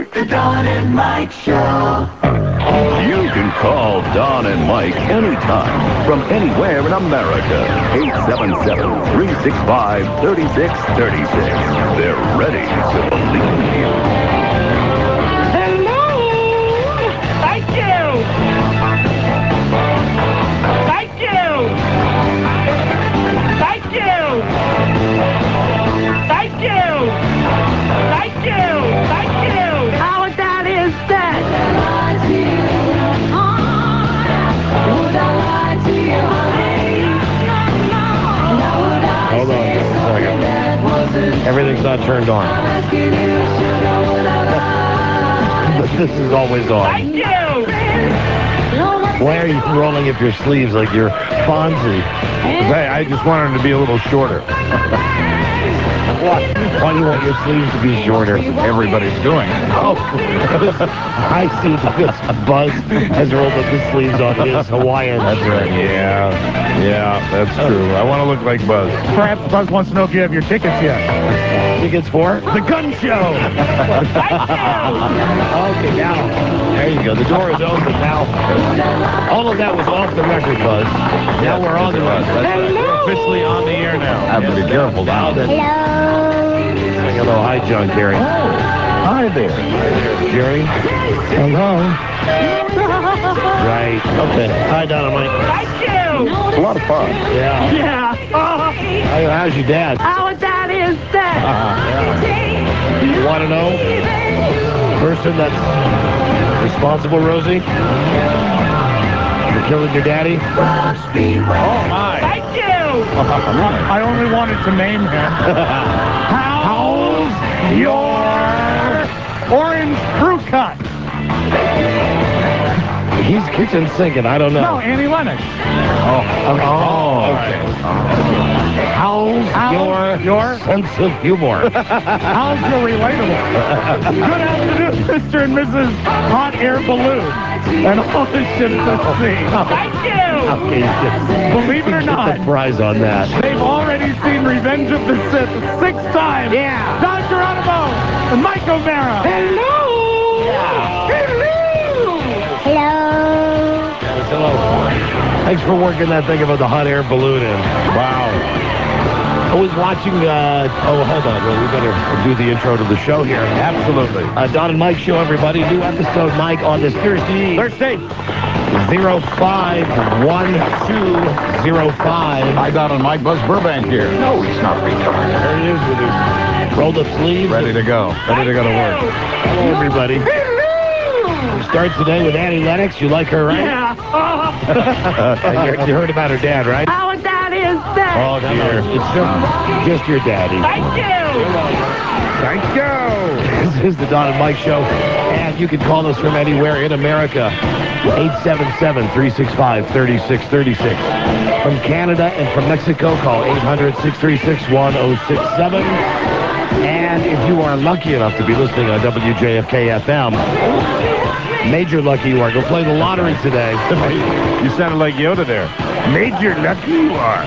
It's the Don and Mike Show. You can call Don and Mike anytime from anywhere in America. 877-365-3636. They're ready to believe you. Hello! Thank you! Thank you! Thank you! Thank you! Thank you! Thank you! How that is that? Hold on just a second. Everything's not turned on. This is always on. Thank you! Why are you rolling up your sleeves like you're Fonzie? I just wanted to be a little shorter. What? Why do you want your sleeves to be shorter? Everybody's doing it. Oh, I see because Buzz has rolled up his sleeves on his Hawaiian. That's right. Yeah, that's true. I want to look like Buzz. Perhaps Buzz wants to know if you have your tickets yet. Tickets for? The gun show. Okay, now. There you go. The door is open now. All of that was off the record, Buzz. Now we're on the record. We're officially on the air now. I have to be careful now. Say hello. Hi, John Kerry. Hi there. Jerry. Hello. Right. Okay. Hi, Donna Mike. Thank you! It's a lot of fun. Yeah. Yeah. How's your dad? How that is that? You want to know? Person that's responsible, Rosie? For killing your daddy? Oh, my. Thank you! I only wanted to name him. How's your orange crew cut? He's kitchen sinking. I don't know. No, Annie Lennox. Okay. How's your sense of humor? How's your relatable? Good afternoon, Mr. and Mrs. Hot Air Balloon. And all the ships at sea. Thank you! Okay, Believe it or get not, the prize on that. they've already seen Revenge of the Sith 6 times. Yeah. Don Geronimo and Mike O'Mara. Hello! Hello. Thanks for working that thing about the hot air balloon in. Wow. I was watching, hold on. Well, we better do the intro to the show here. Absolutely. Don and Mike Show, everybody. New episode, Mike, on this Thursday. 051205. Hi, Don and Mike. Buzz Burbank here. No, he's not retarded. There he is with his rolled up sleeves. Ready to go. Ready to go to work. Hello, everybody. We start today with Annie Lennox. You like her, right? Yeah. You heard about her dad, right? How that is that? Oh, no. It's just your daddy. Thank you! Thank you. This is the Don and Mike Show, and you can call us from anywhere in America. 877-365-3636. From Canada and from Mexico, call 800-636-1067. And if you are lucky enough to be listening on WJFK-FM, major lucky you are. Go play the lottery today. You sounded like Yoda there. Major lucky you are.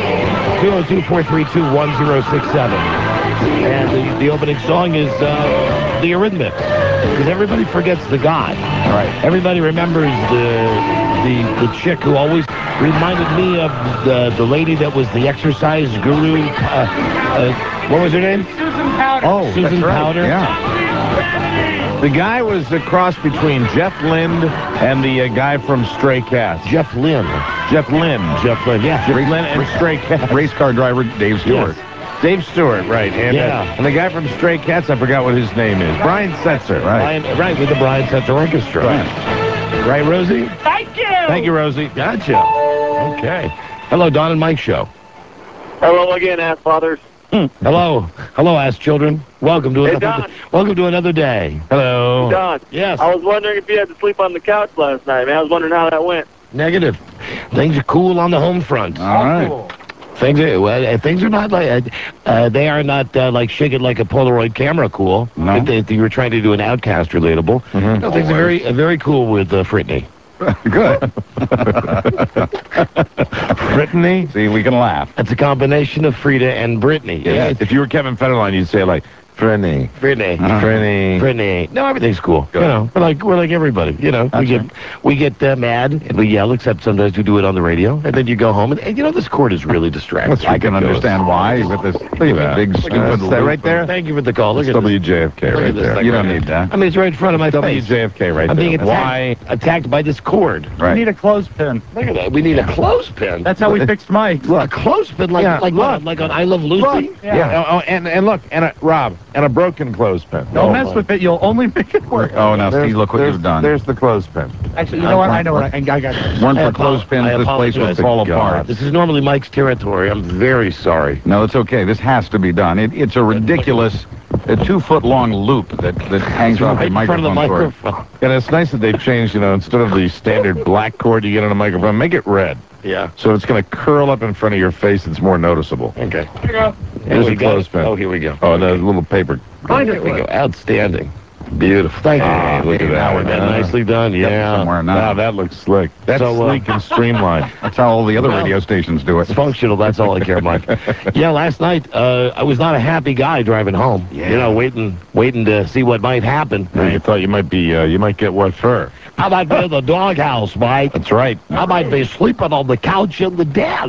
202-432-1067. And the opening song is The Eurythmics. Because everybody forgets the guy. Right. Everybody remembers the chick who always reminded me of the lady that was the exercise guru. What was her name? Susan Powder. Oh, Susan that's right. Powder? Yeah. The guy was a cross between Jeff Lynne and the guy from Stray Cats. Jeff Lynne. Jeff Lynne. Jeff Lynne, yeah. Jeff Lynne and Stray Cats. Race car driver Dave Stewart. Yes. Dave Stewart, right. And, Yeah. And the guy from Stray Cats, I forgot what his name is. Brian Setzer, right. Right, with the Brian Setzer Orchestra. Right. Right, Rosie? Thank you! Thank you, Rosie. Gotcha. Okay. Hello, Don and Mike Show. Hello again, ass fathers. Hello. Hello, ass children. Welcome to another day. Hello. Don. Yes. I was wondering if you had to sleep on the couch last night, man. I was wondering how that went. Negative. Things are cool on the home front. All right. Things are not like they are not like shaking like a Polaroid camera cool. No. If you were trying to do an Outcast relatable. Mhm. No, things are very cool with Brittany. Good. Brittany? See, we can laugh. It's a combination of Frida and Brittany. Yes. If you were Kevin Federline, you'd say, like, Frenny. Frenny. Frenny. Frenny. No, everything's cool. You know, we're like everybody. You know, we get mad and we yell. Except sometimes we do it on the radio, and then you go home and you know this cord is really distracting. I can understand why with this big stupid that right there. Thank you for the call. Look It's at this. WJFK right there. You don't need that. I mean, it's right in front of my face. WJFK right I'm being there. attacked by this cord. We need a clothespin. Look at that. We need a clothespin. That's how we fixed Mike. A clothespin, like on I Love Lucy. Yeah. Oh, and look, Rob, and a broken clothespin. Don't mess with it. You'll only make it work. Oh, now see, look what you've done. There's the clothespin. Actually, you know what? I know what I got. It. One for clothespins, this place will fall apart. This is normally Mike's territory. I'm very sorry. No, it's okay. This has to be done. It's a ridiculous, 2-foot-long loop that hangs off the Right in front of the microphone cord. microphone. And it's nice that they've changed, instead of the standard black cord you get on a microphone, make it red. Yeah. So it's going to curl up in front of your face. It's more noticeable. Okay. Here's a clothespin. Oh, here we go. Oh, the little paper. There we go. Outstanding. Beautiful. Thank you. Look at that. Now we're done. Nicely done. Yeah. Somewhere now. Wow, that looks slick. That's So, sleek and streamlined. That's how all the other Well, radio stations do it. It's functional. That's all I care, Mike. Yeah, last night I was not a happy guy driving home. Yeah. Waiting to see what might happen. You thought you might get what fur? I might be in the doghouse, Mike. That's right. I might be sleeping on the couch in the den.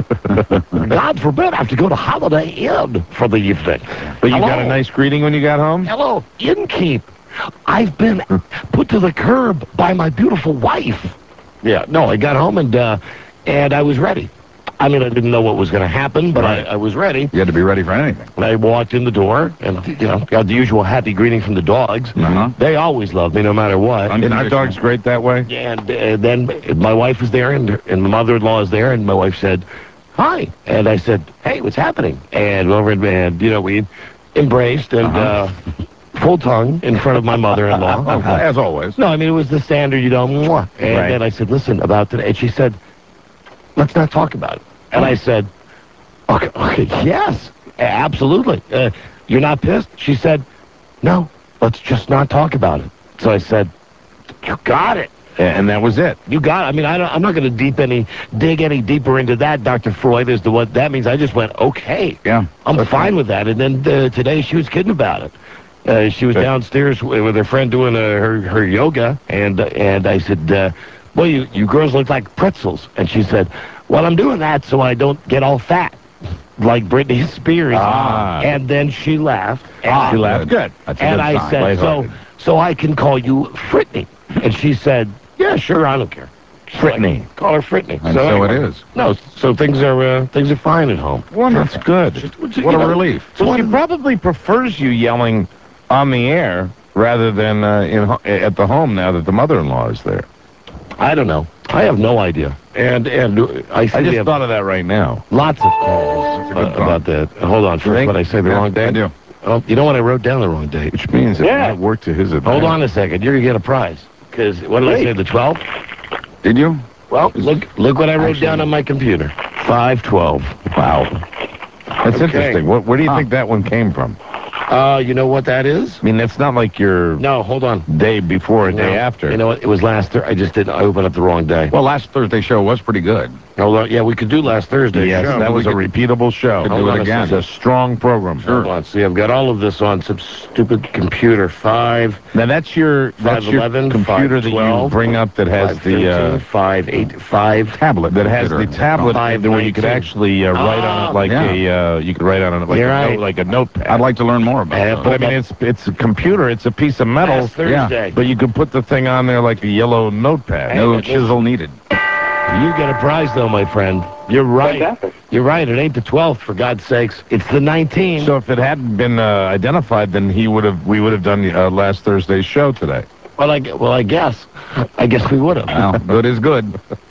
God forbid I have to go to Holiday Inn for the evening. But you Hello? got a nice greeting when you got home? Hello, innkeep. I've been put to the curb by my beautiful wife. Yeah, no, I got home and I was ready. I mean, I didn't know what was going to happen, but I was ready. You had to be ready for anything. And I walked in the door and, got the usual happy greeting from the dogs. Uh-huh. They always love me no matter what. And our dog's great that way? And then my wife was there, and my mother-in-law is there, and my wife said, "Hi." And I said, "Hey, what's happening?" And over and we embraced and full tongue in front of my mother-in-law. As always. No, I mean, it was the standard, mwah. And Right. then I said, "Listen, about today." And she said, "Let's not talk about it." And I said, okay, yes, absolutely. You're not pissed? She said, "No, let's just not talk about it." So I said, "You got it. And that was it. You got it." I mean, I'm not going to dig any deeper into that, Dr. Freud, as to what that means. I just went, okay. Yeah. I'm fine with that. And then today she was kidding about it. She was downstairs with her friend doing her yoga, and I said, "Well, you girls look like pretzels." And she said, "Well, I'm doing that so I don't get all fat, like Britney Spears." And then she laughed. She laughed. Good. That's a And good I sign. said, Lighthearted. so I can call you Fritney. And she said, "Yeah, sure, I don't care." Fritney. Call her Fritney. And so it is. No, so things are fine at home. That's good. What a relief. So she probably prefers you yelling on the air rather than at the home now that the mother-in-law is there. I don't know. I have no idea. And I see I we just have thought of that right now. lots of calls about that. Hold on. First, what I say the wrong day? I do. Oh, you know what? I wrote down the wrong date. Which means it might work to his advantage. Hold on a second. You're going to get a prize. Because, what did I say, the 12th? Did you? Well, look what I wrote down on my computer. 5/12. Wow. That's Okay. interesting. Where do you think that one came from? You know what that is? I mean, that's not like your No, hold on. day before or day No. after. You know what? It was last Thursday. I just didn't. I opened up the wrong day. Well, last Thursday show was pretty good. Hold on. Yeah, we could do last Thursday. Yes, show. that was a repeatable show. Could Hold do on it a again. It's a strong program. Hold on. See, I've got all of this on some stupid computer. 5. Now that's your 5/11, computer that you 5/12, bring up that has 5/13, the 5/8, tablet that has the computer. tablet 5/19. where you could actually write on it like yeah. you could write on it like You're a right. note, like a notepad. I'd like to learn more about that. But I mean, it's a computer. It's a piece of metal. Last Thursday. But you could put the thing on there like a yellow notepad. No Hey, chisel needed. You get a prize, though, my friend. You're right. Fantastic. You're right. It ain't the 12th, for God's sakes. It's the 19th. So if it hadn't been identified, then we would have done last Thursday's show today. Well, I guess. I guess we would have. Well, good is good.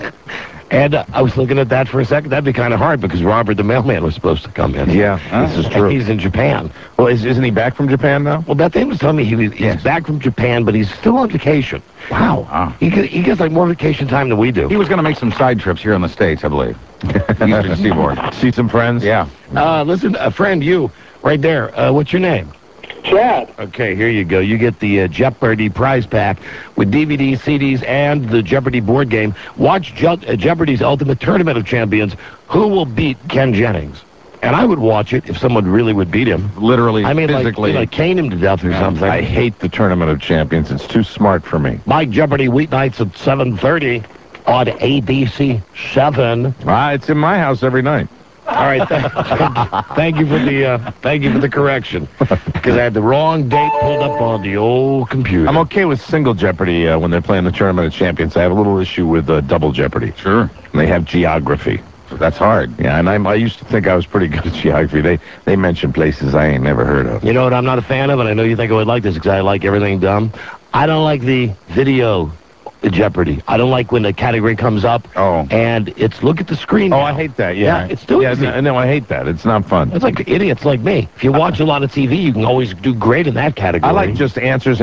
And I was looking at that for a second. That'd be kind of hard because Robert the mailman was supposed to come in. Yeah, this is true. He's in Japan. Well, isn't he back from Japan now? Well, Beth Ann was telling me he's back from Japan, but he's still on vacation. Wow. He gets like more vacation time than we do. He was going to make some side trips here in the States, I believe. Eastern Seaboard. See some friends? Yeah. Listen, a friend, you, right there. What's your name? Chad. Okay, here you go. You get the Jeopardy prize pack with DVDs, CDs, and the Jeopardy board game. Watch Jeopardy's Ultimate Tournament of Champions. Who will beat Ken Jennings? And I would watch it if someone really would beat him. Literally, I mean, physically. like cane him to death or something. I hate the Tournament of Champions. It's too smart for me. Mike Jeopardy weeknights at 7:30 on ABC 7. It's in my house every night. All right, thank you for the correction, because I had the wrong date pulled up on the old computer. I'm okay with single Jeopardy when they're playing the Tournament of Champions. I have a little issue with double Jeopardy. Sure. And they have geography. That's hard. Yeah, and I used to think I was pretty good at geography. They mention places I ain't never heard of. You know what I'm not a fan of, and I know you think I would like this because I like everything dumb. I don't like the video Jeopardy. I don't like when the category comes up and it's look at the screen. I hate that. Yeah, it's too easy. No, I hate that. It's not fun. It's like idiots like me. If you watch a lot of TV, you can always do great in that category. I like just answers.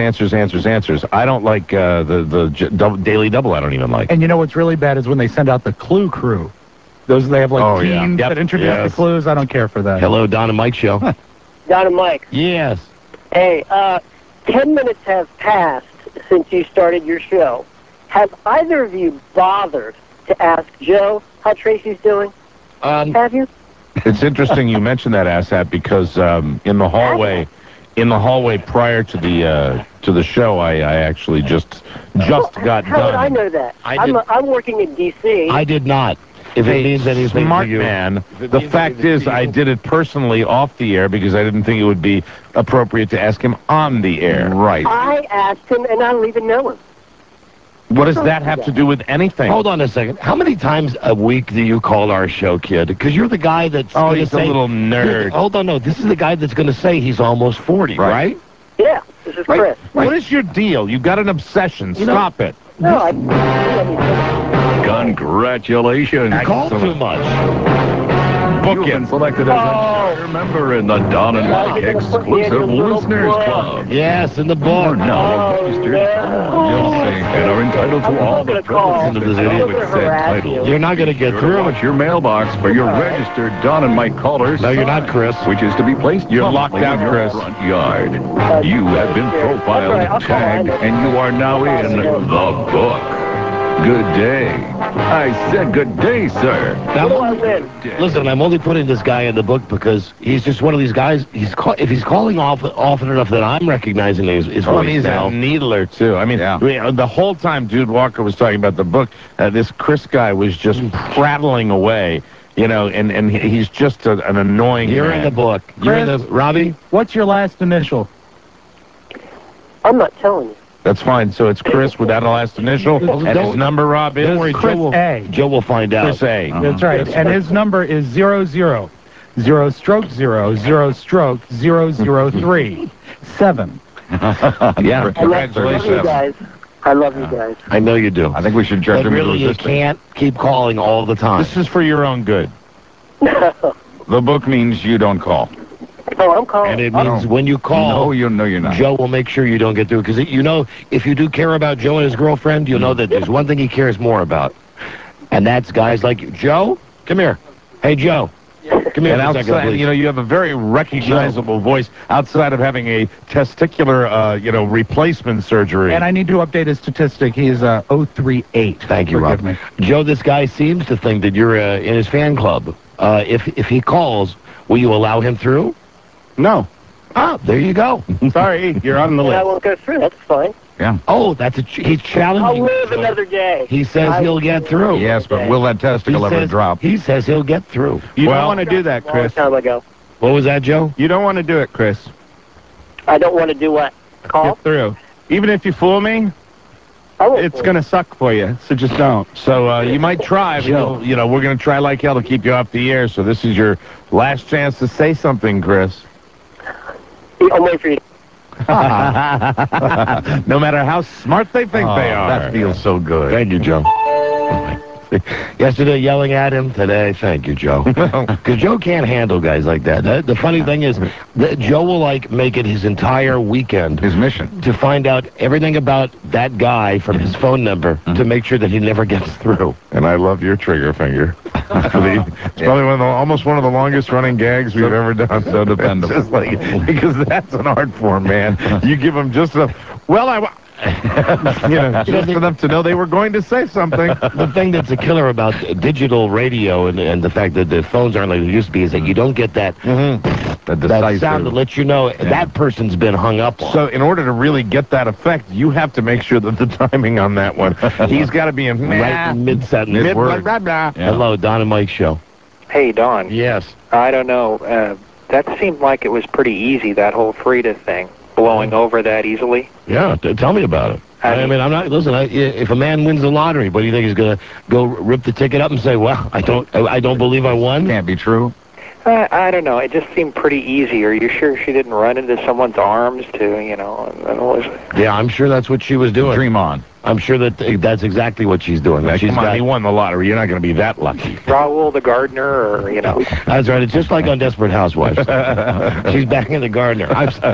I don't like the Daily Double. I don't even like. And you know what's really bad is when they send out the Clue Crew. Those they have like teams that introduce the clues. I don't care for that. Hello, Don and Mike show. Don and Mike. Yes. Hey, 10 minutes have passed since you started your show. Have either of you bothered to ask Joe how Tracy's doing? Have you? It's interesting you mentioned that, asshat, because in the hallway prior to the show, I actually just got done. How would I know that? I'm working in D.C. I did not. If it means anything smart to you. Man. The fact is, I did it personally off the air because I didn't think it would be appropriate to ask him on the air. Right. I asked him, and I don't even know him. What does that have to do with anything? Hold on a second. How many times a week do you call our show, kid? Because you're the guy that's he's a little nerd. Hold on, no. This is the guy that's going to say he's almost 40, right? Yeah, this is Chris. What is your deal? You got an obsession. Stop it. No, I... Congratulations. You call too much. You've been selected as a charter member in the Don and Mike exclusive Listeners Club. Yes, in the book. Now registered. You'll see. And are entitled to all the privileges of the city with said title. You're not going to get through. Watch your mailbox for your registered Don and Mike callers. No, you're not, Chris. Which is to be placed You're locked promptly out, in your Chris. front yard. You have been profiled, tagged, and you are now in the book. Good day. I said good day, sir. Now, listen, I'm only putting this guy in the book because he's just one of these guys. If he's calling often enough that I'm recognizing his voice he's now. a needler, too. I mean, the whole time Dude Walker was talking about the book, this Chris guy was just prattling away. You know, and he's just an annoying You're man. in the book. You're in the... Robbie? What's your last initial? I'm not telling you. That's fine. So it's Chris without a last initial, and his number, Rob, is... Don't worry, Chris A. Joe will find out. Chris A. That's right. And his number is 00 0 stroke 0 0 stroke 003 7. Yeah, I love you guys. I love you guys. I know you do. I think we should judge But him really, you can't keep calling all the time. This is for your own good. The book means you don't call. Oh, I'm calling. And it means when you call, No, you're not. Joe will make sure you don't get through. Because, you know, if you do care about Joe and his girlfriend, you'll know that there's one thing he cares more about. And that's guys like you. Joe, come here. Hey, Joe. Come here And for a second, outside, please. you know, you have a very recognizable voice outside of having a testicular, replacement surgery. And I need to update his statistic. He is 038. Thank you, Rob. Me. Joe, this guy seems to think that you're in his fan club. If he calls, will you allow him through? No. Ah, there you go. Sorry, you're on the And I list. won't go through. That's fine. Oh, he's challenging. I'll live another day. He says he'll get through. Yes, but will that testicle ever drop? He says he'll get through. You don't want to do that, Chris. Long time ago. What was that, Joe? You don't want to do it, Chris. I don't want to do what? Call? Get through. Even if you fool me, I won't it's fool going to suck for you, so just don't. So you might try, but we're going to try like hell to keep you off the air. So this is your last chance to say something, Chris. you. I'll wait for you. No matter how smart they think they are. That feels so good. Thank you, Joe. Yesterday, yelling at him. Today, thank you, Joe. Because Joe can't handle guys like that. The funny thing is that Joe will, make it his entire weekend His mission. to find out everything about that guy from his phone number to make sure that he never gets through. And I love your trigger finger. It's probably almost one of the longest running gags we've ever done. So dependable. It's just because that's an art form, man. You give him just enough. Well, Just enough to know they were going to say something. The thing that's a killer about digital radio and the fact that the phones aren't like they used to be is that you don't get that that sound that lets you know that person's been hung up on. So in order to really get that effect, you have to make sure that the timing on that one, he's got to be in right in mid-sentence. Mid-word. Hello, Don and Mike show. Hey, Don. Yes. I don't know. That seemed like it was pretty easy, that whole Frida thing, blowing over that easily. Yeah, tell me about it. I mean, I'm not. Listen, if a man wins the lottery, what do you think he's gonna go rip the ticket up and say, "Well, I don't believe I won"? Can't be true. I don't know. It just seemed pretty easy. Are you sure she didn't run into someone's arms too? You know, and was. Yeah, I'm sure that's what she was doing. Dream on. I'm sure that's exactly what she's doing. Come on, he won the lottery. You're not going to be that lucky. Raoul the gardener, or you know. That's right. It's just like on Desperate Housewives. She's backing the gardener.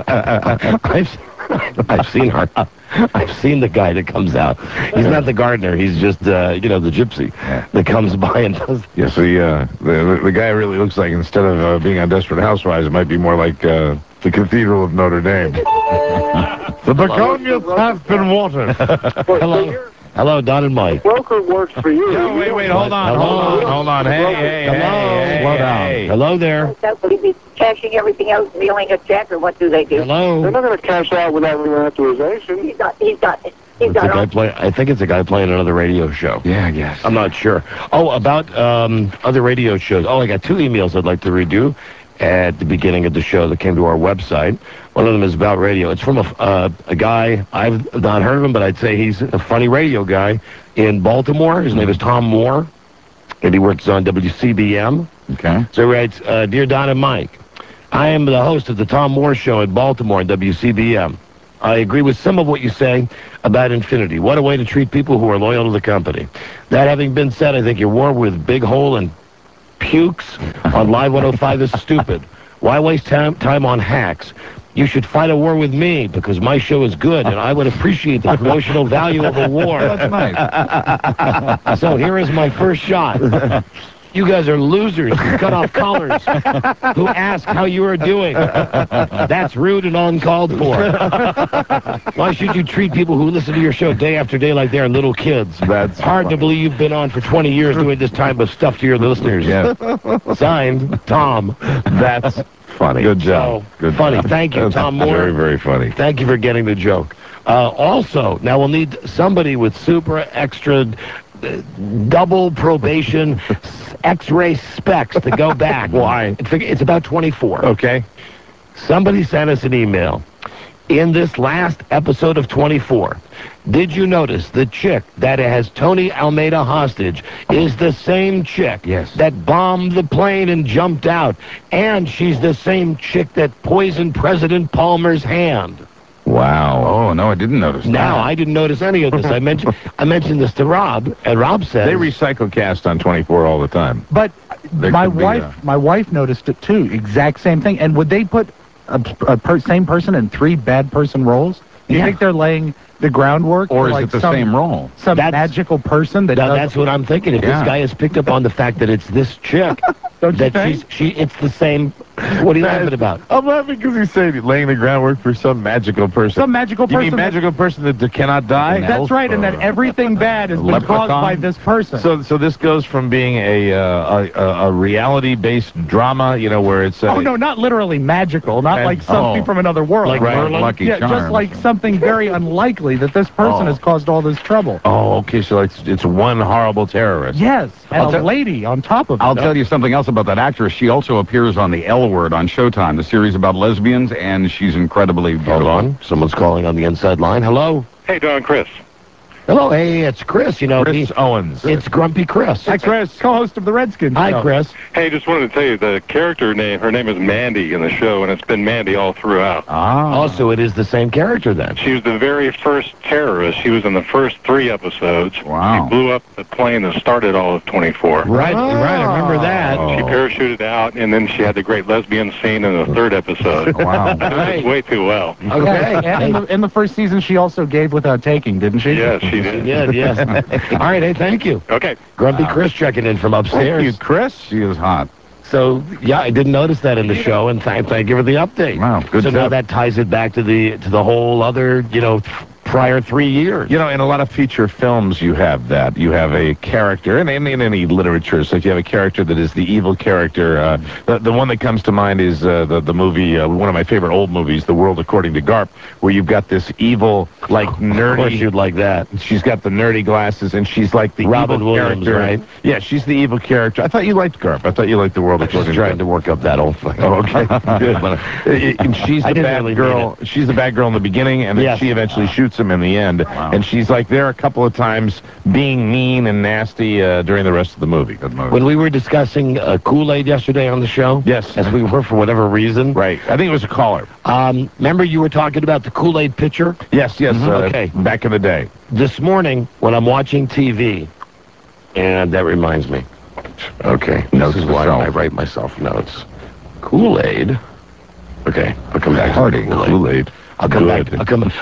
I've seen her. I've seen the guy that comes out. He's not the gardener. He's just, the gypsy that comes by and does. Yeah, see, the guy really looks like, instead of being on Desperate Housewives, it might be more like the Cathedral of Notre Dame. The begonias have been watered. Hello, Don and Mike. Broker works for you. No, wait, hold on. Hey. Slow down. Hello there. So will he be cashing everything out, mailing a check, or what do they do? Hello. They're not going to cash out without authorization. He's got I think it's a guy playing another radio show. Yeah, I guess. I'm not sure. Oh, about other radio shows. Oh, I got 2 emails I'd like to redo at the beginning of the show that came to our website. One of them is about radio. It's from a guy, I've not heard of him, but I'd say he's a funny radio guy in Baltimore. His name is Tom Moore, and he works on WCBM. Okay. So he writes, Dear Don and Mike, I am the host of the Tom Moore Show in Baltimore on WCBM. I agree with some of what you say about Infinity. What a way to treat people who are loyal to the company. That having been said, I think your war with Big Hole and Pukes on Live 105 is stupid. Why waste time on hacks? You should fight a war with me because my show is good and I would appreciate the promotional value of a war. That's nice. So here is my first shot. You guys are losers who cut off collars, who ask how you are doing. That's rude and uncalled for. Why should you treat people who listen to your show day after day like they're little kids? That's hard to believe you've been on for 20 years doing this type of stuff to your listeners. Yeah. Signed, Tom. That's funny. Good job. Good funny. job. Thank you, Tom Moore. Very, very funny. Thank you for getting the joke. Also, now we'll need somebody with super extra double probation X-ray specs to go back. Why? It's about 24. Okay. Somebody sent us an email. In this last episode of 24, did you notice the chick that has Tony Almeida hostage is the same chick that bombed the plane and jumped out, and she's the same chick that poisoned President Palmer's hand? Wow. Oh, no, I didn't notice that. Now, I didn't notice any of this. I mentioned this to Rob, and Rob said... They recycle cast on 24 all the time. But my wife noticed it, too. Exact same thing. And would they put same person in 3 bad person roles? Do you think they're laying the groundwork? Or is like it the same role? Some magical person that that's what I'm thinking. If this guy has picked up on the fact that it's this chick, Don't you that think? it's the same... What are you laughing about? I'm laughing because he's saying laying the groundwork for some magical person. Some magical person. You mean magical person that cannot die? That's right, and that everything bad has been caused by this person. So this goes from being a reality-based drama, where it's... oh, no, not literally magical, not like something from another world. Like Merlin? Lucky Charms. Just like something very unlikely that this person has caused all this trouble. Oh, okay, so it's one horrible terrorist. Yes, and a lady on top of it. I'll tell you something else about that actress. She also appears on The L Word on Showtime, the series about lesbians, and she's incredibly beautiful. Hold on. Someone's calling on the inside line. Hello? Hey, Don, Chris. Hello. Hey, it's Chris. Chris Owens. It's Grumpy Chris. Hi, Chris, co-host of the Redskins. Hi, Chris. Hey, just wanted to tell you the character name, her name is Mandy in the show, and it's been Mandy all throughout. Also, it is the same character then. She was the very first terrorist. She was in the first 3 episodes. Wow. She blew up the plane that started all of 24. Right, I remember that. She parachuted out, and then she had the great lesbian scene in the 3rd episode. Wow. That was way too well. Okay. And in the first season, she also gave without taking, didn't she? Yes, she did. She did, yes. All right, hey, thank you. Okay. Grumpy Chris checking in from upstairs. Thank you, Chris. She is hot. So, yeah, I didn't notice that in the show, and thank you for the update. Wow, good So now job. that ties it back to the whole other, prior 3 years. You know, in a lot of feature films, you have that. You have a character, and in any literature, so if you have a character that is the evil character, the one that comes to mind is the movie, one of my favorite old movies, The World According to Garp, where you've got this evil, like, nerdy... Of course you'd like that. She's got the nerdy glasses, and she's like the Robin evil Williams, character. right? Yeah, she's the evil character. I thought you liked Garp. I thought you liked The World According to Garp. Trying to work up that old thing. Oh, okay. Good. And she's the bad really girl. She's the bad girl in the beginning, and then she eventually shoots him in the end. Wow. And she's like there a couple of times, being mean and nasty during the rest of the movie. Good movie. When we were discussing Kool-Aid yesterday on the show, yes, as we were for whatever reason, right? I think it was a caller. Remember you were talking about the Kool-Aid pitcher? Yes, yes. Okay. Back in the day. This morning when I'm watching TV, and that reminds me. Okay, this is why I write myself notes. Kool-Aid. Okay, I'll come back to Kool-Aid. I'll come back.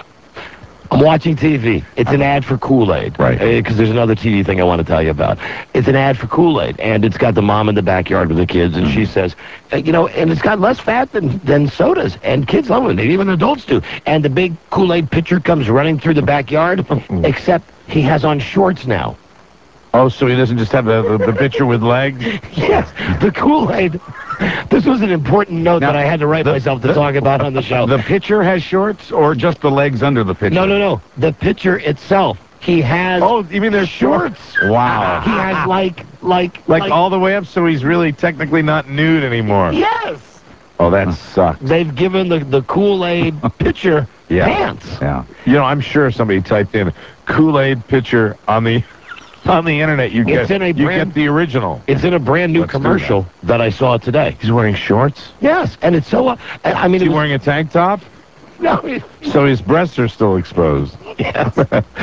I'm watching TV. It's an ad for Kool-Aid. Right. Because there's another TV thing I want to tell you about. It's an ad for Kool-Aid, and it's got the mom in the backyard with the kids, and she says, you know, and it's got less fat than sodas, and kids love it, even adults do. And the big Kool-Aid pitcher comes running through the backyard, except he has on shorts now. Oh, so he doesn't just have the pitcher with legs? Yes, the Kool-Aid. This was an important note that I had to write myself to talk about on the show. The pitcher has shorts, or just the legs under the pitcher? No. The pitcher itself. He has... Oh, you mean there's shorts? Wow. He has like all the way up, so he's really technically not nude anymore. Yes. Oh, that sucks. They've given the Kool-Aid pitcher pants. Yeah. You know, I'm sure somebody typed in Kool-Aid pitcher on the internet. You get the original. It's in a brand new commercial that I saw today. He's wearing shorts? Yes, and it's so... I mean, is he wearing a tank top? No. So his breasts are still exposed. Yes.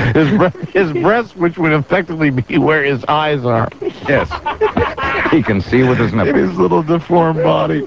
his breasts, which would effectively be where his eyes are. Yes. He can see with his nipples. In his little deformed body.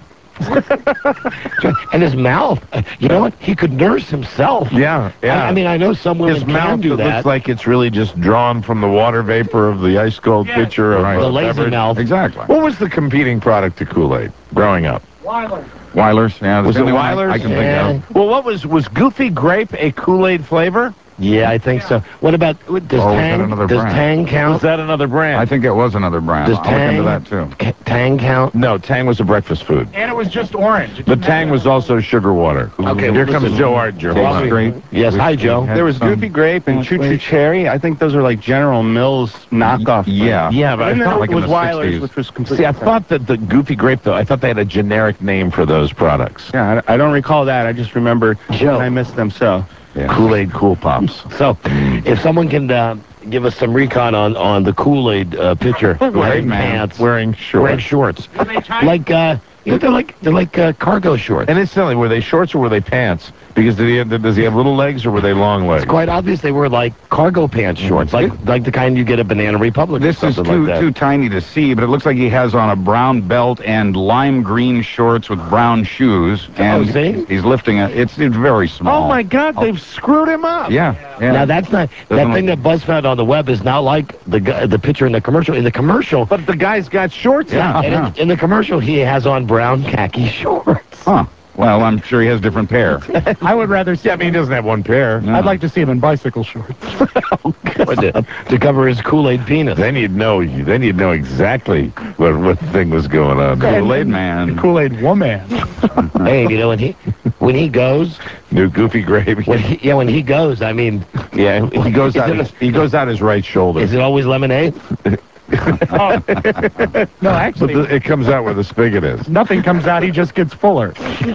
And his mouth. You know what? He could nurse himself. Yeah. I mean, I know some women his can mouth do that. Looks like it's really just drawn from the water vapor of the ice cold pitcher of the lazy beverage. mouth. Exactly. What was the competing product to Kool-Aid growing up? Weiler's, yeah. Was it Weiler's? I can think of. Well, what was Goofy Grape a Kool-Aid flavor? Yeah, I think so. What about does Tang count? Was that another brand? I think it was another brand. Does I'll look into that too. Tang count? No, Tang was a breakfast food. And it was just orange. But Tang was also sugar water. Okay, Here comes Joe Arger. Hold on. Yes, hi, Joe. There was Goofy Grape and Choo Choo Cherry. I think those are like General Mills knockoff. Yeah, but and I then thought it was in the Weiler's, 60s. which was completely See, I thought that the Goofy Grape, though, I thought they had a generic name for those products. Yeah, I don't recall that. I just remember Joe. I missed them so. Yeah. Kool-Aid Cool Pops. So, if someone can give us some recon on the Kool-Aid pitcher wearing pants, wearing shorts. like they're like cargo shorts. And incidentally, were they shorts or were they pants? Because does he have little legs or were they long legs? It's quite obvious they were like cargo pants shorts, like the kind you get at Banana Republic. This is too tiny to see, but it looks like he has on a brown belt and lime green shorts with brown shoes. And see? He's lifting it. It's very small. Oh my God! They've screwed him up. Yeah. Now that's not that thing that Buzz found on the web is not like the picture in the commercial. In the commercial, but the guy's got shorts. Yeah. In the commercial, he has on brown khaki shorts. Huh. Well, I'm sure he has different pair. I would rather see. Yeah, I mean, he doesn't have one pair. No. I'd like to see him in bicycle shorts. to cover his Kool-Aid penis. Then you'd know exactly what thing was going on. Kool-Aid man. Kool-Aid woman. Hey, you know when he goes, new Goofy Grape. When he goes, I mean, yeah, he goes out his right shoulder. Is it always lemonade? No, actually, but it comes out where the spigot is. Nothing comes out. He just gets fuller.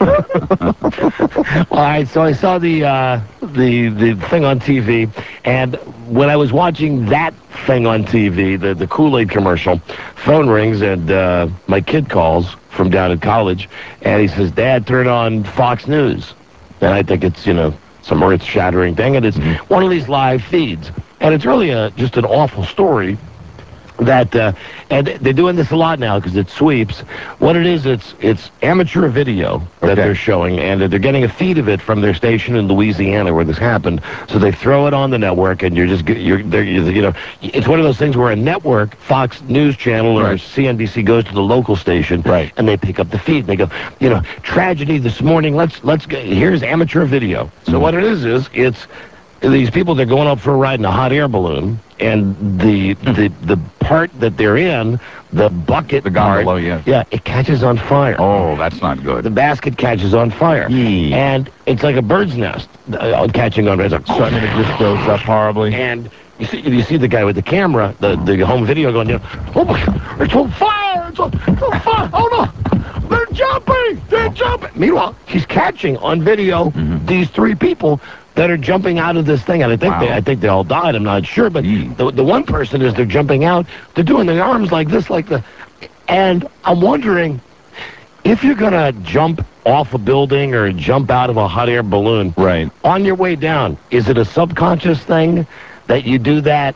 All right, so I saw the thing on TV, and when I was watching that thing on TV, the Kool-Aid commercial, phone rings, and my kid calls from down at college, and he says, "Dad, turn on Fox News." And I think it's, some earth-shattering thing, and it's one of these live feeds. And it's really just an awful story that, and they're doing this a lot now because it sweeps. What it is, it's amateur video that they're showing, and they're getting a feed of it from their station in Louisiana where this happened. So they throw it on the network, and it's one of those things where a network, Fox News Channel or CNBC, goes to the local station, and they pick up the feed. And they go, tragedy this morning. Let's go. Here's amateur video. So what it is it's these people, they're going up for a ride in a hot air balloon, and the part that they're in, the bucket, the gondola, yeah, it catches on fire. Oh, that's not good. The basket catches on fire, and it's like a bird's nest catching on. It's like, So I mean, it just goes up horribly. And you see the guy with the camera, the home video going, oh my God, it's on fire! It's on fire! Oh no! They're jumping! They're jumping! Meanwhile, he's catching on video these three people that are jumping out of this thing, and I think they all died. I'm not sure, but the one person is they're jumping out. They're doing their arms like this, and I'm wondering if you're gonna jump off a building or jump out of a hot air balloon, right? On your way down, is it a subconscious thing that you do that?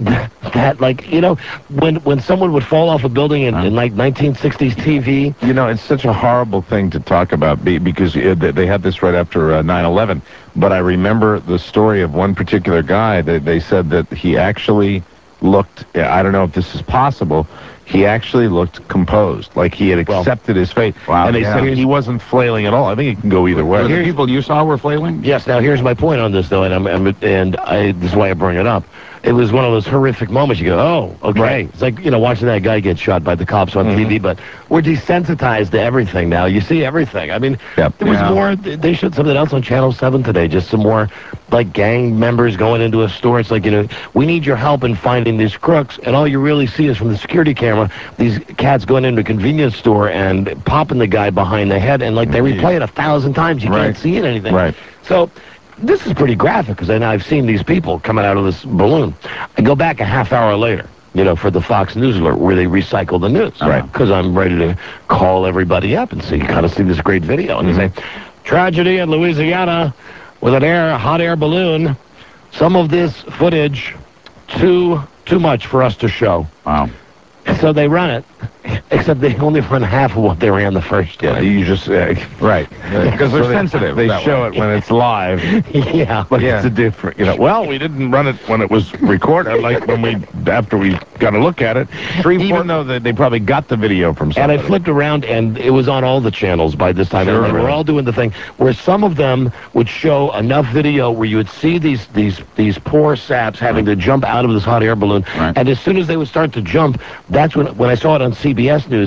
That, like, you know, when someone would fall off a building in like 1960s TV. You know, it's such a horrible thing to talk about because they had this right after 9/11. But I remember the story of one particular guy that they said that he actually looked, I don't know if this is possible, he actually looked composed, like he had accepted his fate. Wow, and they said he wasn't flailing at all. I think it can go either way. The people you saw were flailing? Yes. Now here's my point on this, though, and this is why I bring it up. It was one of those horrific moments. You go, oh, okay. Right. It's like, you know, watching that guy get shot by the cops on TV, but we're desensitized to everything now. You see everything. I mean, there was more. They showed something else on Channel 7 today, just some more, like, gang members going into a store. It's like, you know, we need your help in finding these crooks, and all you really see is from the security camera, these cats going into a convenience store and popping the guy behind the head, and, like, they replay it 1,000 times. You can't see it, anything. Right. So this is pretty graphic, because I've seen these people coming out of this balloon. I go back a half hour later, you know, for the Fox News alert, where they recycle the news. Right. Because I'm ready to call everybody up and kind of see this great video. And they say, tragedy in Louisiana with a hot air balloon. Some of this footage, too much for us to show. Wow. So they run it, except they only run half of what they ran the first time. Yeah, you just, right. Because they're sensitive. They show it when it's live. Yeah. But it's a different, you know, well, we didn't run it when it was recorded, like after we got a look at it, even though they probably got the video from somebody. And I flipped around, and it was on all the channels by this time. Sure, and they were all doing the thing where some of them would show enough video where you would see these poor saps having to jump out of this hot air balloon. And as soon as they would start to jump, that's when I saw it on CBS News,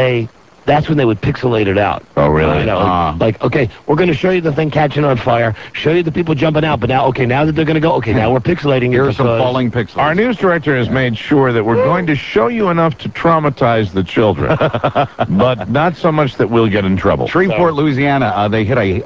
that's when they would pixelate it out. Oh, really? You know, like, okay, we're going to show you the thing catching on fire, show you the people jumping out, but now that they're going to go, okay, now we're pixelating it. Here's some falling pixels. Our news director has made sure that we're going to show you enough to traumatize the children, but not so much that we'll get in trouble. Shreveport, Louisiana, they hit a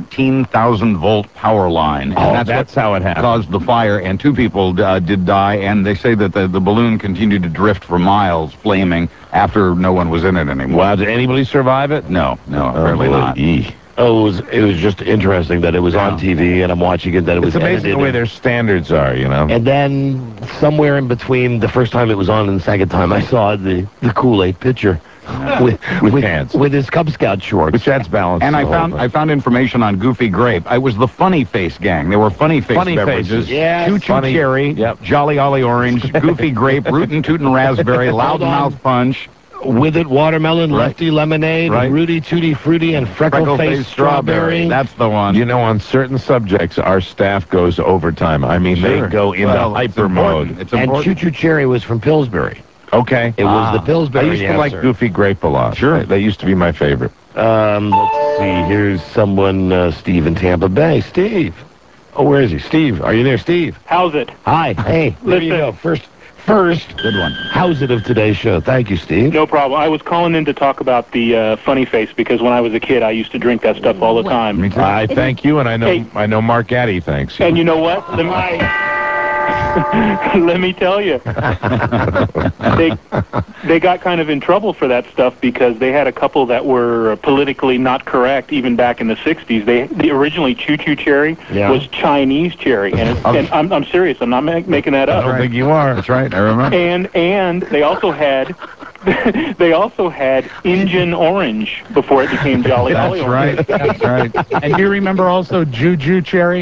14,000-volt power line. And that's how it happened. Caused the fire, and 2 people did die, and they say that the balloon continued to drift for miles, flaming, after no one was in it anymore. Wow, did anybody survive it? No, apparently not. Oh, it was just interesting that it was on TV, and I'm watching it, that it was It's amazing the way their standards are, you know. And then somewhere in between the first time it was on and the second time, I saw the Kool-Aid pitcher with pants, with his Cub Scout shorts, which adds balance. And I found information on Goofy Grape. I was the Funny Face gang. There were Funny Face beverages. Yes. Choo Choo Cherry, Jolly Ollie Orange, Goofy Grape, Rootin' Tootin' Raspberry, Loudmouth Punch. With it, watermelon, Lefty Lemonade, Rudy Tutti Fruity, and Freckle-Faced Strawberry. That's the one. You know, on certain subjects, our staff goes overtime. I mean, they go into hyper mode. And Choo Choo Cherry was from Pillsbury. Okay. It was the Pillsbury. I used to like Goofy Grape a lot. Sure. They used to be my favorite. Let's see. Here's someone, Steve in Tampa Bay. Steve. Oh, where is he? Steve. Are you there, Steve? How's it? Hi. Hey, there you go. First, good one. How's it of today's show? Thank you, Steve. No problem. I was calling in to talk about the Funny Face because when I was a kid, I used to drink that stuff all the time. I thank you, and I know Mark Addy thanks you. And you know what? Let me tell you, they got kind of in trouble for that stuff because they had a couple that were politically not correct even back in the 60s. They originally Choo Choo Cherry was Chinese cherry, and I'm serious. I'm not making that up. I don't think you are. That's right. I remember. And they also had they also had Injun Orange before it became Jolly Holly Orange. That's right. And do you remember also Juju Cherry?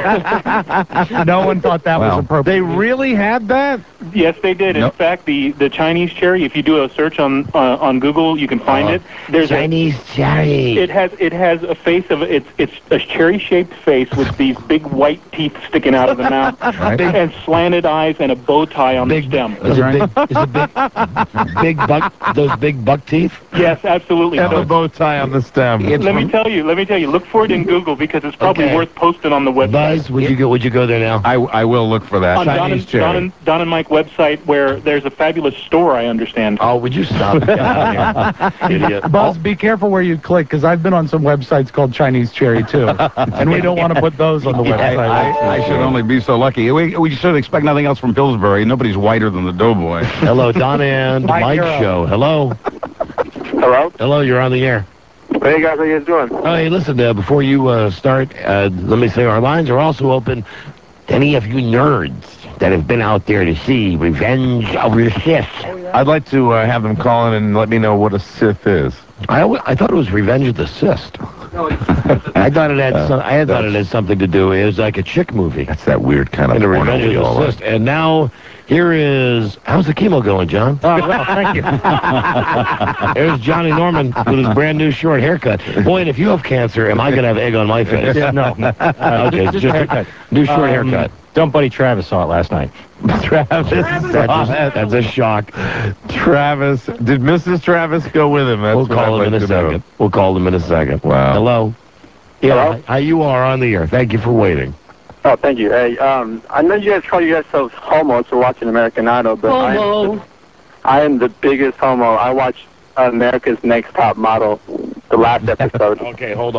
No one thought that was appropriate. They really had that? Yes, they did. In fact, the Chinese cherry, if you do a search on Google, you can find it. There's Chinese cherry. It has a face of it's a cherry-shaped face with these big white teeth sticking out of the mouth, and slanted eyes and a bow tie on the stem. Is it big buck? Those big buck teeth? Yes, absolutely. And a bow tie on the stem. Let me tell you. Look for it in Google because it's probably worth posting on the website. Buzz, would you go there now? I will look for that. On Chinese cherry. Don and Mike website where there's a fabulous store, I understand. Oh, would you stop? Idiot. Buzz, be careful where you click, because I've been on some websites called Chinese Cherry, too. And we don't want to put those on the website. I should only be so lucky. We should expect nothing else from Pillsbury. Nobody's whiter than the Doughboy. Hello, Don and Mike show. Hello. Hello? Hello, you're on the air. Hey, guys, how you guys doing? Oh, hey, listen, before you start, let me say our lines are also open to any of you nerds that have been out there to see Revenge of the Sith. I'd like to have them call in and let me know what a Sith is. I thought it was Revenge of the Sith. I thought it had something to do. It was like a chick movie. That's that weird kind of Revenge of the Sith. And now here is how's the chemo going, John? Oh, well, thank you. There's Johnny Norman with his brand new short haircut. Boy, and if you have cancer, am I going to have egg on my face? Yeah, no. Okay, just haircut. New short haircut. Don't buddy Travis saw it last night. Travis. That's a shock. Travis. Did Mrs. Travis go with him? That's We'll call him in a second. We'll call him in a second. Wow. Hello. Yeah, Hello? How you are on the air. Thank you for waiting. Oh, thank you. Hey, I know you guys call yourselves homos for watching American Idol, but I am the biggest homo. I watched America's Next Top Model, the last episode. Okay, hold on.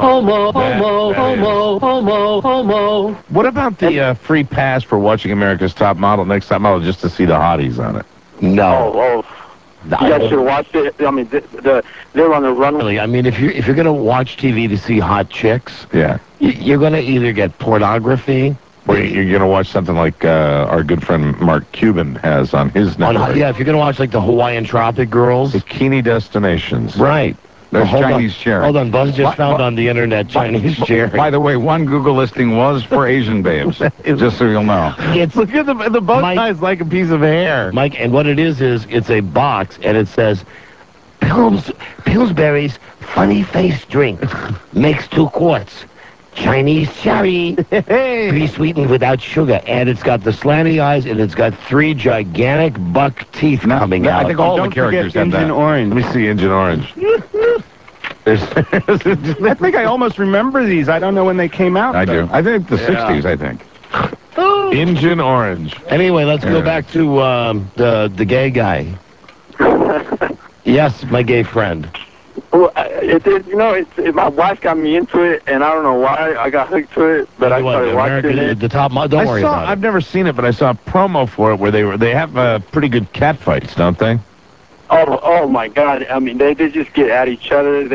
Homo. What about the free pass for watching America's Top Model, Next Top Model, just to see the hotties on it? No. You guys should have watched it. I mean, they're on the run. Really, I mean, if you're gonna watch TV to see hot chicks, yeah, you're gonna either get pornography, or you're gonna watch something like our good friend Mark Cuban has on his network. Yeah, if you're gonna watch like the Hawaiian Tropic Girls, Bikini Destinations, right? There's Chinese cherry. Hold on, Buzz just found on the internet Chinese cherry. By the way, one Google listing was for Asian babes, just so you'll know. Look at the bow tie's like a piece of hair. Mike, and what it is it's a box, and it says, Pillsbury's Funny Face Drink. Makes 2 quarts. Chinese cherry. Pre-sweetened without sugar. And it's got the slanty eyes, and it's got 3 gigantic buck teeth coming out. I think all the characters have that. Injun Orange. Let me see Injun Orange. I think I almost remember these. I don't know when they came out. I do. I think the 60s, I think. Injun Orange. Anyway, let's go back to the gay guy. Yes, my gay friend. Well, my wife got me into it, and I don't know why I got hooked to it, but I started watching it. The top model. Don't worry about it. I've never seen it, but I saw a promo for it where they have pretty good cat fights, don't they? Oh my God! I mean, they just get at each other.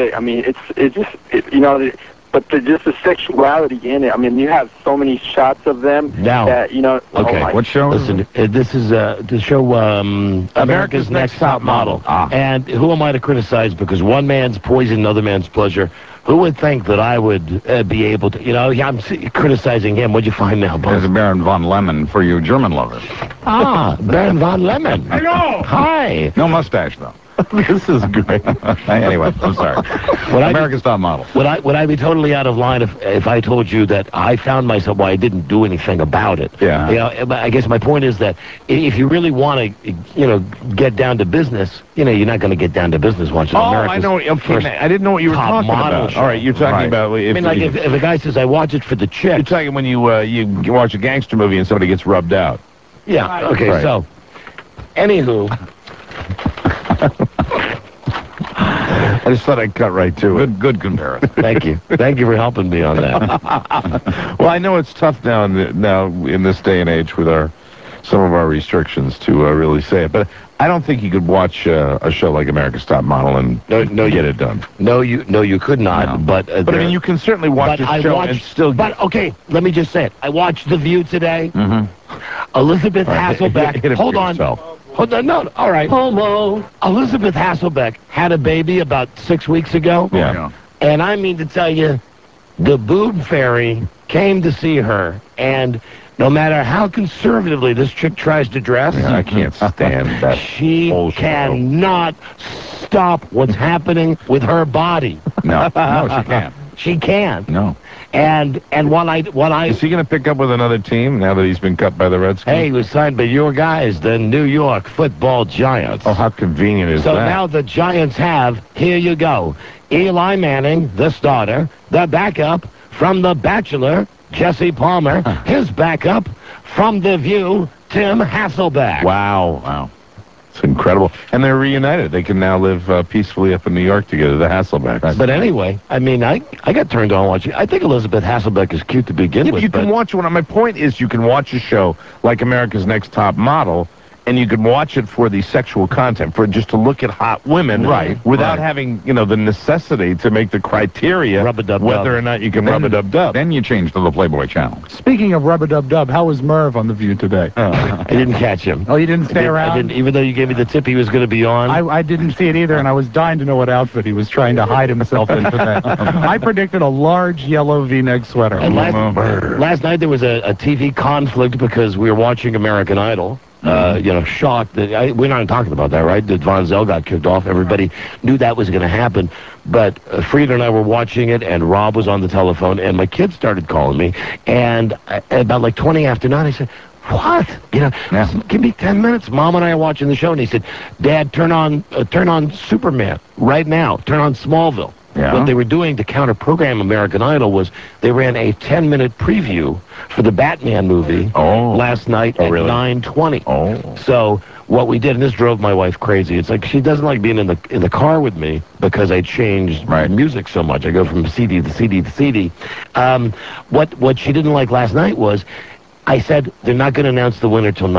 But just the sexuality in it. I mean, you have so many shots of them that Okay. What show? Listen, this is the show America's Next Top Model. And who am I to criticize? Because one man's poison, another man's pleasure. Who would think that I would be able to? I'm criticizing him. What'd you find now, Buzz? There's a Baron von Lemon for you German lovers. Baron von Lemon. Hello. Hi. No mustache though. This is great. Anyway, I'm sorry. America's Top Model. Would I be totally out of line if I told you that I found myself I didn't do anything about it? Yeah. I guess my point is that if you really want to, get down to business, you're not going to get down to business watching America's I know. Okay, I didn't know what you were talking about. All right, you're talking about. If a guy says I watch it for the chick. You're talking when you watch a gangster movie and somebody gets rubbed out. Yeah. Okay. Right. So, anywho. I just thought I'd cut right to it. Good comparison. Thank you. Thank you for helping me on that. Well, I know it's tough now in this day and age with some of our restrictions to really say it, but I don't think you could watch a show like America's Top Model and get it done. No, you could not. No. But I mean, you can certainly watch the show and still. But okay, let me just say it. I watched The View today. Mm-hmm. Elizabeth All right, Hasselbeck. hit it Hold for on. yourself. Hold on. No, all right. Homo. Elizabeth Hasselbeck had a baby about 6 weeks ago. Yeah. And I mean to tell you, the boob fairy came to see her, and no matter how conservatively this chick tries to dress, I can't stand that. she whole show. cannot stop what's happening with her body. No, she can't. She can't. No. And while I Is he going to pick up with another team now that he's been cut by the Redskins? Hey, he was signed by your guys, the New York Football Giants. Oh, how convenient is So that? now the Giants have, here you go, Eli Manning, the starter, the backup from The Bachelor, Jesse Palmer, his backup from The View, Tim Hasselbeck. Wow. It's incredible. And they're reunited. They can now live peacefully up in New York together, the Hasselbecks. But anyway, I mean, I got turned on watching. I think Elizabeth Hasselbeck is cute to begin with. You can watch one. My point is you can watch a show like America's Next Top Model, and you can watch it for the sexual content, for just to look at hot women, without having, the necessity to make the criteria whether or not you can rub-a-dub-dub. Then you change to the Playboy Channel. Speaking of rub-a-dub-dub, how was Merv on The View today? I didn't catch him. Oh, you didn't stay around? I didn't, even though you gave me the tip he was going to be on. I didn't see it either, and I was dying to know what outfit he was trying to hide himself in today. I predicted a large yellow V-neck sweater. And last night there was a TV conflict because we were watching American Idol. Shocked that we're not talking about that, right? That Von Zell got kicked off. Everybody knew that was going to happen. But Frida and I were watching it, and Rob was on the telephone, and my kids started calling me. And about like 20 after 9, I said, what? Give me 10 minutes. Mom and I are watching the show, and he said, Dad, turn on Superman right now. Turn on Smallville. Yeah. What they were doing to counter-program American Idol was they ran a 10-minute preview for the Batman movie last night at 9:20. Oh. So what we did, and this drove my wife crazy. It's like she doesn't like being in the car with me because I changed music so much. I go from CD to CD to CD. What she didn't like last night was I said they're not going to announce the winner till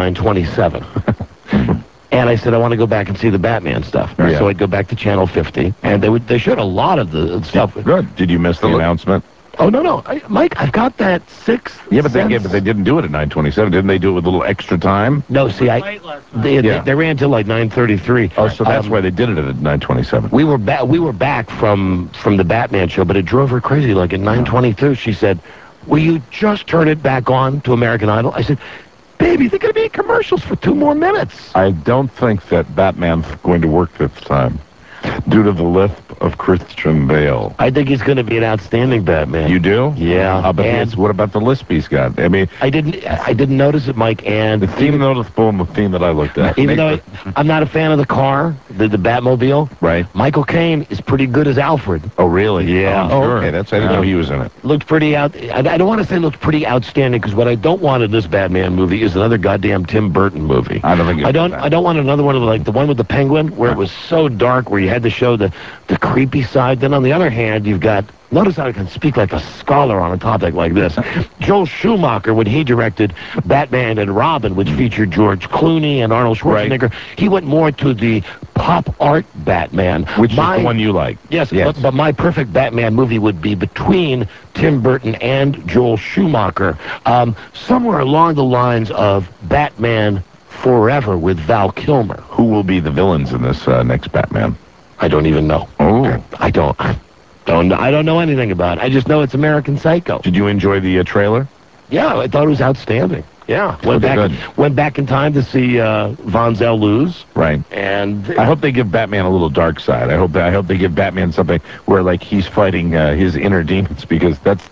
9:27. And I said, I want to go back and see the Batman stuff. Yeah. So I'd go back to Channel 50, and they showed a lot of the stuff. Good. Did you miss the announcement? Oh, no. Mike, I've got that 6th Yeah, but they didn't do it at 9:27. Didn't they do it with a little extra time? No, see, they ran till like 9:33. Oh, so that's why they did it at 9:27. We were back from the Batman show, but it drove her crazy. Like at 9:22, she said, will you just turn it back on to American Idol? I said, baby, they're going to be in commercials for 2 more minutes. I don't think that Batman's going to work this time due to the lisp of Christian Bale. I think he's going to be an outstanding Batman. You do? Yeah. What about the lisp he's got? I mean, I didn't notice it, Mike. And the theme noticeable in the theme that I looked at. Even though I'm not a fan of the car, the Batmobile. Right. Michael Caine is pretty good as Alfred. Oh, really? Yeah. Oh, sure. Okay, I didn't know he was in it. Looked pretty I don't want to say looked pretty outstanding because what I don't want in this Batman movie is another goddamn Tim Burton movie. I don't think I don't want another one of like the one with the penguin where it was so dark where you had to show the creepy side. Then on the other hand, you've got, notice how I can speak like a scholar on a topic like this. Joel Schumacher, when he directed Batman and Robin, which featured George Clooney and Arnold Schwarzenegger, he went more to the pop art Batman. Which is the one you like. Yes. But my perfect Batman movie would be between Tim Burton and Joel Schumacher. Somewhere along the lines of Batman Forever with Val Kilmer. Who will be the villains in this next Batman? I don't even know. Oh. I don't know anything about it. I just know it's American Psycho. Did you enjoy the trailer? Yeah, I thought it was outstanding. Yeah, went back in time to see Von Zell lose. Right. And I hope they give Batman a little dark side. I hope they give Batman something where like he's fighting his inner demons, because that's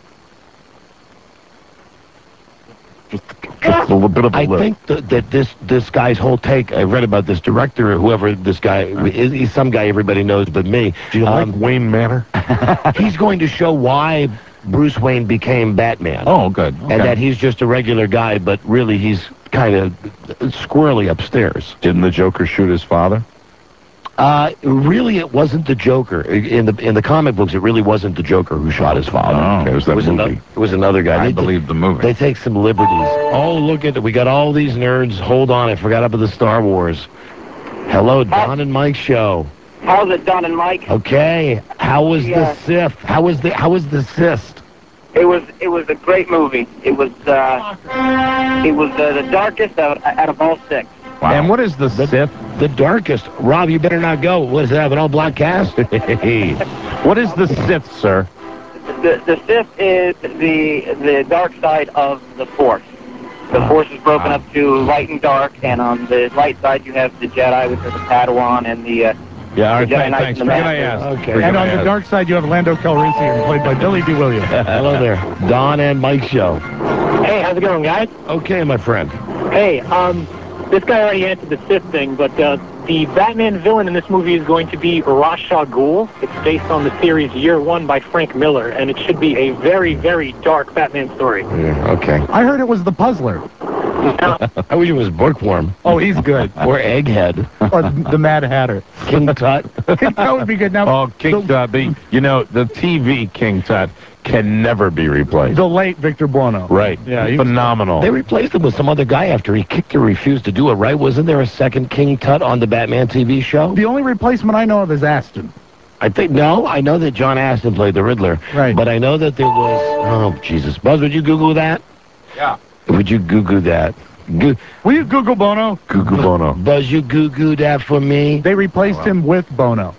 just a little bit of a I lift. think that this guy's whole take, I read about this director, whoever this guy is, he's some guy everybody knows but me. Do you like Wayne Manor? He's going to show why Bruce Wayne became Batman. Oh, good. Okay. And that he's just a regular guy, but really he's kind of squirrely upstairs. Didn't the Joker shoot his father? Really, it wasn't the Joker. In the comic books, it really wasn't the Joker who shot his father. Oh, okay, It was another guy. I believe the movie. They take some liberties. Oh, look at it. We got all these nerds. Hold on, I forgot about the Star Wars. Hello, Don and Mike show. How's it, Don and Mike? Okay. How was the Sith? How was the cyst? It was a great movie. It was the darkest out of all six. Wow. And what is the Sith? The darkest. Rob, you better not go. What is that, an all-black cast? What is the Sith, sir? The Sith is the dark side of the Force. The Force is broken up to light and dark, and on the light side you have the Jedi, which are the Padawan, and the yeah, all right, Jedi Knights thanks. and the Forget I Masters. asked. Okay. And on the dark side, you have Lando Calrissian, played by Billy D. Williams. Hello there. Don and Mike Show. Hey, how's it going, guys? Okay, my friend. Hey, this guy already answered the Sith thing, but the Batman villain in this movie is going to be Ra's al Ghul. It's based on the series Year One by Frank Miller, and it should be a very, very dark Batman story. Yeah, okay. I heard it was the Puzzler. I wish it was Bookworm. Oh, he's good. Or Egghead. Or the Mad Hatter. King Tut. That would be good. Now, oh, King Tut. The TV King Tut can never be replaced. The late Victor Buono. Right. Yeah, phenomenal. They replaced him with some other guy after he kicked or refused to do it, right? Wasn't there a second King Tut on the Batman TV show? The only replacement I know of is Aston. I know that John Aston played the Riddler. Right. But I know that there was, oh, Jesus. Buzz, would you Google that? Yeah. Would you Google that? Will you Google Bono? Google Bono. Buzz, you Google that for me? They replaced him with Bono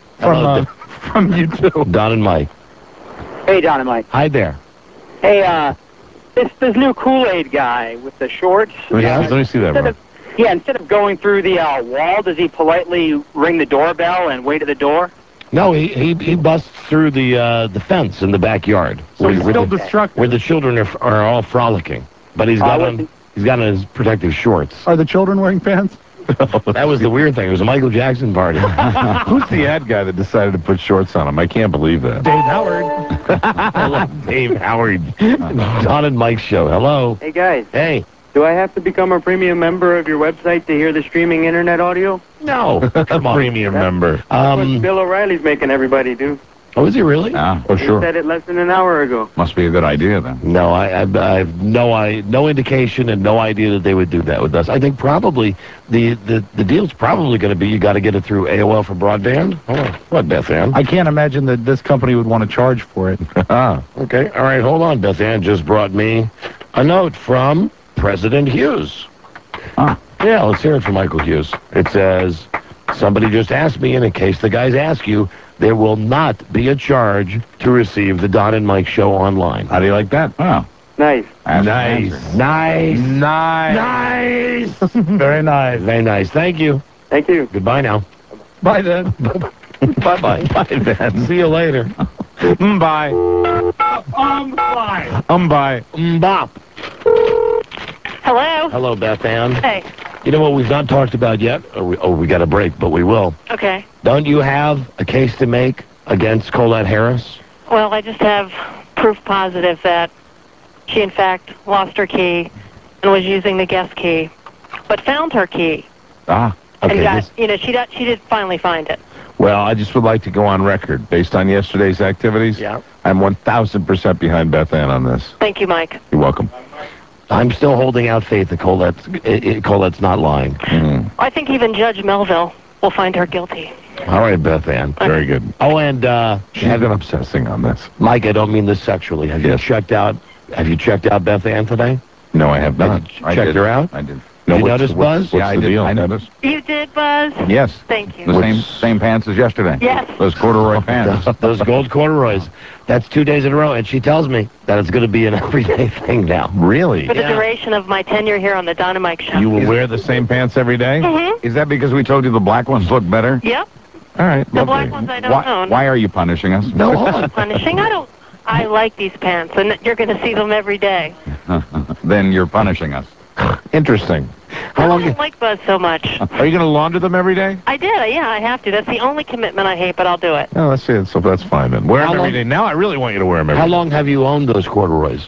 from U2. Don and Mike. Hey, Don and Mike. Hi there. Hey, this new Kool-Aid guy with the shorts. Let me see that, bro. Instead of going through the wall, does he politely ring the doorbell and wait at the door? No, he busts through the fence in the backyard. So he's still destructive. Where the children are all frolicking. But he's got on his protective shorts. Are the children wearing pants? That was the weird thing. It was a Michael Jackson party. Who's the ad guy that decided to put shorts on him? I can't believe that. Dave Howard. Dave Howard. Don and Mike Show. Hello. Hey, guys. Hey. Do I have to become a premium member of your website to hear the streaming internet audio? No. Come on. Premium member. That's what Bill O'Reilly's making everybody do. Oh, is he really? Yeah. Oh, sure. He said it less than an hour ago. Must be a good idea, then. No, I have no indication and no idea that they would do that with us. I think probably the deal's probably going to be you got to get it through AOL for broadband. Oh, what, Beth Ann? I can't imagine that this company would want to charge for it. Okay. All right, hold on. Beth Ann just brought me a note from President Hughes. Yeah, let's hear it from Michael Hughes. It says, somebody just asked me, and in case the guys ask you, there will not be a charge to receive the Don and Mike Show online. How do you like that? Wow. Nice. Nice. Very nice. Very nice. Thank you. Thank you. Goodbye now. Bye, then. Bye-bye. Bye, then. See you later. Bye. Bye. Bye. Bop. Hello? Hello, Beth Ann. Hey. You know what we've not talked about yet? We got a break, but we will. Okay. Don't you have a case to make against Colette Harris? Well, I just have proof positive that she, in fact, lost her key and was using the guest key, but found her key. Okay. And got, she did finally find it. Well, I just would like to go on record. Based on yesterday's activities, I'm 1,000% behind Beth Ann on this. Thank you, Mike. You're welcome. I'm still holding out faith that Colette's not lying. I think even Judge Melville will find her guilty. All right, Beth Ann. Very good. Oh, and she's been obsessing on this. Mike, I don't mean this sexually. Have you checked out Beth Ann today? No, I have not. Checked her out? I did. Did you notice, Buzz? Yeah, I did. I noticed. You did, Buzz? Yes. Thank you. The same pants as yesterday. Yes. Those corduroy pants. Those gold corduroys. That's 2 days in a row, and she tells me that it's going to be an everyday thing now. Really? For the duration of my tenure here on the Don and Mike Show. You will wear the same pants every day? Mm-hmm. Is that because we told you the black ones look better? Yep. All right. The black ones I don't own. Why are you punishing us? No, hold on. Punishing? I like these pants, and you're going to see them every day. Then you're punishing us. Interesting. I don't like Buzz so much. Are you going to launder them every day? I did. Yeah, I have to. That's the only commitment I hate, but I'll do it. Oh, let's see. So that's fine then. Wear them every day. Now I really want you to wear them every day. How long have you owned those corduroys?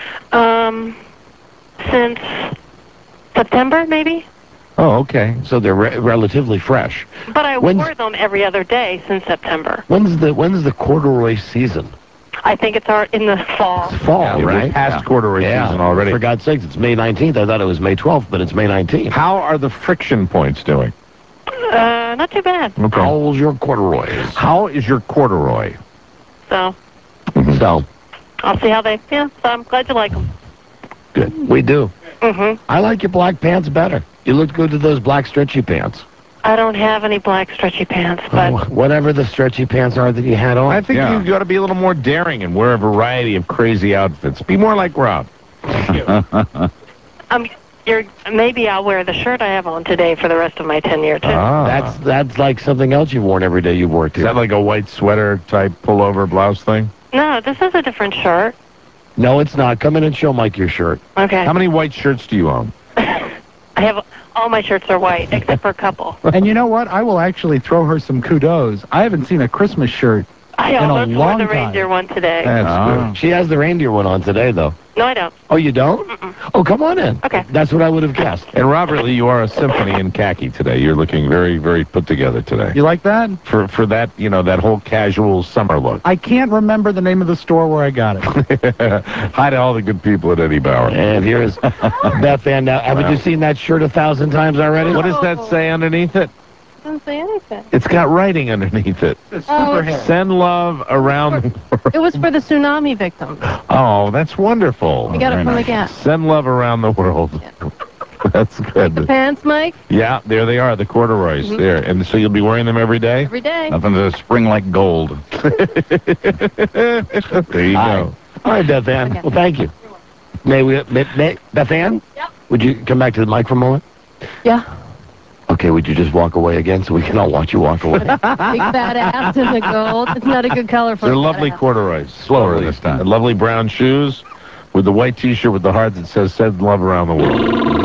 Since September, maybe. Oh, okay. So they're relatively fresh. But I wore them every other day since September. When's the corduroy season? I think it's in the fall. It's fall, right? We're past corduroy season already. For God's sakes, it's May 19th. I thought it was May 12th, but it's May 19th. How are the friction points doing? Not too bad. Okay. How old's your corduroys? How is your corduroy? So. So. I'll see how they. Yeah, so I'm glad you like them. Good. We do. Mm-hmm. I like your black pants better. You look good to those black stretchy pants. I don't have any black stretchy pants, but Whatever the stretchy pants are that you had on. I think you got to be a little more daring and wear a variety of crazy outfits. Be more like Rob. Maybe I'll wear the shirt I have on today for the rest of my tenure too. That's like something else you've worn every day you've worked Is here. that like a white sweater type pullover blouse thing? No, this is a different shirt. No, it's not. Come in and show Mike your shirt. Okay. How many white shirts do you own? I have all my shirts are white except for a couple. And you know what? I will actually throw her some kudos. I haven't seen a Christmas shirt I in a almost wore long the time. reindeer one today. That's good. She has the reindeer one on today, though. No, I don't. Oh, you don't? Oh, come on in. Okay. That's what I would have guessed. And Robert Lee, you are a symphony in khaki today. You're looking very, very put together today. You like that? For that, that whole casual summer look. I can't remember the name of the store where I got it. Hi to all the good people at Eddie Bauer. And here's Beth Ann. Now, haven't you seen that shirt 1,000 times already? What does that say underneath it? Doesn't say anything. It's got writing underneath it. Send love around the world. It was for the tsunami victims. Oh, that's wonderful. We got it from the Gap. Send love around the world. That's good. The pants, Mike? Yeah, there they are, the corduroys there. And so you'll be wearing them every day? Every day. Nothing to spring like gold. There you go. All right, Beth Ann. Well, thank you. Beth Ann? Yep. Would you come back to the mic for a moment? Yeah. Okay, would you just walk away again so we can all watch you walk away? Big fat ass in the gold. It's not a good color for They're a fat lovely ass. corduroys. Slower this time. And lovely brown shoes with the white T-shirt with the heart that says "Send love around the world."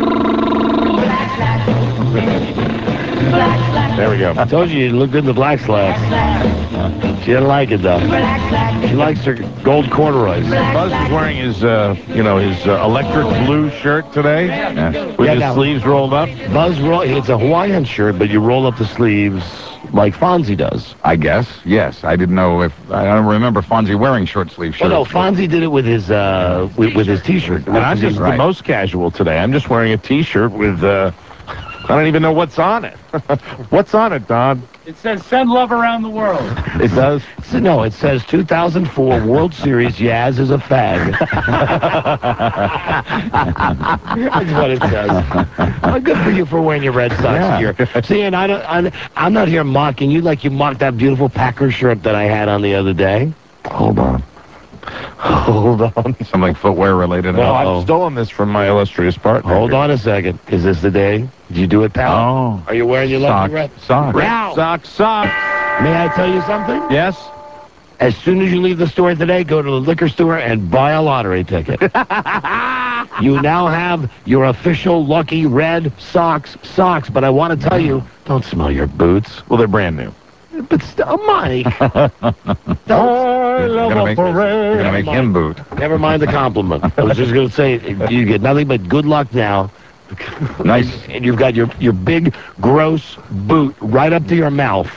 There we go. I told you look good in the black slacks. She didn't like it, though. She likes her gold corduroys. Buzz is wearing his electric blue shirt today with his sleeves rolled up. It's a Hawaiian shirt, but you roll up the sleeves like Fonzie does. I guess. Yes. I didn't know if I don't remember Fonzie wearing short sleeve shirts. Well, no, Fonzie did it with his with his T-shirt. And I'm just the most casual today. I'm just wearing a T-shirt with I don't even know what's on it. What's on it, Don? It says "Send love around the world." It does? No, it says 2004 World Series Yaz is a fag. That's what it says. Well, good for you for wearing your Red Sox gear. See, and I'm not here mocking you like you mocked that beautiful Packer shirt that I had on the other day. Hold on. Hold on. Something footwear related. No, I've stolen this from my illustrious partner. Hold on a second. Is this the day? Did you do it, pal? Oh. Are you wearing your lucky red? Socks. Now, Socks. may I tell you something? Yes? As soon as you leave the store today, go to the liquor store and buy a lottery ticket. You now have your official Lucky Red socks. But I want to tell you, don't smell your boots. Well, they're brand new. But still, Mike. You're gonna make him boot. Never mind the compliment. I was just going to say, you get nothing but good luck now. Nice. And you've got your big, gross boot right up to your mouth.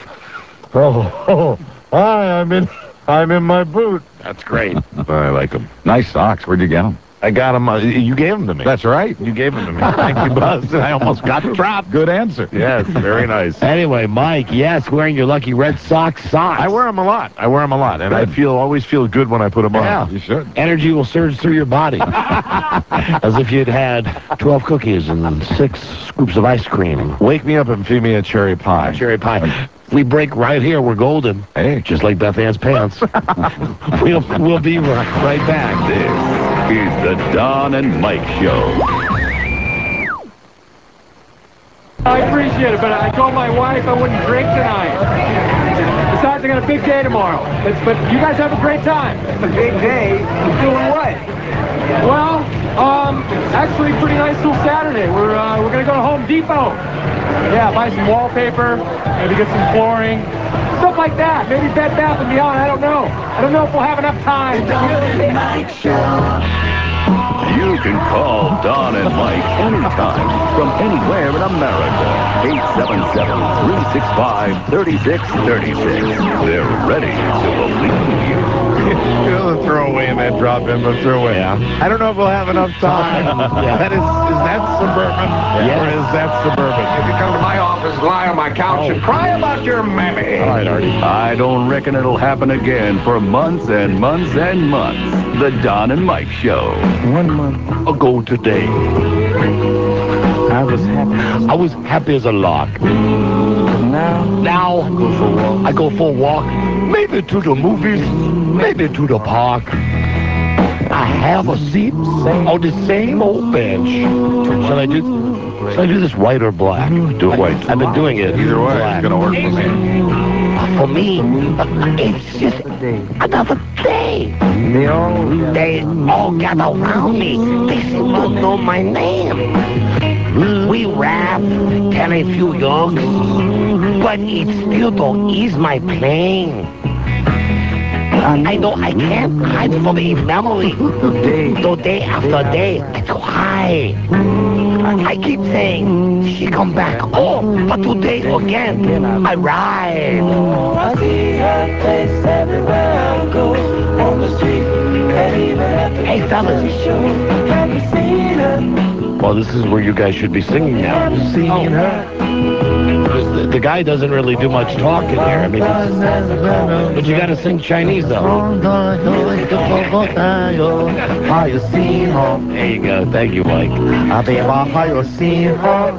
Hi, I'm in my boot. That's great. I like them. Nice socks. Where'd you get them? I got them. You gave them to me. That's right. You gave them to me. Thank you, Buzz. I almost got dropped. Good answer. Yes, very nice. Anyway, Mike, yes, wearing your Lucky Red socks. I wear them a lot. And I always feel good when I put them on. Yeah. You should. Energy will surge through your body. As if you'd had 12 cookies and 6 scoops of ice cream. Wake me up and feed me a cherry pie. Cherry pie. If we break right here, we're golden. Hey. Just like Beth Ann's pants. We'll be right back. This is the Don and Mike Show. I appreciate it, but I told my wife I wouldn't drink tonight. Besides, I got a big day tomorrow. But you guys have a great time. A big day? Doing what? Well, actually, pretty nice little Saturday. We're gonna go to Home Depot. Yeah, buy some wallpaper, maybe get some flooring, stuff like that. Maybe Bed Bath & Beyond. I don't know. I don't know if we'll have enough time. You can call Don and Mike anytime from anywhere in America. 877-365-3636. They're ready to believe you. Throw away in that drop in, but throw away. Yeah. I don't know if we'll have enough time. Yeah. Is that Suburban? Yes. Or is that Suburban? If you come to my office, lie on my couch, and cry about your mammy. All right, Artie. I don't reckon it'll happen again for months and months and months. The Don and Mike Show. 1 month ago today, I was happy as a lark. Now I go for a walk, maybe to the movies, maybe to the park. I have a seat on the same old bench. Shall I do this white or black? Do it white. I've been doing it. Either way, black. it's going to work for me. For me, it's just another day. They all gather around me. They seem to know my name. We rap, tell a few jokes, but it still don't ease my pain. I know I can't hide from the memory. So day after day, I try. I keep saying, she come back. Oh, but today again, I ride. I see her face everywhere I go. On the street, and even at the hey, fellas. Haven't seen her. Well, this is where you guys should be singing now. Singing her. Because the guy doesn't really do much talking here. I mean, but you got to sing Chinese, though. Have you seen her? There you go. Thank you, Mike. Have you seen her?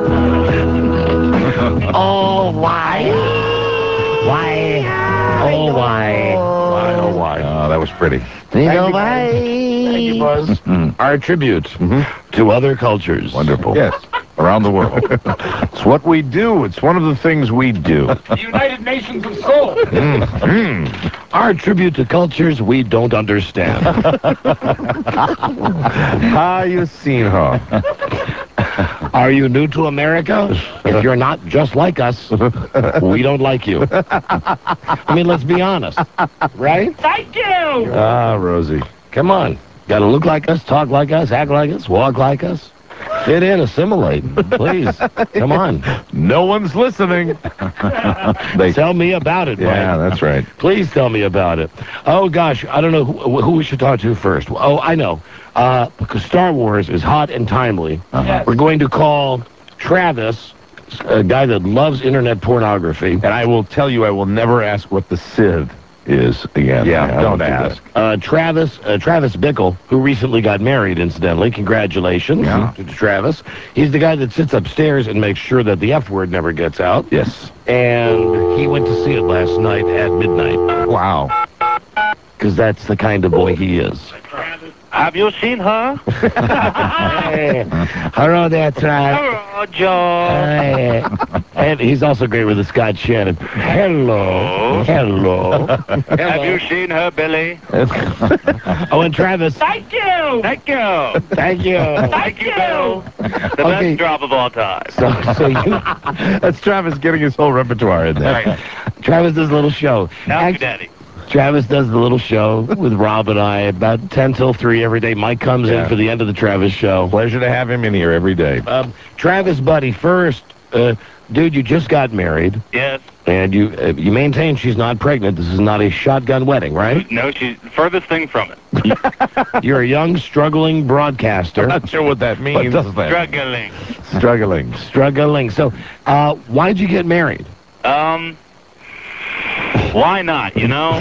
Oh, why? Why? Oh, why? Why, oh, why? Oh, that was pretty. You know why? Thank you, Buzz. Our tribute to other cultures. Wonderful. Yes. Around the world. It's what we do. It's one of the things we do. The United Nations of Soul. Our tribute to cultures we don't understand. Have you seen her? Are you new to America? If you're not just like us, we don't like you. I mean, let's be honest, right? Thank you. Ah, Rosie. Come on. Got to look like us, talk like us, act like us, walk like us. Fit in, assimilate. Please. Come on. No one's listening. Tell me about it, Mike. Yeah, that's right. Please tell me about it. Oh, gosh, I don't know who we should talk to first. Oh, I know. Because Star Wars is hot and timely. Yes. We're going to call Travis, a guy that loves internet pornography. And I will tell you, I will never ask what the Sith is again. Yeah, don't ask. Travis Bickle, who recently got married, incidentally. Congratulations to Travis. He's the guy that sits upstairs and makes sure that the F word never gets out. Yes. And he went to see it last night at midnight. Wow. Because that's the kind of boy he is. Have you seen her? Hey. Hello there, Travis. Hello, Joe. And he's also great with the Scott Shannon. Hello. Hello. Have you seen her, Billy? Oh, and Travis. Thank you. Thank you. Thank you. Thank you. The best drop of all time. So you... That's Travis getting his whole repertoire in there. Right. Travis does a little show. Thank you, Daddy. Travis does the little show with Rob and I about 10 till 3 every day. Mike comes in for the end of the Travis show. Pleasure to have him in here every day. Travis, buddy, first, dude, you just got married. Yes. And you maintain she's not pregnant. This is not a shotgun wedding, right? No, she's the furthest thing from it. You're a young, struggling broadcaster. I'm not sure what that means. Struggling. So, why'd you get married? Why not? You know.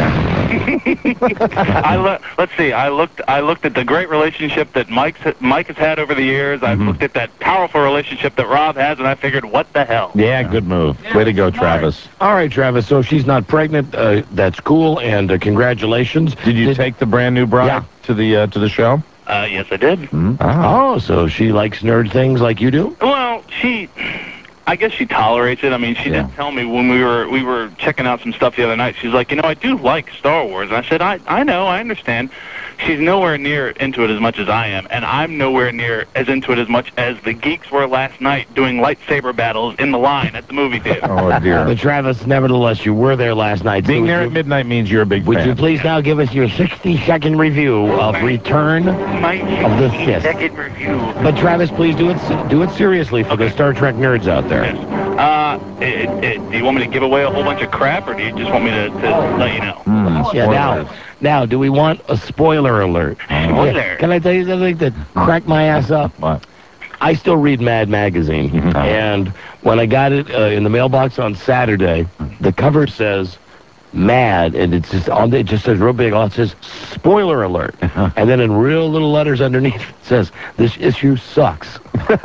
Let's see. I looked at the great relationship that Mike has had over the years. I've looked at that powerful relationship that Rob has, and I figured, what the hell? Yeah, good move. Way to go, Travis. All right, Travis. So she's not pregnant. That's cool, and congratulations. Did you take the brand new bride to the show? Yes, I did. Oh, so she likes nerd things like you do? Well, I guess she tolerates it. I mean, she did tell me when we were checking out some stuff the other night. She's like, I do like Star Wars. And I said, I know, I understand. She's nowhere near into it as much as I am, and I'm nowhere near as into it as much as the geeks were last night doing lightsaber battles in the line at the movie theater. Oh, dear. But Travis, nevertheless, you were there last night. Being there at midnight means you're a big fan. Would you please now give us your 60-second review of Return of the Sith? 60-second review. But Travis, please do it seriously for the Star Trek nerds out there. Do you want me to give away a whole bunch of crap, or do you just want me to let you know? Now, do we want a spoiler alert? Spoiler. Can I tell you something that cracked my ass up? What? I still read Mad Magazine, and when I got it in the mailbox on Saturday, the cover says Mad, and it's just it just says real big. It says spoiler alert, and then in real little letters underneath it says this issue sucks.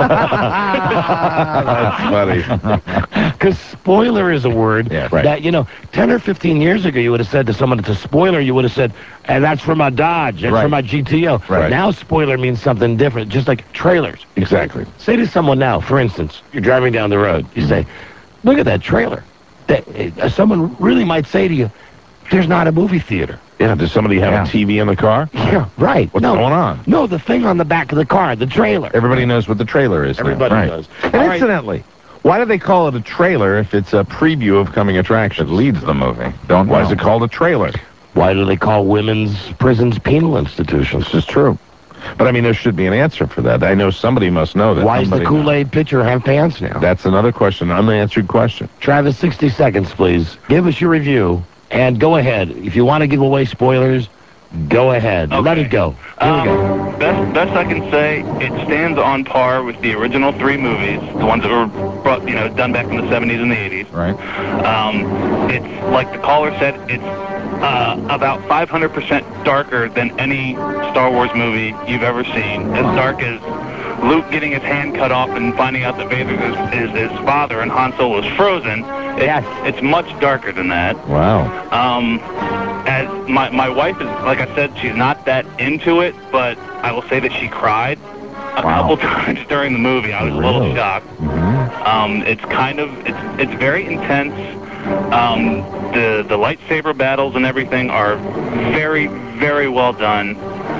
That's funny. Because spoiler is a word that 10 or 15 years ago you would have said to someone it's a spoiler. You would have said, "And that's for my Dodge. That's for my GTO." Right. Now spoiler means something different, just like trailers. Exactly. Say to someone now, for instance, you're driving down the road. You say, "Look at that trailer." Someone really might say to you, "There's not a movie theater." Yeah, does somebody have a TV in the car? Yeah, right. What's going on? No, the thing on the back of the car, the trailer. Everybody knows what the trailer is. Everybody now. does. And incidentally, why do they call it a trailer if it's a preview of coming attractions? It leads the movie. Why is it called a trailer? Why do they call women's prisons penal institutions? This is true. But, I mean, there should be an answer for that. I know somebody must know that. Why does the Kool-Aid pitcher have pants now? That's another question, unanswered question. Travis, 60 seconds, please. Give us your review, and go ahead. If you want to give away spoilers, go ahead. Okay. Let it go. Here we go. Best I can say, it stands on par with the original 3 movies, the ones that were done back in the 70s and the 80s. Right. It's, like the caller said, it's about 500% darker than any Star Wars movie you've ever seen. As dark as Luke getting his hand cut off and finding out that Vader is his father and Han Solo is frozen. It's much darker than that. Wow. As my wife is, like I said, she's not that into it, but I will say that she cried a couple times during the movie. I was a little shocked. It's it's very intense. The lightsaber battles and everything are very, very well done.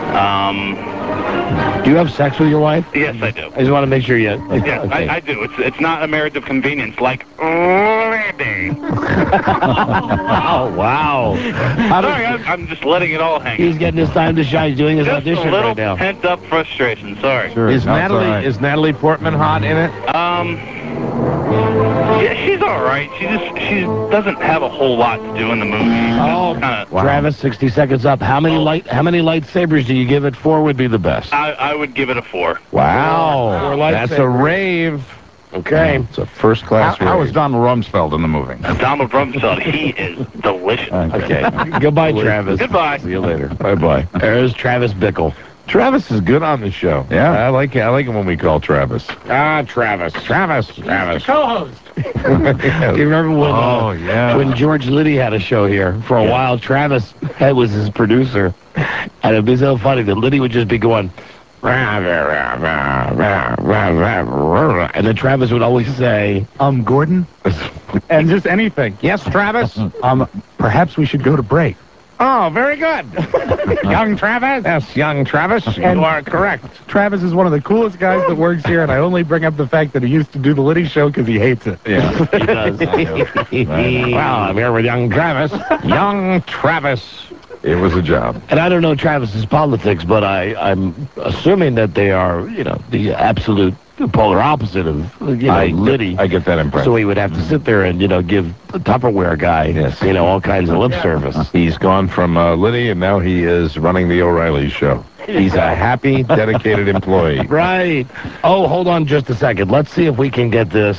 Do you have sex with your wife? Yes, I do. I just want to make sure you... Yeah, okay. I do. It's not a marriage of convenience like Randy. Oh, wow. Sorry, I'm just letting it all hang. He's getting his time to shine. He's doing his Just audition a little right now. pent-up frustration. Sorry. Sure. Is Natalie Portman hot in it? Yeah, she's all right. She doesn't have a whole lot to do in the movie. Oh, Travis, 60 seconds up. How many lightsabers do you give it 4 would be the best? I would give it a 4. Wow. That's a rave. Okay. It's a first-class rave. How was Donald Rumsfeld in the movie? Donald Rumsfeld, he is delicious. Okay. Goodbye, Travis. Goodbye. See you later. Bye-bye. There's Travis Bickle. Travis is good on the show. Yeah. I like it when we call Travis. Travis. Co-host. Do you remember when when George Liddy had a show here? For a while, Travis was his producer. And it'd be so funny that Liddy would just be going... And then Travis would always say... Gordon? And just anything. Yes, Travis? Perhaps we should go to break. Oh, very good. Young Travis? Yes, young Travis. You are correct. Travis is one of the coolest guys that works here, and I only bring up the fact that he used to do the Liddy show because he hates it. Yeah, he does. Well, I'm here with young Travis. Young Travis. It was a job. And I don't know Travis's politics, but I'm assuming that they are, the absolute polar opposite of, Liddy. I get that impression. So he would have to sit there and, give the Tupperware guy, all kinds of lip service. He's gone from Liddy, and now he is running the O'Reilly show. He's a happy, dedicated employee. Right. Oh, hold on just a second. Let's see if we can get this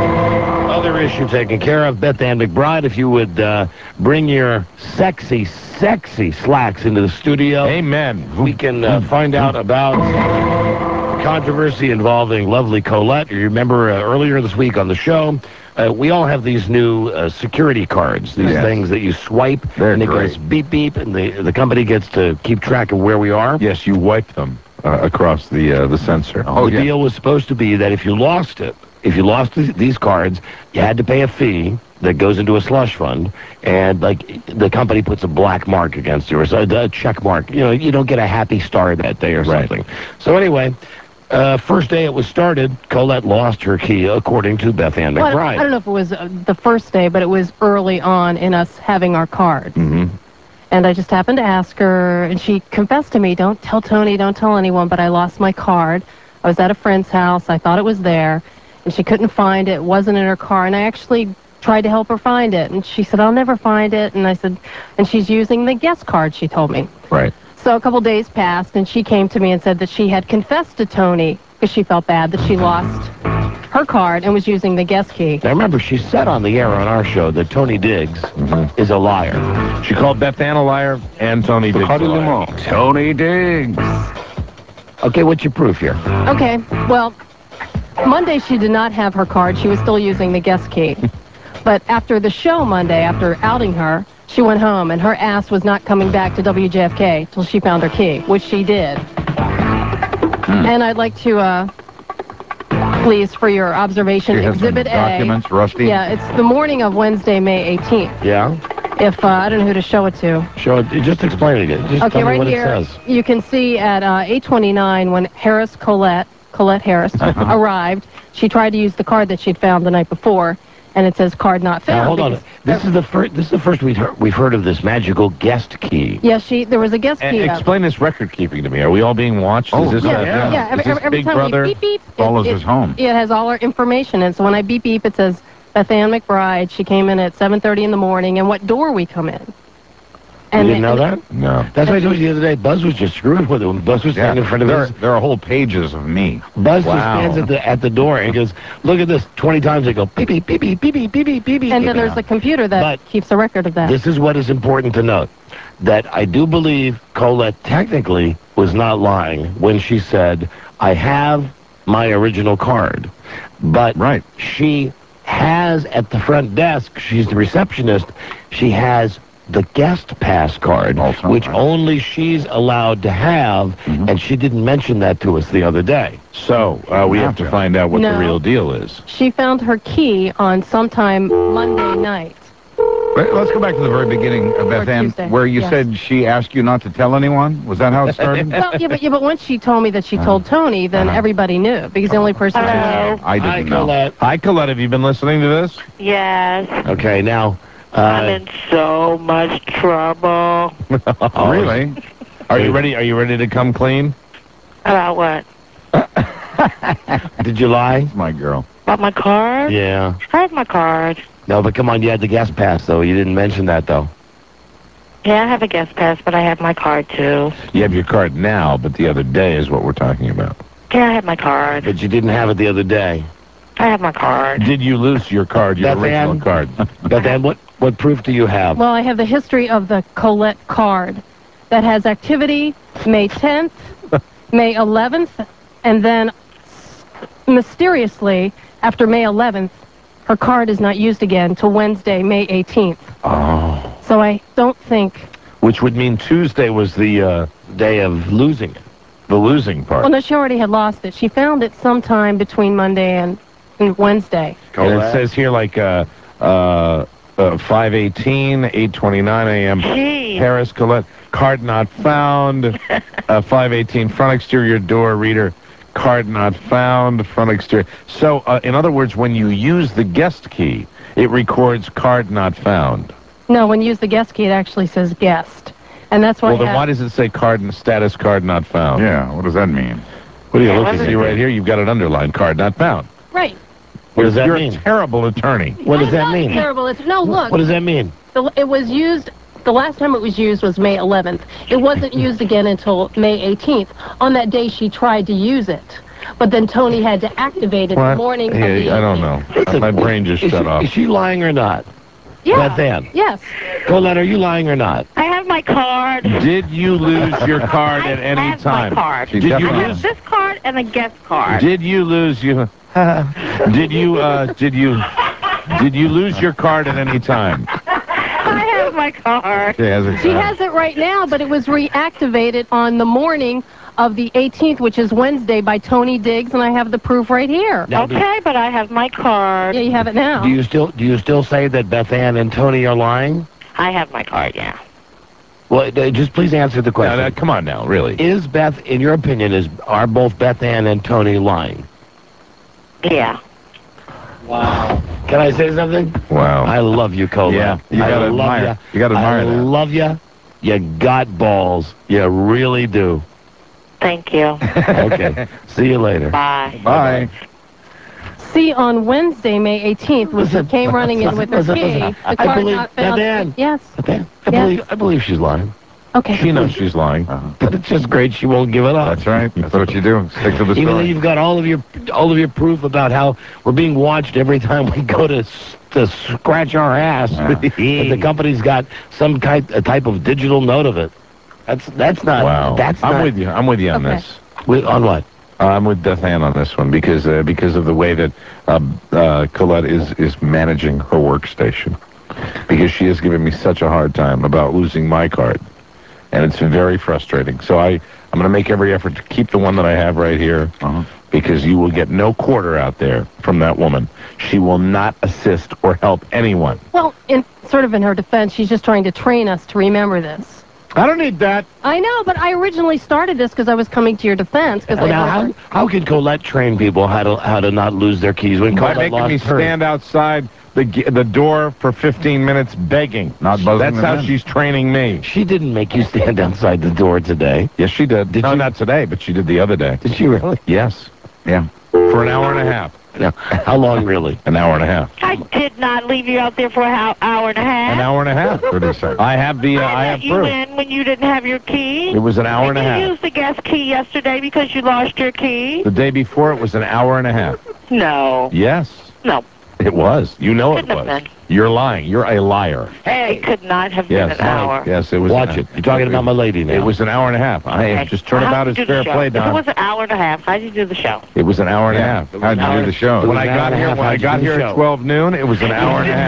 other issue taken care of. Beth Ann McBride, if you would bring your sexy slacks into the studio. Amen. We can find out about controversy involving lovely Colette. You remember earlier this week on the show, we all have these new security cards, these things that you swipe, and it goes beep beep, and the company gets to keep track of where we are. Yes, you wipe them across the sensor. The deal was supposed to be that if you lost these cards, you had to pay a fee that goes into a slush fund, and the company puts a black mark against you, or a check mark. You don't get a happy star that day or something. So anyway, first day it was started, Colette lost her key, according to Beth Ann McBride. Well, I don't know if it was the first day, but it was early on in us having our cards. Mm-hmm. And I just happened to ask her, and she confessed to me, "Don't tell Tony, don't tell anyone, but I lost my card. I was at a friend's house. I thought it was there, and she couldn't find it. It wasn't in her car, and I actually tried to help her find it." And she said, "I'll never find it." And I said, and she's using the guest card, she told me. Right. So a couple days passed, and she came to me and said that she had confessed to Tony because she felt bad that she lost her card and was using the guest key. Now remember, she said on the air on our show that Tony Diggs is a liar. She called Beth Ann a liar and Tony Diggs a liar. Tony Diggs. Okay, what's your proof here? Okay, well, Monday she did not have her card. She was still using the guest key. But after the show Monday, after outing her, she went home, and her ass was not coming back to WJFK till she found her key, which she did. And I'd like to, please, for your observation, Exhibit A. Documents, Rusty? Yeah, it's the morning of Wednesday, May 18th. Yeah? If, I don't know who to show it to. Show it, just explain it again. Just Okay, tell me right what here, it says. you can see at 8:29 when Colette Harris, arrived, she tried to use the card that she'd found the night before, and it says card not found. Now, hold on. This is the first we've heard of this magical guest key. Yeah, there was a guest key. Explain this record keeping to me. Are we all being watched? Oh, is this yeah. is this Every Big time Brother we beep beep, follows us home? It has all our information, and so when I beep beep, it says Beth Ann McBride. She came in at 7:30 in the morning, and what door we come in. You didn't know that? No. That's why I told you the other day. Buzz was just screwing with it. When Buzz was standing in front of us. There are whole pages of me. Buzz just stands at the door and goes, "Look at this." 20 times they go beep beep beep beep beep beep beep beep beep. And then there's a computer that keeps a record of that. This is what is important to note: that I do believe Colette technically was not lying when she said, "I have my original card," but she has at the front desk. She's the receptionist. She has the guest pass card, which only she's allowed to have, and she didn't mention that to us the other day. So we have to find out what the real deal is. She found her key on sometime Monday night. Let's go back to the very beginning, Beth Ann, where you said she asked you not to tell anyone. Was that how it started? Well, yeah, but once she told me that she told Tony, then everybody knew, because the only person who knew. I didn't know. Colette. Hi, Colette. Have you been listening to this? Yes. Okay, now. I'm in so much trouble. Really? Are you ready? Are you ready to come clean? About what? Did you lie? My girl. About my card? Yeah. I have my card. No, but come on, you had the guest pass, though. You didn't mention that, though. Yeah, I have a guest pass, but I have my card, too. You have your card now, but the other day is what we're talking about. Yeah, I have my card. But you didn't have it the other day. I have my card. Did you lose your card, your original card? Beth Ann, what proof do you have? Well, I have the history of the Colette card that has activity May 10th, May 11th, and then mysteriously, after May 11th, her card is not used again till Wednesday, May 18th. Oh. So I don't think... Which would mean Tuesday was the day of losing it, the losing part. Well, no, she already had lost it. She found it sometime between Monday and Wednesday. And it says here like 5:18, 8:29 a.m. Harris Colette, card not found. 5:18, front exterior door reader, card not found. Front exterior. So, in other words, when you use the guest key, it records card not found. No, when you use the guest key, it actually says guest, and that's why. Well, then why does it say status card not found? Yeah, what does that mean? What are you looking at? Right here, you've got it underlined, card not found. Right. What does that You're mean? You're a terrible attorney. What does that mean? Terrible. No, look. What does that mean? It was used. The last time it was used was May 11th. It wasn't used again until May 18th. On that day, she tried to use it, but then Tony had to activate it the morning of the 18th. I don't know. My brain just shut off. Is she lying or not? Yeah. Beth Ann. Yes. Colette, are you lying or not? I have my card. Did you lose your card at any time? My card. Did you I lose have this card and a guest card. Did you lose you? Did you lose your card at any time? I have my card. She has it right now, but it was reactivated on the morning of the 18th, which is Wednesday, by Tony Diggs, and I have the proof right here. Okay, but I have my card. Yeah, you have it now. Do you still say that Beth Ann and Tony are lying? I have my card, yeah. Well, just please answer the question. No, come on now, really. Is Beth, in your opinion, are both Beth Ann and Tony lying? Yeah. Wow. Can I say something? Wow. I love you, Colette. Yeah, you gotta admire. You gotta admire that. I love you. You got balls. You really do. Thank you. Okay. See you later. Bye. Bye. See, on Wednesday, May 18th, when she came running in with her key, the card not found. Beth Ann. Yes. Beth Ann, I believe she's lying. Okay. She knows she's lying. But it's just great she won't give it up. That's right. That's what you do. Stick to the Even though story. you've got all of your proof about how we're being watched every time we go to scratch our ass, but the company's got some a type of digital note of it. That's not. Wow. I'm with you. I'm with you on this. On what? I'm with Death Ann on this one because of the way that Colette is managing her workstation. Because she has given me such a hard time about losing my card. And it's very frustrating. So I'm going to make every effort to keep the one that I have right here. Because you will get no quarter out there from that woman. She will not assist or help anyone. Well, in her defense, she's just trying to train us to remember this. I don't need that. I know, but I originally started this because I was coming to your defense. Now, how could Colette train people how to not lose their keys when By Colette making lost me hers? stand outside the door for 15 minutes begging. Not buzzing That's them how in. she's training me. She didn't make you stand outside the door today. Yes, she did. Did no, she? not today, but she did the other day. Did she really? Yes. Yeah. For an hour and a half. No. How long, really? An hour and a half. I did not leave you out there for an hour and a half. An hour and a half. What did he say? I have the. I have you proof. in when you didn't have your key. It was an hour and a half. You used the guest key yesterday because you lost your key. The day before, it was an hour and a half. No. Yes. No. It was. You know it Couldn't have was. been. You're lying. You're a liar. It could not have Yes. been an hour. Yes, it was. Watch it. You're talking about my lady now. It was an hour and a half. I Okay. just turn about as fair play, If it Don. was an hour and a half, how did you do the show? It was an hour and a half. How'd you do the show? When I got here at 12 noon, it was an hour and a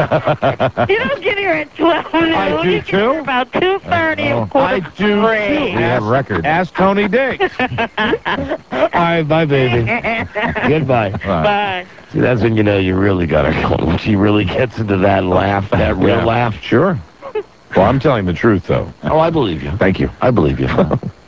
half. You don't get here at 12 noon. I do you get here too. about 2:30 and quarter I to do 3. We have records. Ask Tony Diggs. All right, bye, baby. Goodbye. Bye. See, that's when you know you really got her going. When she really gets into that laugh, that real laugh. Sure. Well, I'm telling the truth, though. Oh, I believe you. Thank you. I believe you.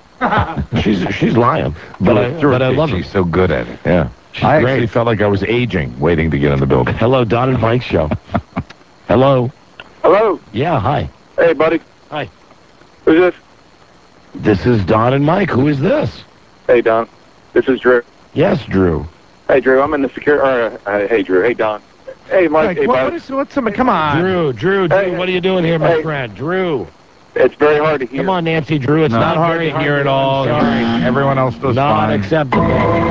she's lying, but I love her. She's so good at it. Yeah. She's I great. actually felt like I was aging waiting to get in the building. Hello, Don and Mike show. Hello. Hello. Yeah, hi. Hey, buddy. Hi. Who's this? This is Don and Mike. Who is this? Hey, Don. This is Drew. Yes, Drew. Hey, Drew. I'm in the security. Hey, Drew. Hey, Don. Hey, Mike. Hey, bud. What's somebody? Come on. Drew, Hey, what are you doing here, my hey. friend? Drew. It's very hard to hear. Come on, Nancy Drew. It's not hard to hear at all. Sorry. Everyone else does Not fine. acceptable.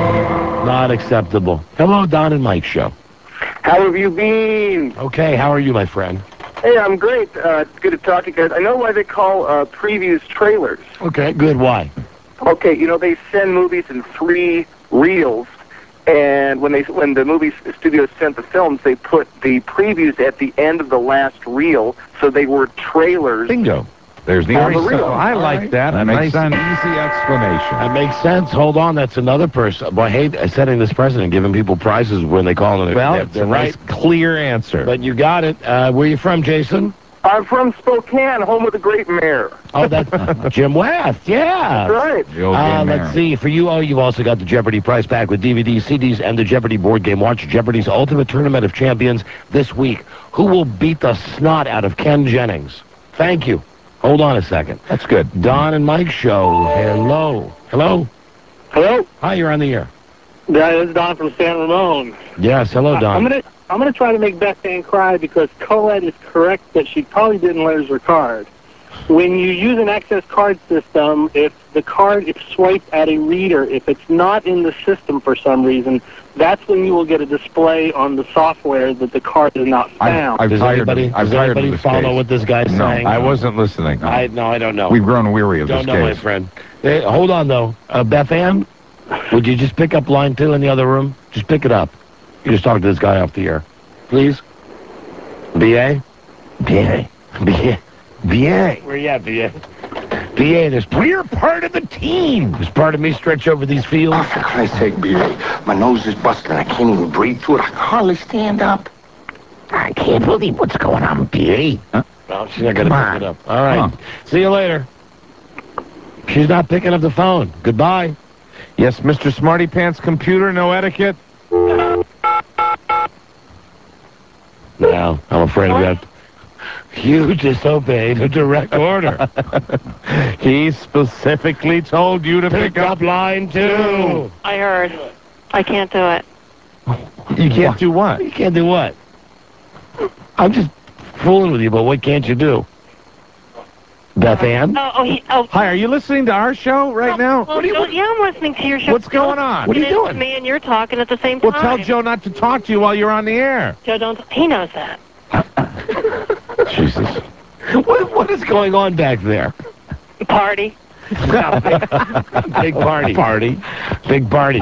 Not acceptable. Hello, Don and Mike show. How have you been? Okay, how are you, my friend? Hey, I'm great. It's good to talk to you guys. I know why they call previews trailers. Okay, good. Why? Okay, they send movies in 3 reels, and when the movie studios sent the films, they put the previews at the end of the last reel, so they were trailers. Bingo. There's the On the answer. reel. I like right. that. That A makes nice, sense. easy explanation. That makes sense. Hold on, that's another person. Boy, I hate setting this precedent, giving people prizes when they call them. Well, they're it's a right. nice, clear answer. But you got it. Where you from, Jason? I'm from Spokane, home of the great mayor. Oh, that's Jim West. Yeah. That's right. The old game Let's there. see. For you, you've also got the Jeopardy prize pack with DVDs, CDs, and the Jeopardy board game. Watch Jeopardy's Ultimate Tournament of Champions this week. Who will beat the snot out of Ken Jennings? Thank you. Hold on a second. That's good. Don and Mike show. Hello. Hello. Hello? Hi, you're on the air. This is Don from San Ramon. Yes, hello, Don. I'm gonna try to make Beth Ann cry because Colette is correct that she probably didn't lose her card. When you use an access card system, if the card is swiped at a reader, if it's not in the system for some reason, that's when you will get a display on the software that the card is not found. I've Does tired anybody, of, I've does tired of anybody this follow case. what this guy's No, saying? I wasn't listening. I don't know. We've grown weary of Don't this know, my case. friend. Hey, hold on, though. Beth Ann, would you just pick up line 2 in the other room? Just pick it up. You just talk to this guy off the air. Please? B.A.? B.A. B.A. B.A. Where you at, B.A.? B.A., we're part of the team. Does part of me stretch over these fields? Oh, for Christ's sake, B.A. My nose is busted. I can't even breathe through it. I can hardly stand up. I can't believe what's going on, B.A. Huh? Well, she's not going to pick it up. All right. See you later. She's not picking up the phone. Goodbye. Yes, Mr. Smarty Pants computer, no etiquette? Now, I'm afraid of that. You disobeyed a direct order. He specifically told you to pick up line 2. I heard. I can't do it. You can't do what? You can't do what? I'm just fooling with you, but what can't you do? Beth Ann? Hi, are you listening to our show right now? Well, yeah, I'm listening to your show. What's going on? What are you doing? Me and you're talking at the same time. Well, tell Joe not to talk to you while you're on the air. Joe, don't. He knows that. Jesus. What is going on back there? Party. Big party. Big party.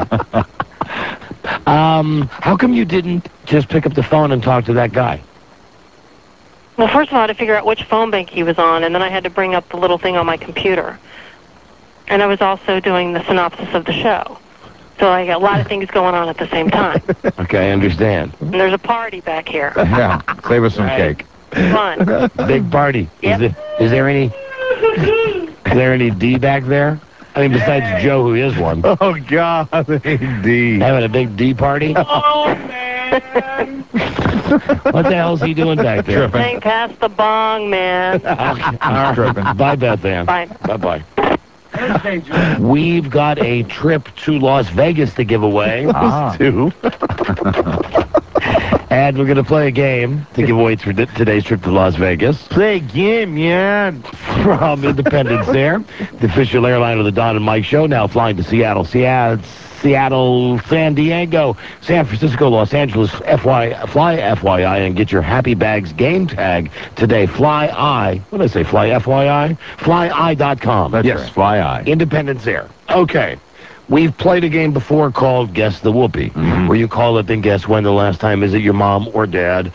How come you didn't just pick up the phone and talk to that guy? Well, first of all, I had to figure out which phone bank he was on, and then I had to bring up the little thing on my computer. And I was also doing the synopsis of the show. So I got a lot of things going on at the same time. Okay, I understand. And there's a party back here. Yeah, save us some cake. Fun. Big party. Yep. Is there any D back there? I mean, besides Joe, who is one. Oh, God, D. Having a big D party? Oh, man. What the hell's he doing back there? Saying pass the bong, man. Bye, Beth Ann. Bye. Bye-bye. We've got a trip to Las Vegas to give away. Two. And we're going to play a game to give away for today's trip to Las Vegas. Play a game, yeah. From Independence Air, the official airline of the Don and Mike Show, now flying to Seattle, San Diego, San Francisco, Los Angeles, fly FYI, and get your Happy Bags game tag today. What did I say, fly FYI? Flyeye.com. Yes, Flyeye. Independence Air. Okay. We've played a game before called Guess the Whoopee, where you call up and guess when the last time is it your mom or dad,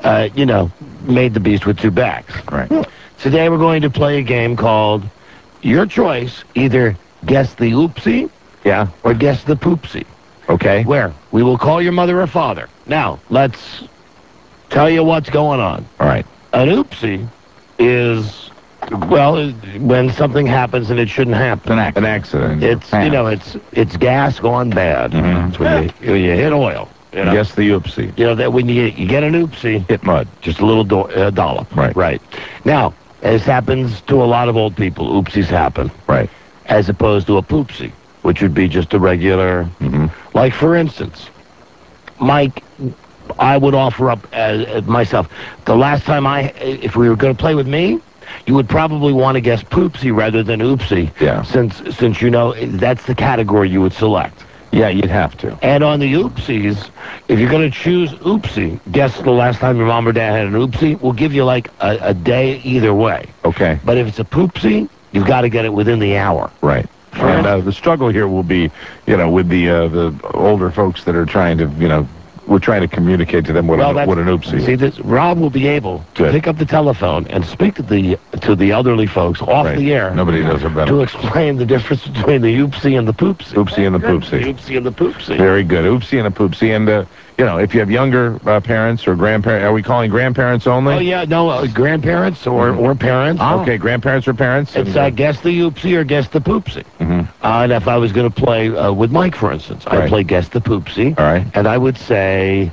made the beast with two backs. Right. Today we're going to play a game called Your Choice, either Guess the Oopsie, or Guess the Poopsie. Okay. Where we will call your mother or father. Now, let's tell you what's going on. All right. An oopsie is, well, when something happens and it shouldn't happen. An accident. It's, it's gas gone bad. It's when you hit oil. Guess the oopsie. That when you get an oopsie, hit mud. Just a little dollop. Right. Now, as happens to a lot of old people, oopsies happen. Right. As opposed to a poopsie, which would be just a regular, like for instance, Mike, I would offer up as myself, the last time if we were going to play with me, you would probably want to guess poopsie rather than oopsie. Yeah. Since that's the category you would select. Yeah, you'd have to. And on the oopsies, if you're going to choose oopsie, guess the last time your mom or dad had an oopsie, we'll give you like a day either way. Okay. But if it's a poopsie, you've got to get it within the hour. Right. And the struggle here will be, with the older folks that are trying to, we're trying to communicate to them what an oopsie is. See, Rob will be able to pick up the telephone and speak to the elderly folks off the air. Nobody knows about to explain the difference between the oopsie and the poopsie. Oopsie and the poopsie. Oopsie and the poopsie. Very good. Oopsie and a poopsie. And, if you have younger parents or grandparents, are we calling grandparents only? Oh, yeah, no, grandparents or parents. Okay, grandparents or parents. It's guess the oopsie or guess the poopsie. And if I was going to play with Mike, for instance, I'd play guess the poopsie. All right. And I would say,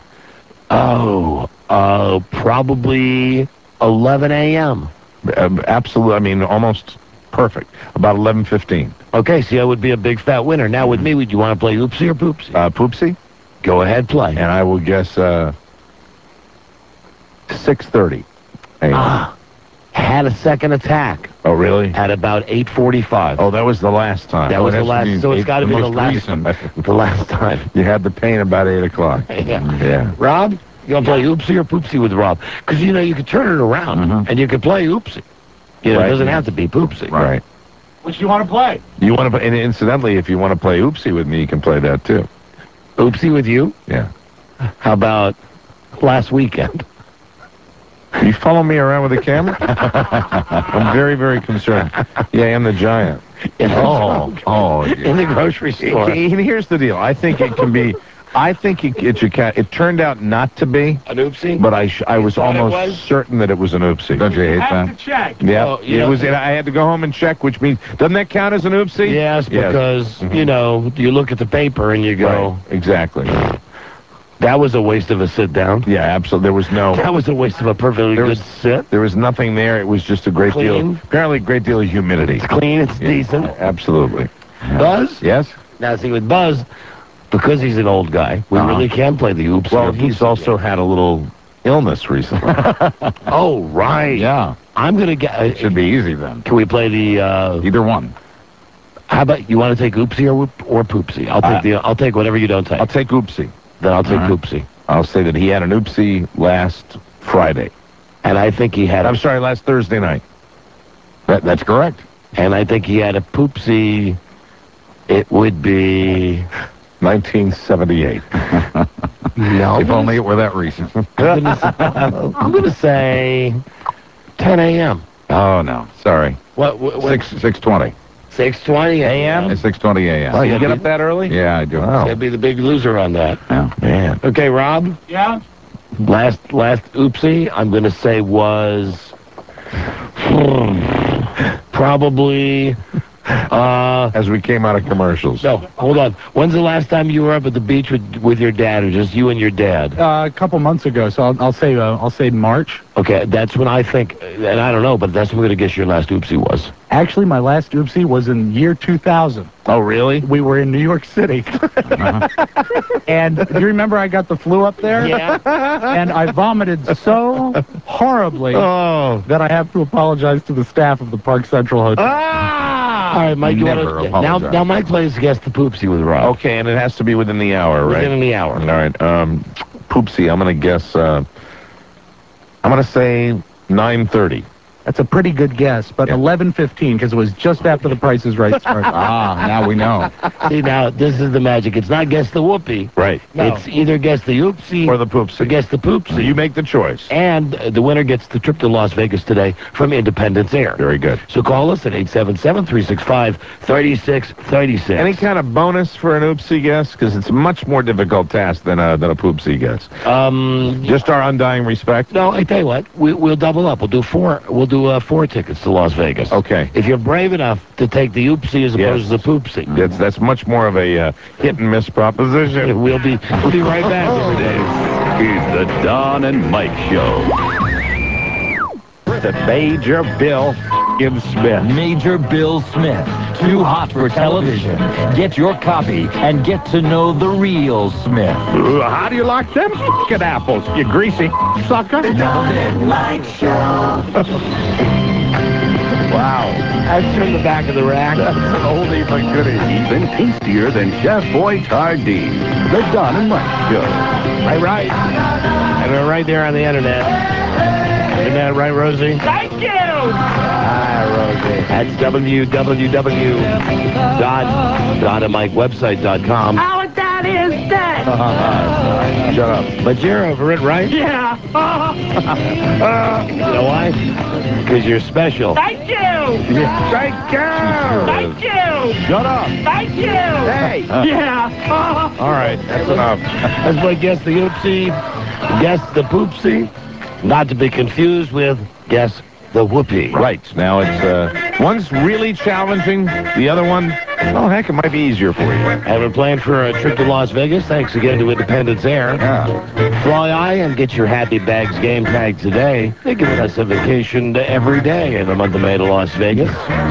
probably 11 a.m. Absolutely. I mean, almost perfect. About 11:15. Okay, see, I would be a big fat winner. Now, with me, would you want to play oopsie or poopsie? Poopsie. Go ahead, play. And I will guess 6:30 a.m. Had a second attack. Oh, really? At about 8:45. Oh, that was the last time. That was the last. So it's got to be the last. The last time. You had the pain about 8 o'clock. Yeah. Rob, you gonna play oopsie or poopsie with Rob? Because you could turn it around and you could play oopsie. It doesn't have to be poopsie. Right. Which you want to play? You want to, and incidentally, if you want to play oopsie with me, you can play that too. Oopsie with you? Yeah. How about last weekend? You follow me around with a camera? I'm very, very concerned. Yeah, I'm the giant. In the grocery store. And here's the deal. I think it can be. I think it turned out not to be an oopsie, but I was almost certain that it was an oopsie. Don't you hate that? Have to check. Yeah, it was. I had to go home and check, which means doesn't that count as an oopsie? Yes, because you look at the paper and you go, right. Exactly. That was a waste of a sit down. Yeah, absolutely. There was no. That was a waste of a perfectly good sit. There was nothing there. It was just a great deal. Apparently, a great deal of humidity. It's clean. It's decent. Absolutely. Buzz? Yes. Now, see, with Buzz, because he's an old guy, we really can play the oops. Well, he's also had a little illness recently. Oh, right. Yeah. I'm going to get... It should be easy then. Can we play the... Either one. How about, you want to take oopsie or poopsie? I'll take whatever you don't take. I'll take oopsie. Then I'll take poopsie. I'll say that he had an oopsie last Friday. And I think he had... I'm sorry, last Thursday night. That's correct. And I think he had a poopsie. It would be... 1978. No. If only it were that recent. I'm going to say 10 a.m. Oh, no. Sorry. What? 6:20. 6:20 a.m.? 6:20 a.m. Well, you get up that early? Yeah, I do. Wow. I'd be the big loser on that. Yeah. Man. Okay, Rob? Yeah? Last oopsie, I'm going to say was... probably... As we came out of commercials. No, hold on. When's the last time you were up at the beach with your dad, or just you and your dad? A couple months ago, so I'll say March. Okay, that's when I think, and I don't know, but that's when I'm going to guess your last oopsie was. Actually, my last oopsie was in year 2000. Oh, really? We were in New York City. And do you remember I got the flu up there? Yeah. And I vomited so horribly that I have to apologize to the staff of the Park Central Hotel. All right, Mike, you Never want to... apologize. Now Mike plays Guess the Poopsie with Rob. Okay, and it has to be within the hour, right? Within the hour. All right. Poopsie, I'm going to guess... I'm going to say 9:30. That's a pretty good guess, but 11:15, because it was just after the Price is Right started. Now we know. See, now, this is the magic. It's not Guess the Whoopee. Right. No. It's either Guess the Oopsie Or the Poopsie. or Guess the Poopsie. You make the choice. And the winner gets the trip to Las Vegas today from Independence Air. Very good. So call us at 877-365-3636. Any kind of bonus for an oopsie guess? Because it's a much more difficult task than a poopsie guess. Just our undying respect. No, I tell you what, we'll double up. We'll do four tickets to Las Vegas. Okay. If you're brave enough to take the oopsie as opposed to the poopsie. That's much more of a hit and miss proposition. We'll be right back. It's the Don and Mike Show. The Major Bill Smith. Major Bill Smith. Too hot for television. Get your copy and get to know the real Smith. How do you like them f***ing apples, you greasy sucker? The Don and Mike Show. Wow. I've turned the back of the rack. That's an oldie but goodie. Even tastier than Chef Boyardee. The Don and Mike Show. Right. And we're right there on the internet. Isn't that right, Rosie? Thank you. Hi, Rosie. That's www.donandmikewebsite.com. Our dad is dead. Shut up. But you're over it, right? Yeah. You know why? Because you're special. Thank you. Thank you. Thank you. Shut up. Thank you. Hey. Yeah. All right, that's enough. Let's play Guess the Oopsie, Guess the Poopsie. Not to be confused with Guess the Whoopee. Right. Now it's, one's really challenging. The other one, oh, heck, it might be easier for you. And we're planning for a trip to Las Vegas. Thanks again to Independence Air. Fly and get your Happy Bags game tag today. They're giving us a vacation every day in the month of May to Las Vegas.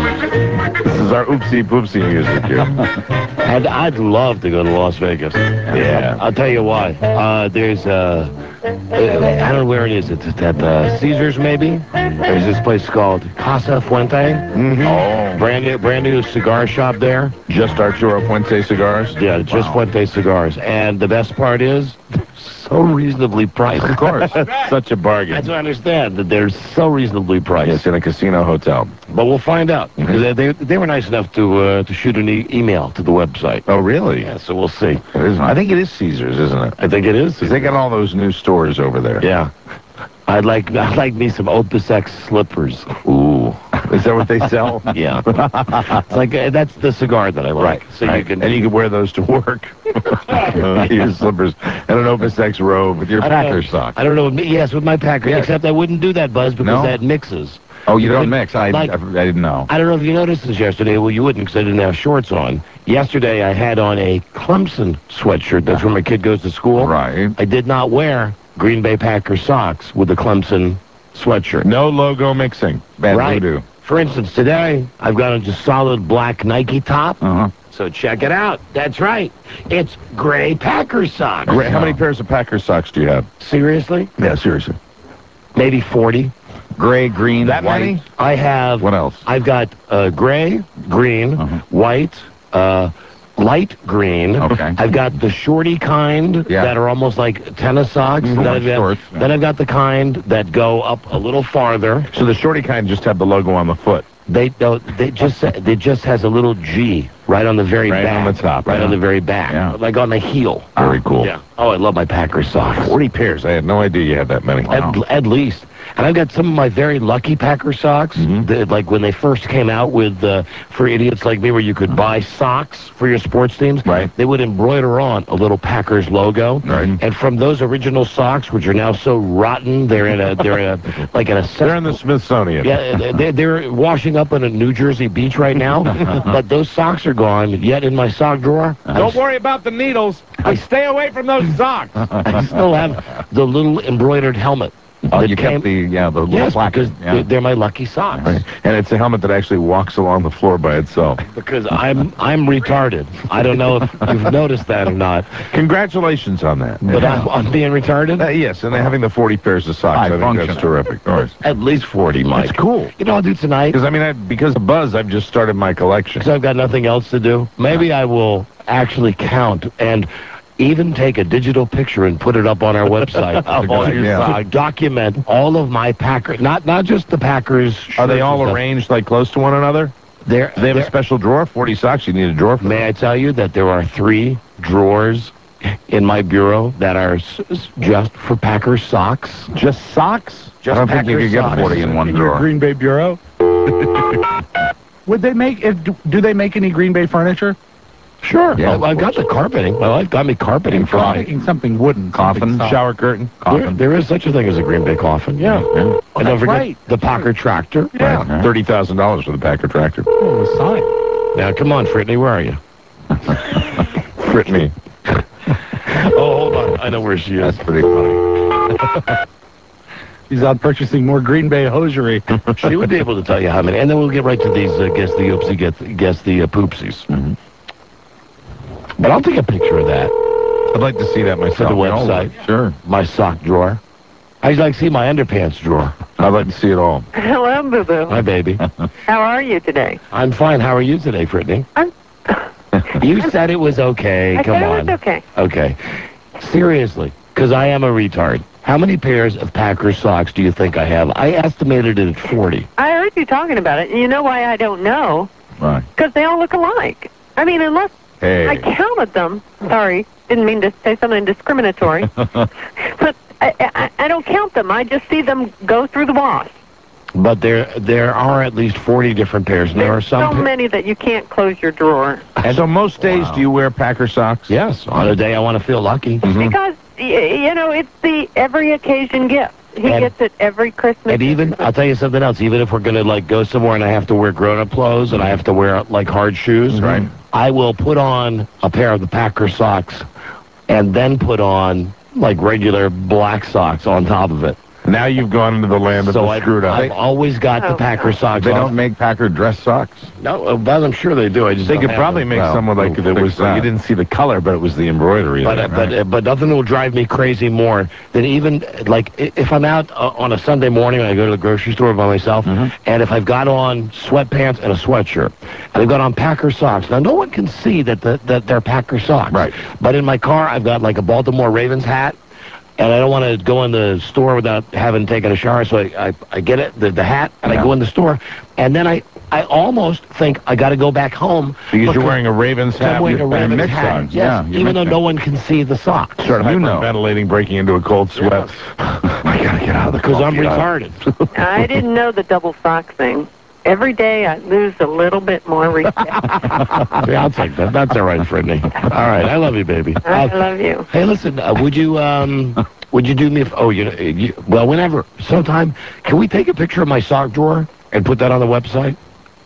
This is our oopsie poopsie music here. And I'd love to go to Las Vegas. Yeah. I'll tell you why. There's I don't know where it is. It's at Caesars, maybe. There's this place called Casa Fuente. Oh. Brand new cigar shop there. Just Arturo Fuente cigars? Yeah, just Fuente cigars. And the best part is, so reasonably priced. Of course. Such a bargain. That's what I understand, that they're so reasonably priced. Yes, in a casino hotel. But we'll find out. Because they were nice enough to shoot an email to the website. Oh, really? Yeah, so we'll see. I think it is Caesars, isn't it? I think it is. Because they got all those new stores over there. Yeah. I'd like me some Opus X slippers. Ooh. Is that what they sell? Yeah. It's like, that's the cigar that I like. Right. So you can wear those to work. Your slippers and an Opus X robe with your Packer socks. I don't know. Yes, with my Packer. Yes. Except I wouldn't do that, Buzz, because that mixes. Oh, you don't mix? I didn't know. I don't know if you noticed this yesterday. Well, you wouldn't because I didn't have shorts on. Yesterday, I had on a Clemson sweatshirt. That's where my kid goes to school. Right. I did not wear Green Bay Packer socks with the Clemson sweatshirt. No logo mixing. Bad voodoo. For instance, today, I've got a just solid black Nike top. So check it out. That's right. It's gray Packer socks. How many pairs of Packer socks do you have? Seriously? Yeah, seriously. Maybe 40. Gray, green, That white. many? I have. What else? I've got gray, green, white, light green. Okay. I've got the shorty kind that are almost like tennis socks. Then I've got the kind that go up a little farther. So the shorty kind just have the logo on the foot. They just has a little G right on the very back. Right on the top. Right on the very back. Like on the heel. Very cool. Yeah. Oh, I love my Packers socks. 40 pairs. I had no idea you had that many. At least. And I've got some of my very lucky Packer socks, like when they first came out with, for idiots like me, where you could buy socks for your sports teams. Right. They would embroider on a little Packers logo. Right. And from those original socks, which are now so rotten, they're in a They're in the Smithsonian. Yeah, they're washing up on a New Jersey beach right now. But those socks are gone, yet in my sock drawer. Don't worry about the needles. Stay away from those socks. I still have the little embroidered helmet. Oh, you kept the little placard. Because they're my lucky socks. Right. And it's a helmet that actually walks along the floor by itself. Because I'm retarded. I don't know if you've noticed that or not. Congratulations on that. But I'm being retarded? Yes, and having the 40 pairs of socks, I think that's terrific. Of course. At least 40, Mike. That's cool. You know what I'll do tonight? Because, because of Buzz, I've just started my collection. Because I've got nothing else to do. Maybe I will actually count and even take a digital picture and put it up on our website. To document all of my Packers, not just the Packers. Are they all arranged like close to one another? They have a special drawer. 40 socks. You need a drawer for May I tell you that there are 3 drawers in my bureau that are just for Packer socks? Just socks? I don't think you could get 40 in one drawer. Your Green Bay bureau? Would they make? Do they make any Green Bay furniture? Sure. Yeah, I've got the carpeting. My wife got me carpeting for something wooden. Coffin, shower curtain. Coffin. There is such a thing as a Green Bay coffin. Yeah. Oh, And don't forget the Packer tractor. Yeah. Right. $30,000 for the Packer tractor. Oh, sign. Now, come on, Brittany, where are you? Brittany. Oh, hold on. I know where she is. That's pretty funny. She's out purchasing more Green Bay hosiery. She would be able to tell you how many. And then we'll get right to these guess the oopsie, guess the poopsies. But I'll take a picture of that. I'd like to see that myself. For the website. Sure. My sock drawer. I'd like to see my underpants drawer. I'd like to see it all. Hello, Boo-Boo. Hi, baby. How are you today? I'm fine. How are you today, Brittany? You said it was okay. I Come said on. it was okay. Okay. Seriously, because I am a retard. How many pairs of Packers socks do you think I have? I estimated it at 40. I heard you talking about it. You know why I don't know? Why? Because they all look alike. I mean, unless I counted them. Sorry, didn't mean to say something discriminatory. But I don't count them. I just see them go through the wash. But there are at least 40 different pairs. And there are some so many that you can't close your drawer. And so most days do you wear Packer socks? Yes. On a day I want to feel lucky. Because, you know, it's the every occasion gift. He gets it every Christmas. And even, I'll tell you something else, even if we're going to, like, go somewhere and I have to wear grown-up clothes and I have to wear, like, hard shoes, right? I will put on a pair of the Packer socks and then put on, like, regular black socks on top of it. Now you've gone into the land of the screwed up. I've always got the Packer socks. They don't make Packer dress socks? No, but I'm sure they do. They could probably make someone like that was, you didn't see the color, but it was the embroidery. But nothing will drive me crazy more than even, like, if I'm out on a Sunday morning and I go to the grocery store by myself, and if I've got on sweatpants and a sweatshirt, and I've got on Packer socks. Now, no one can see that they're Packer socks. Right. But in my car, I've got, like, a Baltimore Ravens hat. And I don't want to go in the store without having taken a shower, so I get it, the hat, and I go in the store. And then I almost think I got to go back home. Because you're wearing a Ravens hat. I'm wearing a Ravens hat, yes, even though no one can see the socks. Sort of hyperventilating, breaking into a cold sweat. I got to get out of the Because I'm retarded. I didn't know the double sock thing. Every day I lose a little bit more respect. Yeah, I'll take that. That's all right, Brittany. All right, I love you, baby. I love you. Hey, listen, would you do me well, whenever, sometime, can we take a picture of my sock drawer and put that on the website?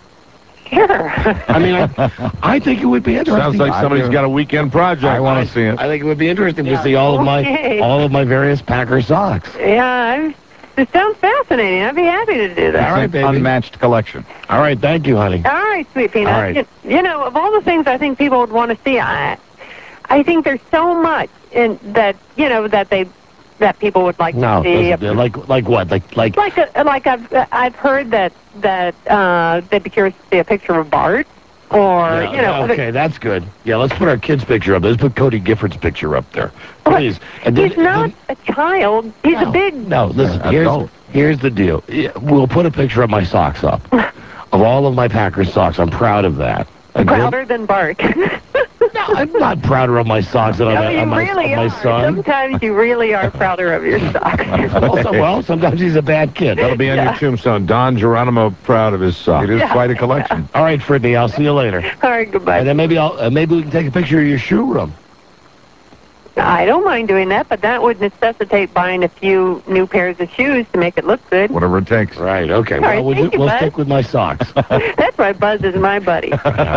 Sure. I mean, I think it would be interesting. Sounds like somebody's got a weekend project. I want to see it. I think it would be interesting to see all of my various Packer socks. Yeah, it sounds fascinating. I'd be happy to do that. All right, baby. Unmatched collection. All right, thank you, honey. All right, sweet peanut. All right. You know, of all the things I think people would want to see, I think there's so much in that, you know, that they that people would like to see. like what? Like I've heard that they'd be curious to see a picture of Bart. Or, okay, that's good. Yeah, let's put our kid's picture up. Let's put Cody Gifford's picture up there, please. And he's not a child. He's a big... No, listen, here's the deal. We'll put a picture of my socks up, of all of my Packers socks. I'm proud of that. Prouder than Bart. No, I'm not prouder of my socks than of my son. Sometimes you really are prouder of your socks. Well, sometimes he's a bad kid. That'll be on your tombstone. Don Geronimo, proud of his socks. It is quite a collection. All right, Brittany, I'll see you later. All right, goodbye. And then maybe we can take a picture of your shoe room. I don't mind doing that, but that would necessitate buying a few new pairs of shoes to make it look good. Whatever it takes. Right, okay. Well, we'll stick with my socks. That's why Buzz is my buddy.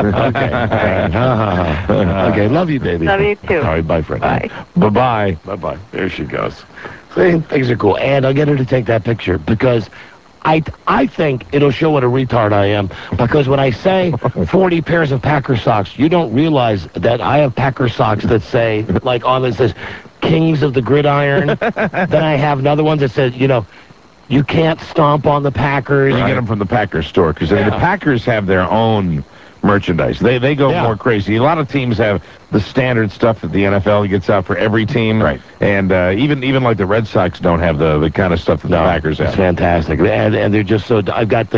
Okay, love you, baby. Love you, too. All right, bye, Fred. Bye. Bye-bye. Bye-bye. There she goes. See, things are cool. And I'll get her to take that picture because I think it'll show what a retard I am, because when I say 40 pairs of Packer socks, you don't realize that I have Packer socks that say, like on this says, Kings of the Gridiron. Then I have another one that says, you can't stomp on the Packers. You get them from the Packers store, because the Packers have their own merchandise. They go more crazy. A lot of teams have the standard stuff that the NFL gets out for every team. Right. And even like the Red Sox don't have the kind of stuff that the Packers have. It's fantastic. And they're just so I've got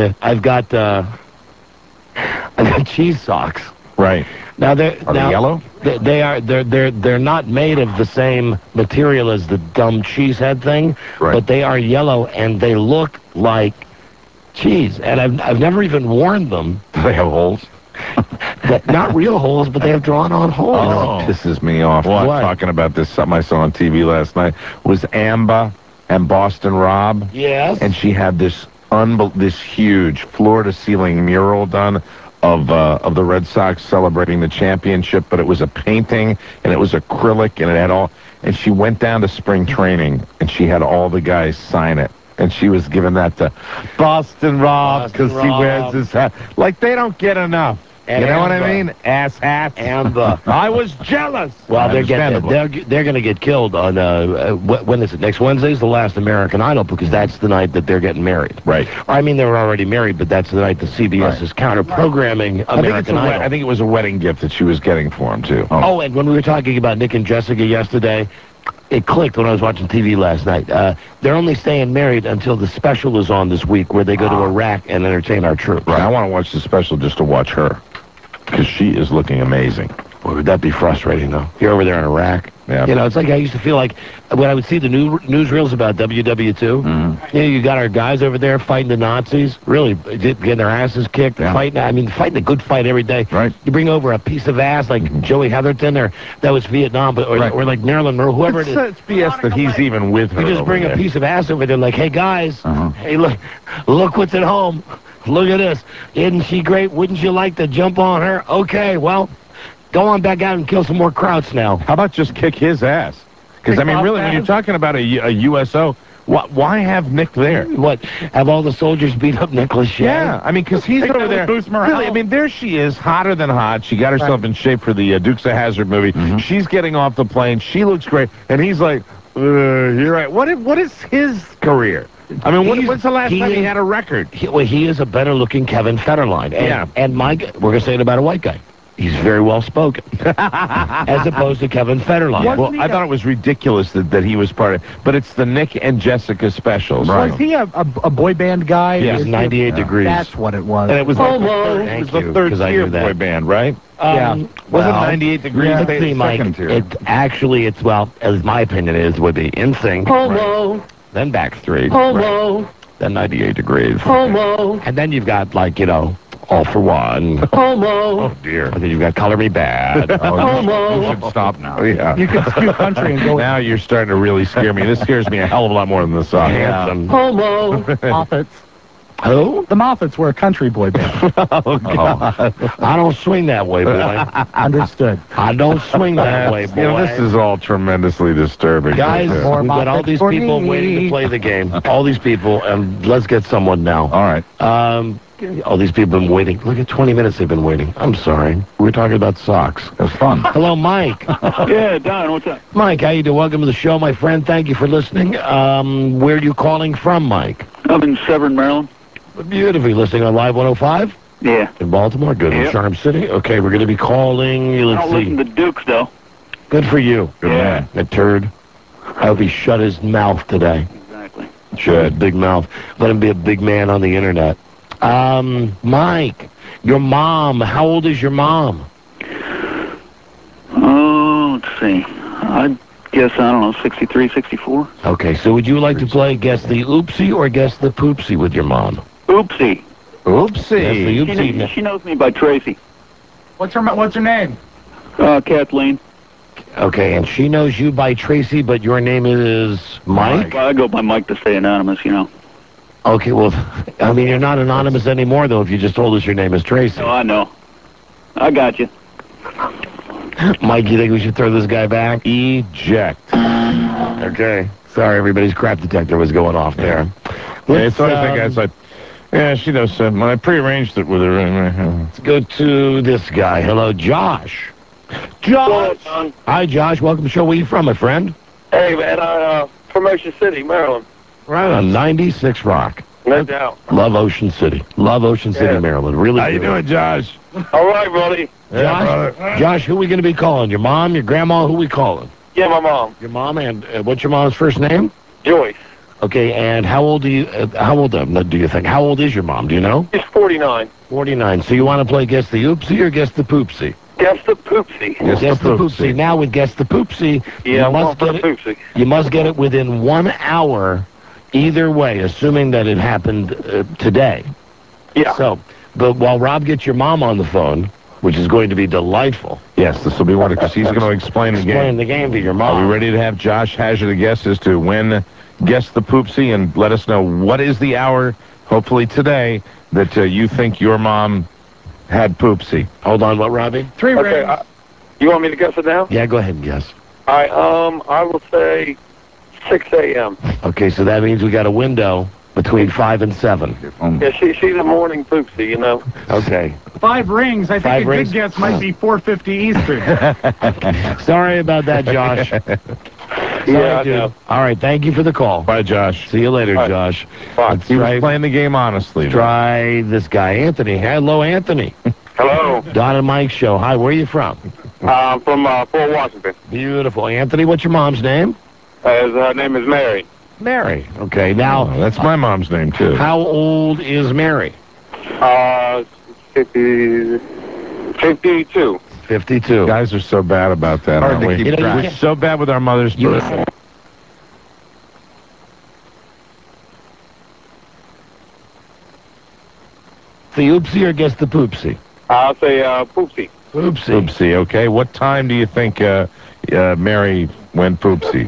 cheese socks. Right. Now they're yellow? They're not made of the same material as the dumb cheesehead thing, but they are yellow and they look like cheese. And I've never even worn them. Do they have holes? Not real holes, but they have drawn-on holes. You know what pisses me off? What? Talking about this, something I saw on TV last night, was Amba and Boston Rob. Yes. And she had this huge floor-to-ceiling mural done of the Red Sox celebrating the championship, but it was a painting, and it was acrylic, and it had all... And she went down to spring training, and she had all the guys sign it. And she was giving that to Boston Rob because he wears his hat. Like, they don't get enough. You know what I mean? Ass hats. I was jealous. Well, they're going to get killed on, when is it? Next Wednesday's the last American Idol, because that's the night that they're getting married. Right. I mean, they were already married, but that's the night that CBS is counter-programming American Idol. I think it was a wedding gift that she was getting for him, too. Oh, and when we were talking about Nick and Jessica yesterday, it clicked when I was watching TV last night. They're only staying married until the special is on this week, where they go to Iraq and entertain our troops. Right. I want to watch the special just to watch her, because she is looking amazing. Boy, would that be frustrating, though? You're over there in Iraq. Yeah. It's like I used to feel like when I would see the newsreels about WW2. You got our guys over there fighting the Nazis, really getting their asses kicked, fighting. I mean, fighting a good fight every day. Right. You bring over a piece of ass like Joey Heatherton, or that was Vietnam, or like Marilyn Monroe, whoever it is. It's BS that he's even with her. You just bring a piece of ass over there, like, hey guys, hey look what's at home. Look at this. Isn't she great? Wouldn't you like to jump on her? Okay, well, go on back out and kill some more Krauts now. How about just kick his ass? Because, I mean, really, when you're talking about a USO, why have Nick there? What, have all the soldiers beat up Nick Lachey? Yeah, I mean, because he's over there. Really, I mean, there she is, hotter than hot. She got herself in shape for the Dukes of Hazzard movie. She's getting off the plane. She looks great. And he's like, you're right. What is his career? I mean, when's the last time he had a record? He is a better-looking Kevin Federline. And we're going to say it about a white guy. He's very well-spoken, as opposed to Kevin Federline. Well, I thought it was ridiculous that he was part of it. But it's the Nick and Jessica specials. Right. Was he a boy band guy? Yes, 98 Degrees. That's what it was. And it was the third tier boy band, right? Yeah. Was it 98 Degrees? Let's see, Mike. As my opinion would be NSYNC. Homo. Then Backstreet. Homo. Then 98 Degrees. Homo. And then you've got, All for One. Homo. Oh, dear. And then you've got Color Me Bad. Homo. You should stop now. Yeah. You could skew country and go... Now you're starting to really scare me. This scares me a hell of a lot more than the song. Homo. Moffats. Who? The Moffats were a country boy band. Oh, God. I don't swing that way, boy. Understood. I don't swing that way, boy. This is all tremendously disturbing. Guys, we've got all these people waiting to play the game. All these people, and let's get someone now. All right. Oh, these people have been waiting. Look at 20 minutes they've been waiting. I'm sorry. We were talking about socks. It was fun. Hello, Mike. Yeah, Don, what's up? Mike, how you doing? Welcome to the show, my friend. Thank you for listening. Where are you calling from, Mike? I'm in Severn, Maryland. Beautiful. You listening on Live 105? Yeah. In Baltimore? Good. In Charm City? Okay, we're going to be calling. I Let's don't see. listen to Dukes, though. Good for you. Good man. A turd. I hope he shut his mouth today. Exactly. Should. Big mouth. Let him be a big man on the internet. Mike, your mom. How old is your mom? Oh, let's see. I guess, I don't know, 63, 64. Okay, so would you like to play Guess the Oopsie or Guess the Poopsie with your mom? Oopsie. Oopsie. Guess the Oopsie. She knows me by Tracy. What's her name? Kathleen. Okay, and she knows you by Tracy, but your name is Mike? Well, I go by Mike to stay anonymous, you know. Okay, well, I mean, you're not anonymous anymore, though, if you just told us your name is Tracy. Oh, I know. I got you. Mike, you think we should throw this guy back? Eject. Okay. Sorry, everybody's crap detector was going off there. It's the only thing I said. Yeah, she does. I prearranged it with her. Let's go to this guy. Hello, Josh. Josh. Hi, Josh. Welcome to the show. Where you from, my friend? Hey, man. I'm from Ocean City, Maryland. Right on 96 Rock. No doubt. Love Ocean City. Love Ocean City, Maryland. Really How you doing, Josh? All right, buddy. Josh, who are we going to be calling? Your mom, your grandma? Who are we calling? Yeah, my mom. Your mom, and what's your mom's first name? Joyce. Okay, and how old do you think? How old is your mom? Do you know? She's 49. 49. So you want to play Guess the Oopsie or Guess the Poopsie? Guess the Poopsie. Guess the Poopsie. Now with Guess the Poopsie, yeah, you must get it within 1 hour, either way, assuming that it happened today. Yeah. So, but while Rob gets your mom on the phone, which is going to be delightful. Yes, this will be wonderful, because he's going to explain the game. Explain the game to your mom. Are we ready to have Josh hazard a guess as to when Guess the Poopsie, and let us know what is the hour, hopefully today, that you think your mom had Poopsie? Hold on, what, Robbie? 3 rings. You want me to guess it now? Yeah, go ahead and guess. All right, I will say 6 a.m. Okay, so that means we got a window between 5 and 7. Yeah, she's a morning Poopsie, you know. Okay. 5 rings. I think a good guess might be 4:50 Eastern. Sorry about that, Josh. Yeah, I know. All right, thank you for the call. Bye, Josh. See you later, Josh. Bye. He was playing the game honestly. Try this guy, Anthony. Hello, Anthony. Hello. Don and Mike show. Hi, where are you from? I'm from Fort Washington. Beautiful. Anthony, what's your mom's name? Her name is Mary. Mary. Okay, now... that's my mom's name, too. How old is Mary? 52. 52. Guys are so bad about that, aren't we? We're so bad with our mother's birthday. The oopsie or guess the poopsie? I'll say Poopsie. Poopsie. Poopsie, okay. What time do you think Mary went Poopsie?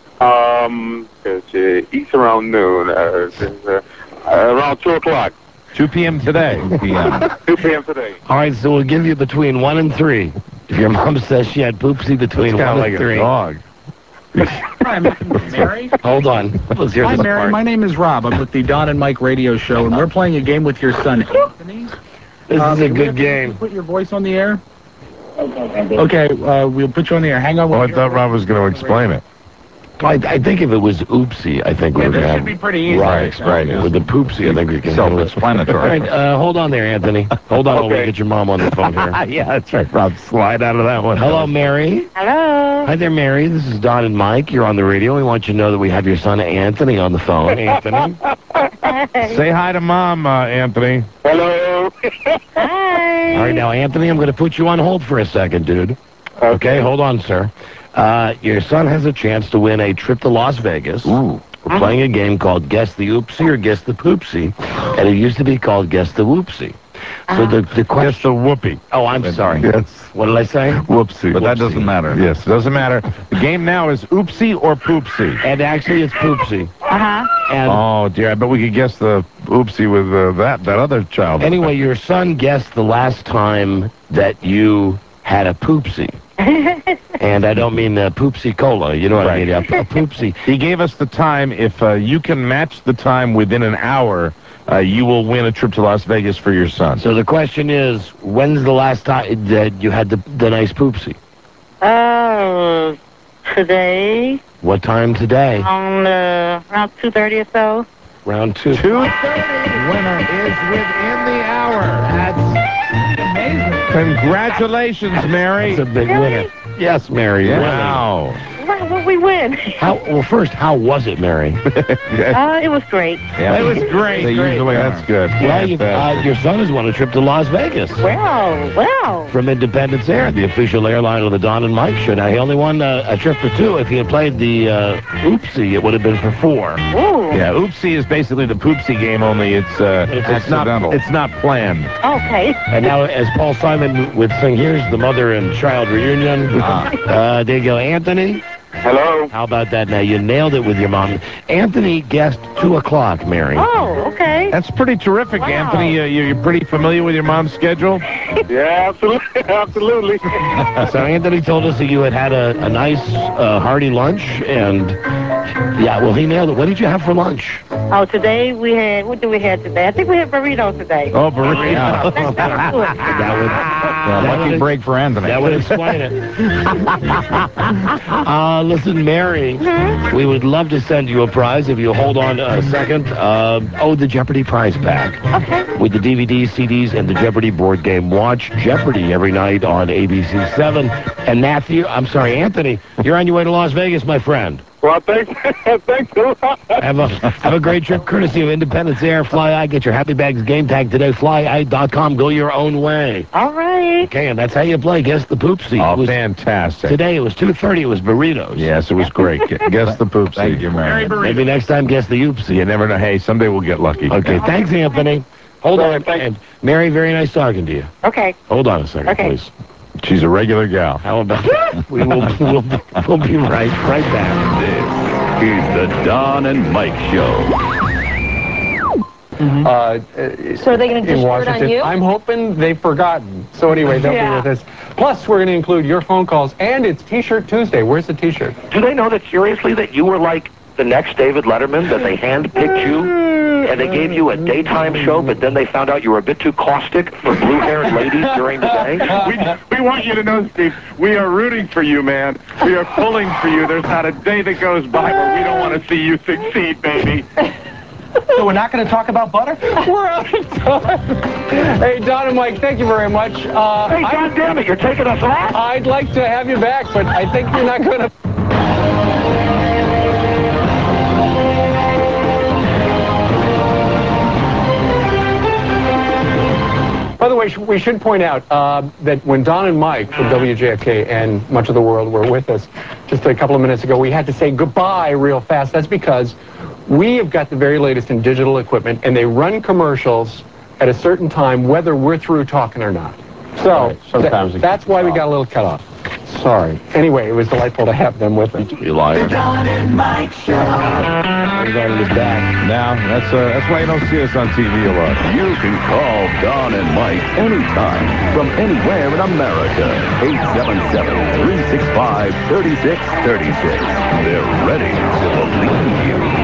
She eats around noon. Around 2 o'clock. 2 p.m. today. 2 p.m. 2 p.m. today. All right, so we'll give you between 1 and 3. If your mom says she had poopsie between 1 and 3. A dog. Hi, Mary. Hold on. Let's hear Hi, this Mary. part. My name is Rob. I'm with the Don and Mike radio show, and we're playing a game with your son, Anthony. This is a good game. Put your voice on the air. Okay, we'll put you on the air. Hang on. Oh, I thought Rob was going to explain it. I think if it was oopsie, I think we would have... should be pretty easy. Right. With the poopsie, I think we can... Self-explanatory. All right, hold on there, Anthony. Hold on while we get your mom on the phone here. Yeah, that's right, Rob. Slide out of that one. Hello, Mary. Hello. Hi there, Mary. This is Don and Mike. You're on the radio. We want you to know that we have your son, Anthony, on the phone. Anthony. Say hi to Mom, Anthony. Hello. Hi. All right, now, Anthony, I'm going to put you on hold for a second, dude. Okay, hold on, sir. Your son has a chance to win a trip to Las Vegas. Ooh. We're playing a game called Guess the Oopsie or Guess the Poopsie, and it used to be called Guess the Whoopsie. So the question... Guess the whoopee. Oh, I'm sorry. Yes. What did I say? Whoopsie. But that doesn't matter. Yes, it doesn't matter. The game now is oopsie or poopsie. And actually, it's poopsie. Uh-huh. And oh, dear. I bet we could guess the oopsie with that other child. Anyway, your son guessed the last time that you had a poopsie. And I don't mean poopsie cola, you know what I mean? A poopsie. He gave us the time. If you can match the time within an hour, you will win a trip to Las Vegas for your son. So the question is, when's the last time that you had the nice poopsie? Today. What time today? Around 2:30 or so. Round 2. 2:30. Winner is within the hour. That's amazing. Congratulations, Mary. That's a big winner. Yes, Mary. Wow. What we win? Well, first, how was it, Mary? It was great. Yeah, it was great. That's good. Well, your son has won a trip to Las Vegas. Well. From Independence Air, the official airline of the Don and Mike show. Now, he only won a trip for 2. If he had played the Oopsie, it would have been for 4. Ooh. Yeah, Oopsie is basically the Poopsie game, only it's accidental. It's not planned. Okay. And now, as Paul Simon would sing, here's the mother and child reunion. There you go, Anthony. Hello. How about that? Now, you nailed it with your mom. Anthony guessed 2 o'clock, Mary. Oh, okay. That's pretty terrific, Wow. Anthony. You're pretty familiar with your mom's schedule? Yeah, absolutely. So Anthony told us that you had a nice, hearty lunch, and, he nailed it. What did you have for lunch? Oh, today we had, what did we have today? I think we had burritos today. Oh, burritos. Lucky break for Anthony. That would explain it. Listen, Mary, we would love to send you a prize if you hold on a second. The Jeopardy prize pack. Okay. With the DVDs, CDs, and the Jeopardy board game. Watch Jeopardy every night on ABC 7. And Anthony, you're on your way to Las Vegas, my friend. Well, thanks a lot. Have a great trip, courtesy of Independence Air. Fly-I, get your Happy Bags game tag today. Fly-I.com. Go your own way. All right. Okay, and that's how you play. Guess the Poopsie. Oh, fantastic. Today it was 2:30. It was burritos. Yes, it was great. Guess the Poopsie. Thank you, Mary. Maybe next time, guess the Oopsie. You never know. Hey, someday we'll get lucky. Okay, thanks, Anthony. Hold on. And Mary, very nice talking to you. Okay. Hold on a second, please. She's a regular gal. How about that? We'll be right back. This is the Don and Mike Show. So are they going to just it on you? I'm hoping they've forgotten. So anyway, they'll be with us. Plus, we're going to include your phone calls, and it's T-shirt Tuesday. Where's the T-shirt? Do they know that, seriously, that you were like the next David Letterman, that they handpicked you, and they gave you a daytime show, but then they found out you were a bit too caustic for blue-haired ladies during the day? We want you to know, Steve, we are rooting for you, man. We are pulling for you. There's not a day that goes by where we don't want to see you succeed, baby. So we're not going to talk about butter? We're out of time. Hey, Don and Mike, thank you very much. Hey, God damn it, you're taking us off? I'd like to have you back, but I think you're not going to... By the way, we should point out that when Don and Mike from WJFK and much of the world were with us just a couple of minutes ago, we had to say goodbye real fast. That's because we have got the very latest in digital equipment, and they run commercials at a certain time, whether we're through talking or not. So that's why we got a little cut off. Sorry. Anyway, it was delightful to have them with us. You lied. Don and Mike Show. Everybody is back. Now, that's why you don't see us on TV a lot. You can call Don and Mike anytime from anywhere in America. 877-365-3636. They're ready to believe you.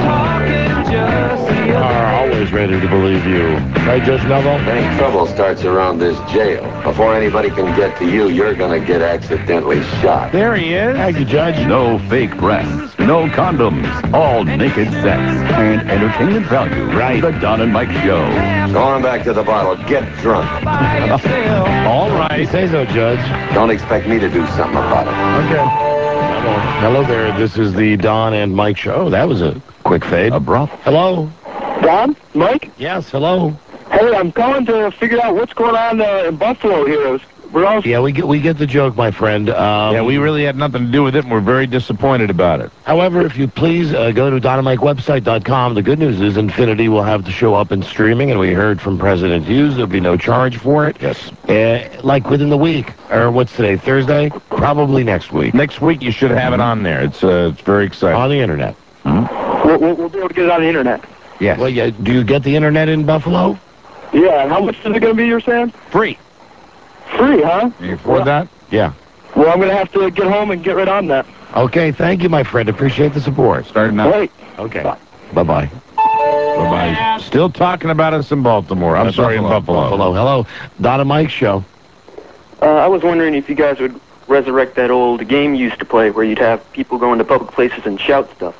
Are always ready to believe you. Right, Judge Melville? Any trouble starts around this jail. Before anybody can get to you, you're going to get accidentally shot. There he is. Thank you, Judge. No fake breasts, no condoms, all naked sex, and entertainment value. Right. The Don and Mike Show. Go on back to the bottle. Get drunk. All right. You say so, Judge. Don't expect me to do something about it. Okay. Hello there. This is the Don and Mike Show. That was a quick fade. Abrupt. Hello. Don? Mike? Yes, hello. Hey, I'm calling to figure out what's going on in Buffalo here. Yeah, we get the joke, my friend. Yeah, we really had nothing to do with it, and we're very disappointed about it. However, if you please go to DonandMikeWebsite.com. The good news is Infinity will have the show up and streaming, and we heard from President Hughes there'll be no charge for it. Yes. Like within the week, or what's today, Thursday? Probably next week. Next week you should have it on there. It's very exciting. On the internet. We'll be able to get it on the internet. Yes. Well, yeah. Do you get the internet in Buffalo? Yeah, and how much is it going to be, you're saying? Free. Free, huh? Can you afford that? Yeah. Well, I'm going to have to get home and get right on that. Okay, thank you, my friend. Appreciate the support. Starting now. Great. Okay. Bye-bye. Bye-bye. Still talking about us in Baltimore. I'm sorry, in Buffalo. Hello. Don and Mike show. I was wondering if you guys would resurrect that old game you used to play where you'd have people go into public places and shout stuff.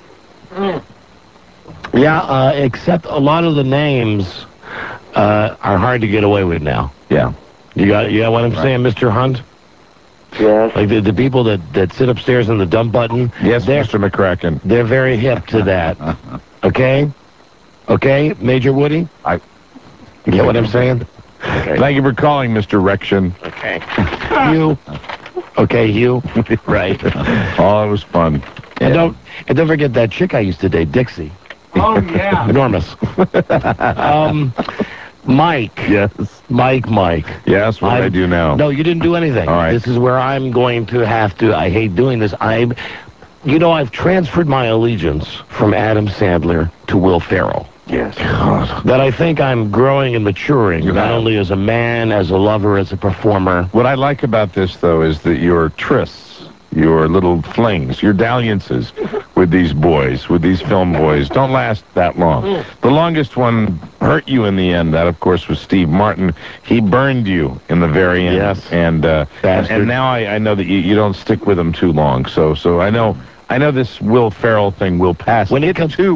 Yeah, except a lot of the names are hard to get away with now. Yeah. You got what I'm saying, Mr. Hunt? Yes. Like the people that sit upstairs on the dump button. Yes, Mr. McCracken. They're very hip to that. Okay? Okay, Major Woody? You get what I'm saying? Okay. Thank you for calling, Mr. Rection. Okay. Hugh. Okay, Hugh. Right. Oh, it was fun. And don't forget that chick I used to date, Dixie. Oh, yeah. Enormous. Mike. Yes. Mike. Yes, what did I do now? No, you didn't do anything. All right. This is where I'm going to have to, I hate doing this, I've transferred my allegiance from Adam Sandler to Will Ferrell. Yes. That I think I'm growing and maturing, not only as a man, as a lover, as a performer. What I like about this, though, is that your trysts, your little flings, your dalliances with these boys, with these film boys, don't last that long. The longest one hurt you in the end. That, of course, was Steve Martin. He burned you in the very end. Yes. And now I know that you don't stick with him too long. So I know this Will Ferrell thing will pass. When it comes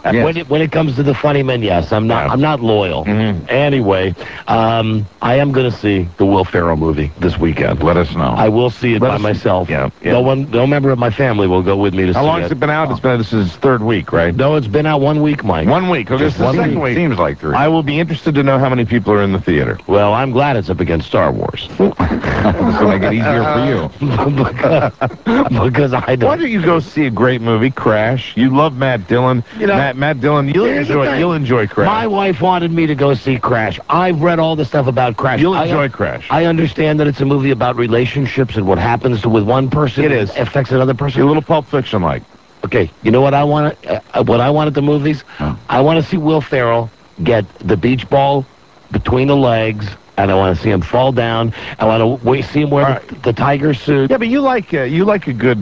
to the funny men, yes, I'm not loyal. Anyway, I am going to see the Will Ferrell movie this weekend. Let us know. I will see it by myself. Yeah. No member of my family will go with me to see it. How long has it been out? This is third week, right? No, it's been out 1 week, Mike. 1 week. Okay, Just this is the 1 second week. Seems like 3. I will be interested to know how many people are in the theater. Well, I'm glad it's up against Star Wars. This will make it easier for you. because I don't. Why don't you go see a great movie, Crash? You love Matt Dillon. Matt Dillon, you'll enjoy Crash. My wife wanted me to go see Crash. I've read all the stuff about Crash. You'll enjoy Crash. I understand that it's a movie about relationships and what happens with one person. It is. Affects another person. A little Pulp Fiction-like. Okay, you know what I want? What I want at the movies? I want to see Will Ferrell get the beach ball between the legs, and I want to see him fall down. I want to see him wear the tiger suit. Yeah, but you like a good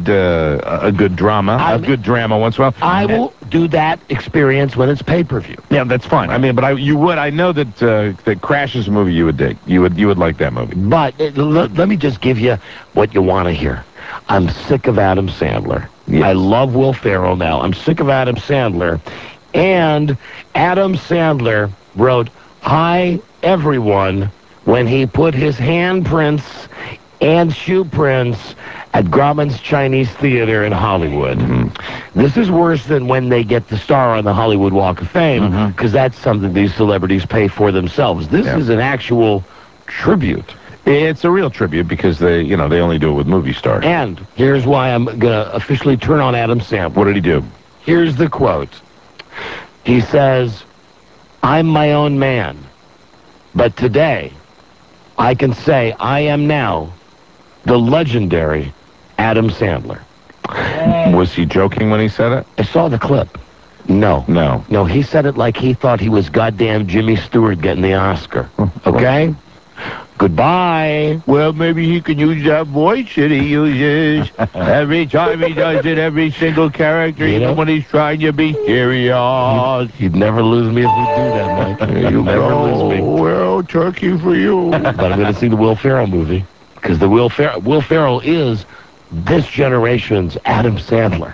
drama, a good drama once in a while. I will do that experience when it's pay-per-view. Yeah, that's fine. I mean, but you would. I know that Crash is a movie you would dig. You would like that movie. But let me just give you what you want to hear. I'm sick of Adam Sandler. Yes. I love Will Ferrell now. I'm sick of Adam Sandler. And Adam Sandler wrote, "Hi, everyone," when he put his handprints and shoe prints at Grauman's Chinese Theater in Hollywood. This is worse than when they get the star on the Hollywood Walk of Fame, because that's something these celebrities pay for themselves. This is an actual tribute. It's a real tribute because they only do it with movie stars. And here's why I'm going to officially turn on Adam Sandler. What did he do? Here's the quote. He says, "I'm my own man, but today I can say I am now the legendary Adam Sandler." Was he joking when he said it? I saw the clip. No, he said it like he thought he was goddamn Jimmy Stewart getting the Oscar. Okay? Goodbye. Well, maybe he can use that voice that he uses every time he does it, every single character, even when he's trying to be serious. He'd never lose me if we do that, Mike. You'll never lose me. Well, turkey for you. But I'm going to see the Will Ferrell movie, because the Will Ferrell is this generation's Adam Sandler.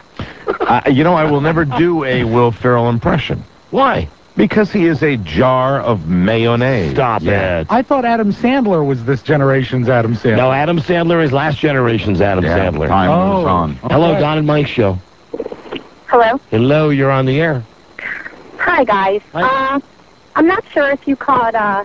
I will never do a Will Ferrell impression. Why? Because he is a jar of mayonnaise. Stop it. I thought Adam Sandler was this generation's Adam Sandler. No, Adam Sandler is last generation's Adam Sandler. Time moves on. Hello, Don and Mike show. Hello. Hello, you're on the air. Hi, guys. Hi. I'm not sure if you called out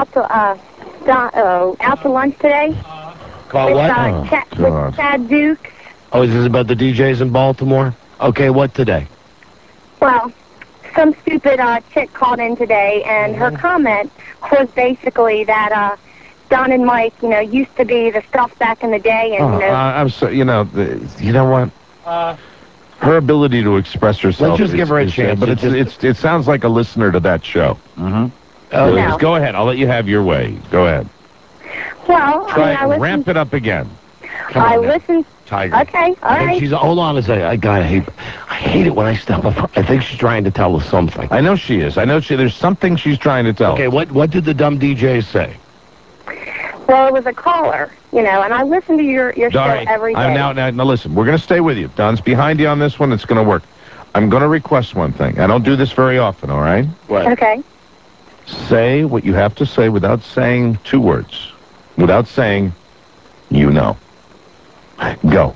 to lunch today. Call what? With Chad Dukes. Oh, is this about the DJs in Baltimore? Okay, what today? Well, some stupid chick called in today, and her comment was basically that Don and Mike, used to be the stuff back in the day, and I'm so, you know what? Her ability to express herself. Let's just give her a chance. But it sounds like a listener to that show. No. Go ahead. I'll let you have your way. Go ahead. Well, ramp it up again. I listened. Tiger. Okay, all right. Hold on a second. I hate it when I step up. I think she's trying to tell us something. I know she is. There's something she's trying to tell. Okay, what did the dumb DJ say? Well, it was a caller, and I listen to your show every day. Now, listen, we're going to stay with you. Don's behind you on this one. It's going to work. I'm going to request one thing. I don't do this very often, all right? What? Okay. Say what you have to say without saying 2 words. Without saying, you know. Go.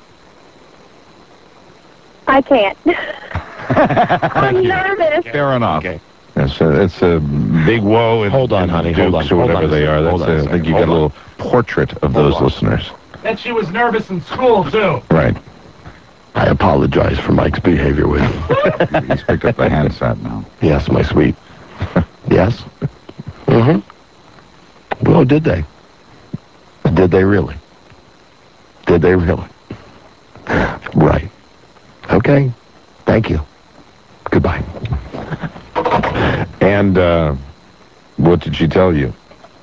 I can't. I'm nervous. Fair enough. Okay. It's a big woe. Hold on, honey. Hold on. Or whatever they are. I think you got a little portrait of those listeners. And she was nervous in school, too. Right. I apologize for Mike's behavior with you. He's picked up the handset now. Yes, my sweet. Yes? Mm-hmm. Well, did they? Did they really? Did they really? Right. Okay. Thank you. Goodbye. And, what did she tell you?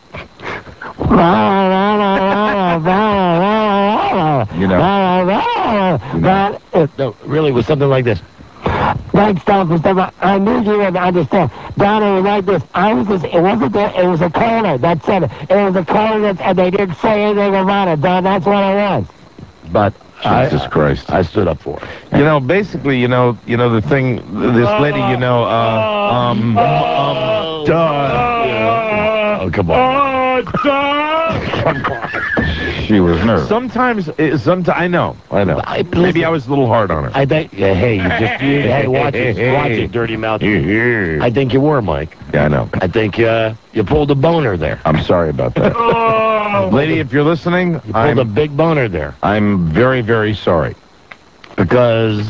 No, really, it was something like this. Thanks, Don, for stuff. I knew you would understand. Don, it was like this. It was a caller that said it. It was a caller and they didn't say anything about it, Don. That's what it was. But Jesus Christ. I stood up for it. Basically, the thing, this lady, oh, come on. Come on. She was nervous. Sometimes, I know. Maybe I was a little hard on her. I think, hey, watch it, dirty mouth. I think you were, Mike. Yeah, I know. I think you pulled a boner there. I'm sorry about that. Lady, if you're listening, you pulled a big boner there. I'm very, very sorry. Because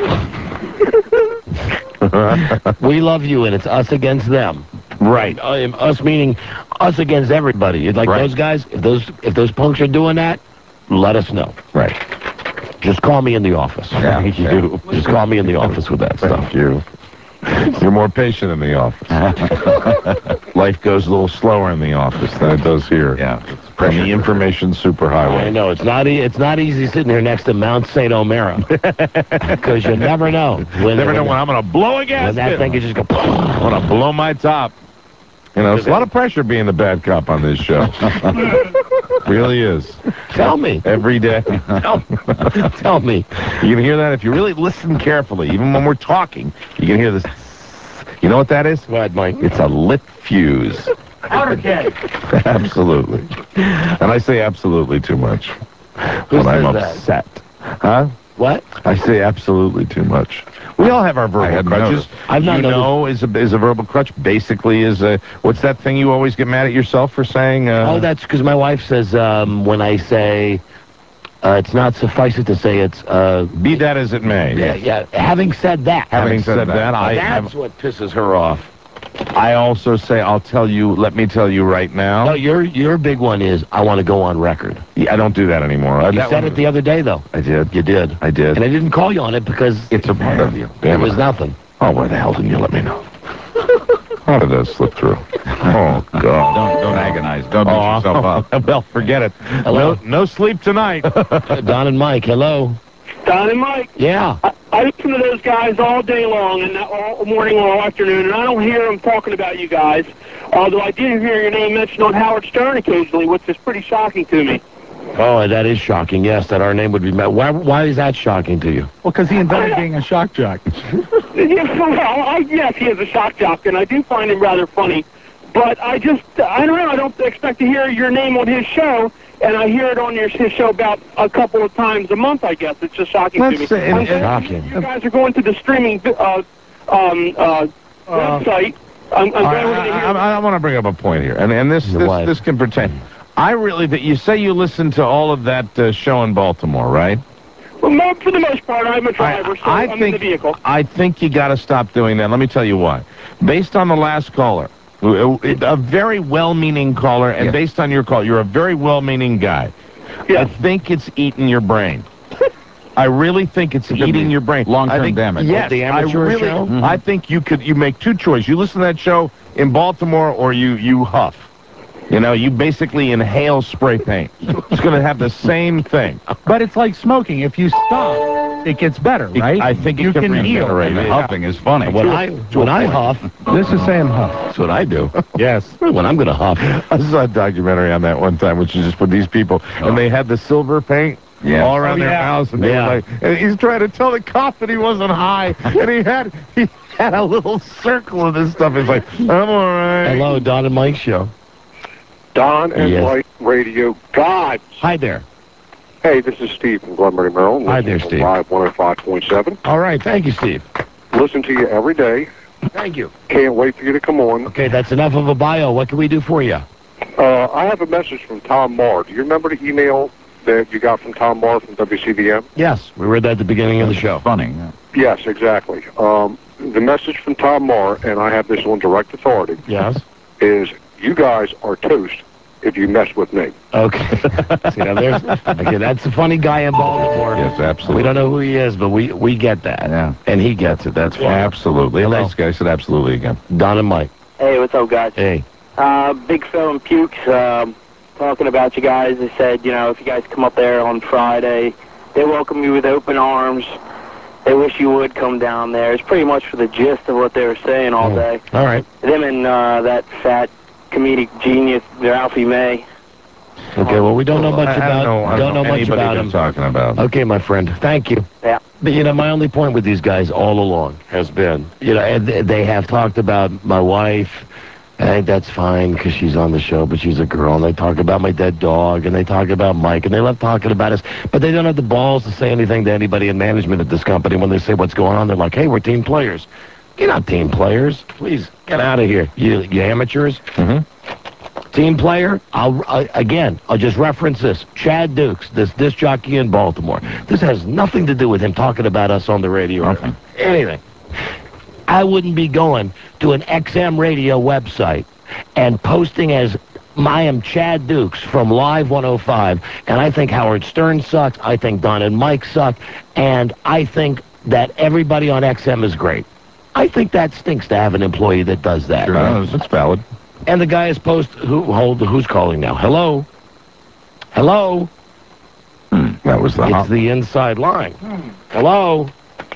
we love you, and it's us against them. Right. Us meaning us against everybody. Like those guys, if those punks are doing that, let us know. Right. Just call me in the office. Yeah. Just call me in the office with that stuff. Thank you. You're more patient in the office. Life goes a little slower in the office than it does here. Yeah. On the information superhighway. I know. It's not easy sitting here next to Mount St. Omera. Because you never know. When I'm going to blow a gasket. When that thing can just go... I'm going to blow my top. It's a lot of pressure being the bad cop on this show. Really is. Tell me. Every day. Tell me. You can hear that if you really listen carefully. Even when we're talking, you can hear this. You know what that is? What, Mike? It's a lit fuse. Powder keg. Absolutely. And I say absolutely too much when I'm upset. Huh? What? I say absolutely too much. We all have our verbal crutches. I've not noticed. Is a verbal crutch basically what's that thing you always get mad at yourself for saying? That's because my wife says when I say it's not suffice it to say it's be that as it may. Yeah. Having said that. That's what pisses her off. I also say, let me tell you right now. No, your big one is, I want to go on record. Yeah, I don't do that anymore. You said it the other day, though. I did. You did. I did. And I didn't call you on it because... It's a part of you. It was nothing. Oh, where the hell didn't you let me know? How did that slip through? Oh, God. Don't agonize. Don't beat yourself up. Well, forget it. Hello? No sleep tonight. Don and Mike, hello. Don and Mike. Yeah. I listen to those guys all day long, and all morning or all afternoon, and I don't hear them talking about you guys, although I did hear your name mentioned on Howard Stern occasionally, which is pretty shocking to me. Oh, that is shocking, yes, that our name would be met. Why is that shocking to you? Well, because he invented being a shock jock. Yes, he is a shock jock, and I do find him rather funny. But I don't know, I don't expect to hear your name on his show, and I hear it on his show about a couple of times a month, I guess. It's just shocking to me. Shocking. You guys are going to the streaming website. I want to bring up a point here, and this can pertain. I really think you say you listen to all of that show in Baltimore, right? Well, for the most part, I'm a driver, so I'm in the vehicle. I think you got to stop doing that. Let me tell you why. Based on the last caller, a very well-meaning caller, and based on your call, you're a very well-meaning guy. Yes. I think it's eating your brain. I really think it's eating your brain. Long-term damage. Yes, the amateur show? Mm-hmm. I think you make two choices. You listen to that show in Baltimore, or you huff. You know, you basically inhale spray paint. It's going to have the same thing. But it's like smoking. If you stop, it gets better, right? I think you can heal. Huffing is funny. When I huff, This is Sam Huff. that's what I do. Yes. When I'm going to huff. I saw a documentary on that one time, which is just with these people, and they had the silver paint all around their mouths, and they were like, and he's trying to tell the cop that he wasn't high, and he had a little circle of this stuff. He's like, I'm all right. Hello, Don and Mike show. Don and Mike Radio Gods. Hi there. Hey, this is Steve from Glenbury, Maryland. Hi there, Steve. Live 105.7. All right, thank you, Steve. Listen to you every day. Thank you. Can't wait for you to come on. Okay, that's enough of a bio. What can we do for you? I have a message from Tom Marr. Do you remember the email that you got from Tom Marr from WCBM? Yes, we read that at the beginning of the show. Funny. Yes, exactly. The message from Tom Marr, and I have this on direct authority, Yes. is you guys are toast if you mess with me. Okay. See, now that's a funny guy in Baltimore. Yes, absolutely. We don't know who he is, but we get that. Yeah. And he gets it. That's fine. Absolutely. Hello. Nice guy said absolutely again. Don and Mike. Hey, what's up, guys? Hey. Big Phil and Pukes talking about you guys. They said, you know, if you guys come up there on Friday, they welcome you with open arms. They wish you would come down there. It's pretty much for the gist of what they were saying all day. All right. Them and that fat comedic genius, Ralphie May. Okay, well, we don't know much about don't know much about they're him. talking about. Okay, my friend. Thank you. Yeah. But, you know, my only point with these guys all along has been, you know, and they have talked about my wife. I think that's fine because she's on the show, but she's a girl. And they talk about my dead dog, and they talk about Mike, and they love talking about us. But they don't have the balls to say anything to anybody in management at this company. When they say what's going on, they're like, hey, we're team players. You're not team players. Please, get out of here, you amateurs. Mm-hmm. Team player, I'll just reference this. Chad Dukes, this disc jockey in Baltimore. This has nothing to do with him talking about us on the radio. Okay. Anything. I wouldn't be going to an XM radio website and posting as I am Chad Dukes from Live 105, and I think Howard Stern sucks, I think Don and Mike suck, and I think that everybody on XM is great. I think that stinks to have an employee that does that. Sure does. That's valid. And the guy is who's calling now? Hello? Hello? That was It's the inside line. Hello?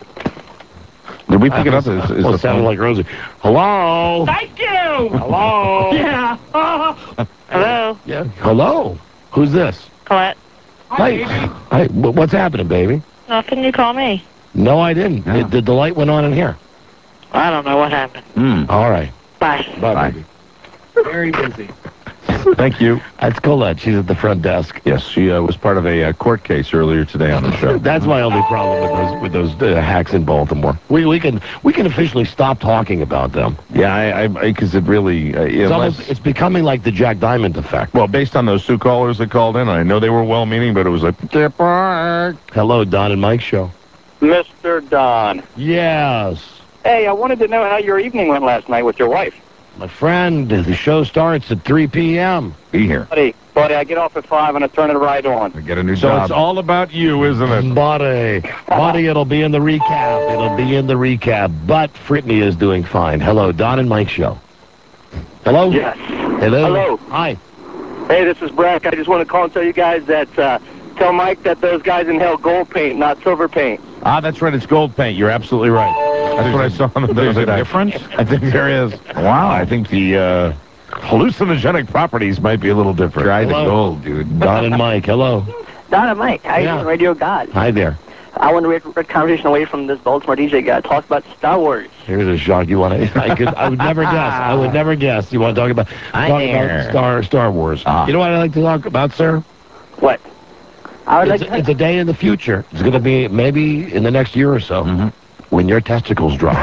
Did we pick it up? It sounded like Rosie. Hello? Thank you! Hello? Yeah. Hello? Yeah. Hello? Who's this? Colette. Hi. What's happening, baby? Nothing. You call me. No, I didn't. Yeah. The light went on in here. I don't know what happened. All right. Bye. Bye, baby. Very busy. Thank you. That's Colette. She's at the front desk. Yes, she was part of a court case earlier today on the show. That's my only problem with those hacks in Baltimore. We can officially stop talking about them. Yeah, because it really it's becoming like the Jack Diamond effect. Well, based on those two callers that called in, I know they were well-meaning, but it was like Hello, Don and Mike show. Mr. Don. Yes. Hey, I wanted to know how your evening went last night with your wife. My friend, the show starts at 3 p.m. Be here. Buddy, I get off at 5 and I turn it right on. I get a new So job. it's all about you, isn't it? Buddy, it'll be in the recap. It'll be in the recap. But Brittany is doing fine. Hello, Don and Mike show. Hello? Yes. Hello? Hello. Hi. Hey, this is Brack. I just want to call and tell you guys that, tell Mike that those guys inhale gold paint, not silver paint. Ah, that's right. It's gold paint. You're absolutely right. That's what I saw on the There's a other day. difference? I think there is. Wow. I think the hallucinogenic properties might be a little different. Try the gold, dude. Don and Mike, hello. Don and Mike, how you doing, Radio God? Hi there. I want to read conversation away from this Baltimore DJ guy. Talk about Star Wars. Here's a shock. You want to? I would never guess. I would never guess. You want to talk about Star Wars? You know what I like to talk about, sir? What? It's a day in the future. It's going to be maybe in the next year or so when your testicles drop.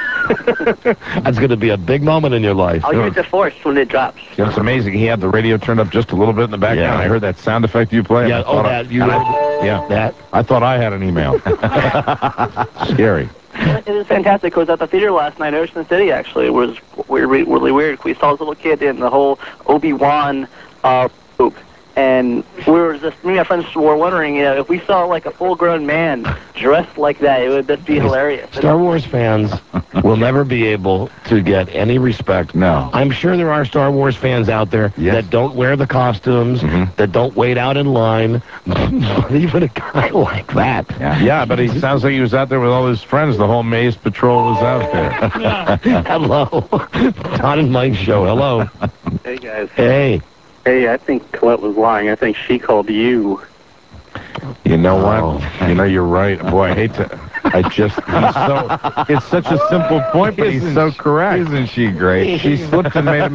That's going to be a big moment in your life. I'll use the force when it drops. You know, it's amazing. He had the radio turned up just a little bit in the background. Yeah. I heard that sound effect you played. Yeah. That. I thought I had an email. Scary. It was fantastic. I was at the theater last night, Ocean City, actually. It was really weird. We saw this little kid in the whole Obi-Wan poop. And me and my friends were wondering, if we saw like a full-grown man dressed like that, it would just be hilarious. Star Wars fans will never be able to get any respect. No. I'm sure there are Star Wars fans out there that don't wear the costumes, that don't wait out in line. But even a guy like that. Yeah, but he sounds like he was out there with all his friends. The whole Maze Patrol was out there. Hello. Don and Mike show. Hello. Hey, guys. Hey. Hey, I think Colette was lying. I think she called you. You know what? You know, you're right. Boy, I hate to... it's such a simple point, but he's so correct. Isn't she great? She slipped and made a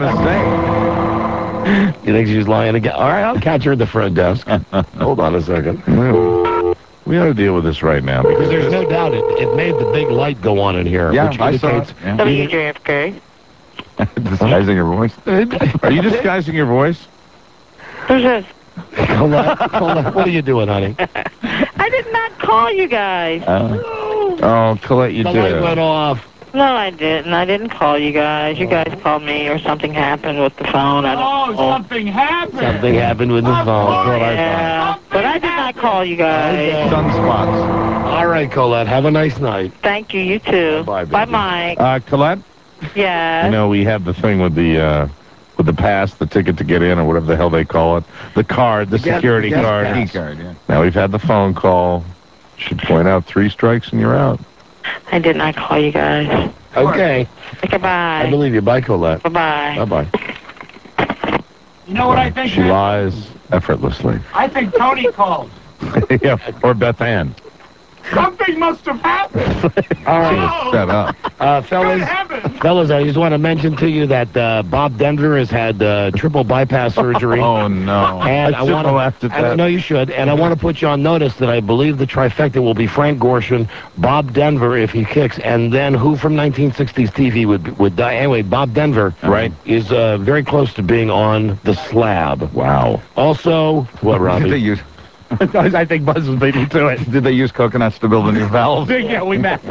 mistake. You think she's lying again? All right, I'll catch her at the front desk. Hold on a second. We ought to deal with this right now. Because there's no doubt it made the big light go on in here. Yeah, which I saw indicates... it. WJFK. Disguising your voice? Are you disguising your voice? Who's this? Colette, what are you doing, honey? I did not call you guys. Oh, Colette, you the did. light went off. No, I didn't. I didn't call you guys. You guys called me, or something happened with the phone. I don't know. Something happened. Something happened with the phone. That's what I thought. But I did not call you guys. Okay. Sunspots. All right, Colette. Have a nice night. Thank you. You too. Bye, Bye, Mike. Colette? Yes. You know, we have the thing with the pass, the ticket to get in, or whatever the hell they call it. The card, the security card. Key card, yeah. Now we've had the phone call. Should point out 3 strikes and you're out. I did not call you guys. Okay. Goodbye. I believe you. Bye, Colette. Bye-bye. Bye-bye. You know what I think? She lies effortlessly. I think Tony called. Yeah, or Beth Ann. Something must have happened. All right. Set up. Fellas, I just want to mention to you that Bob Denver has had triple bypass surgery. Oh, no. And I want to laugh at that. No, you should. And I want to put you on notice that I believe the trifecta will be Frank Gorshin, Bob Denver if he kicks, and then who from 1960s TV would die? Anyway, Bob Denver, right, is very close to being on the slab. Wow. Also, what, Robbie? Did they use... I think Buzz was beating to it. Did they use coconuts to build a new valve? Yeah, we matched.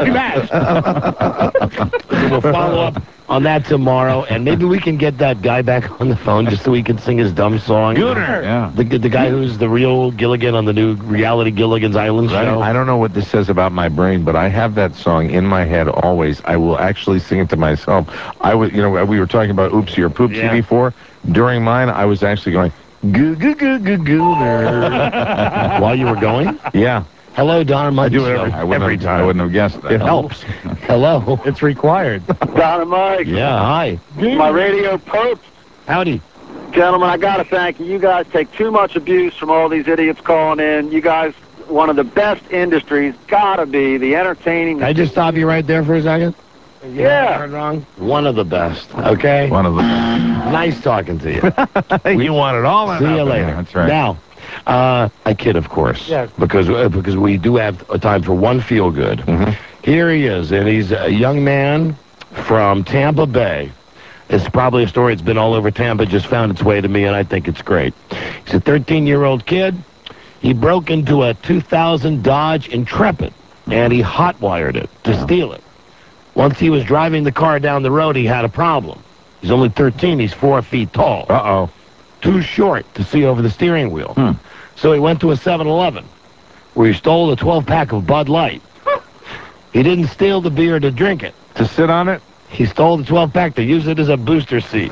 We'll follow up on that tomorrow, and maybe we can get that guy back on the phone just so he can sing his dumb song. Gooner. Yeah. The guy who's the real Gilligan on the new reality Gilligan's Island show. I don't know what this says about my brain, but I have that song in my head always. I will actually sing it to myself. We were talking about Oopsie or Poopsie before. During mine, I was actually going, Gooner. While you were going? Yeah. Hello, Don. I do it every time. I wouldn't have guessed that. It helps. Hello. It's required. Don and Mike. Yeah, hi. My radio popes. Howdy. Gentlemen, I got to thank you. You guys take too much abuse from all these idiots calling in. You guys, one of the best industries, got to be the entertaining. Can I just stop you right there for a second? Yeah. Heard wrong? One of the best, okay? One of the best. Nice talking to you. You want it all. See you later. That's right. Now, I kid, of course. Yes. Because we do have a time for one feel-good. Here he is, and he's a young man from Tampa Bay. It's probably a story that's been all over Tampa, just found its way to me, and I think it's great. He's a 13-year-old kid. He broke into a 2000 Dodge Intrepid, and he hotwired it to steal it. Once he was driving the car down the road, he had a problem. He's only 13. He's 4 feet tall. Uh-oh. Too short to see over the steering wheel. So he went to a 7-Eleven, where he stole a 12-pack of Bud Light. He didn't steal the beer to drink it. To sit on it? He stole the 12-pack to use it as a booster seat.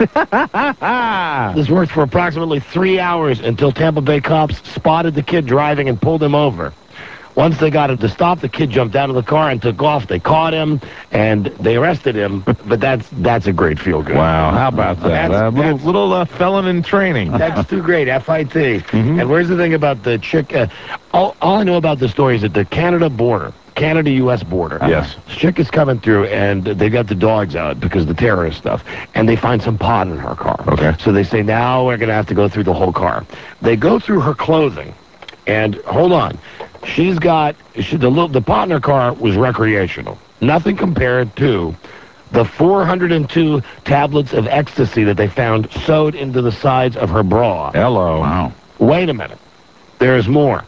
This worked for approximately 3 hours until Tampa Bay cops spotted the kid driving and pulled him over. Once they got him to stop, the kid jumped out of the car and took off. They caught him, and they arrested him. But that's a great feel-good. Wow, how about that? Little felon in training. That's too great, FIT. And where's the thing about the chick? All I know about the story is at the Canada-U.S. border. Yes. This chick is coming through, and they got the dogs out because of the terrorist stuff, and they find some pot in her car. Okay. So they say, now we're going to have to go through the whole car. They go through her clothing, and hold on. She's got, the pot in her car was recreational. Nothing compared to the 402 tablets of ecstasy that they found sewed into the sides of her bra. Hello. Wow. Wait a minute. There's more.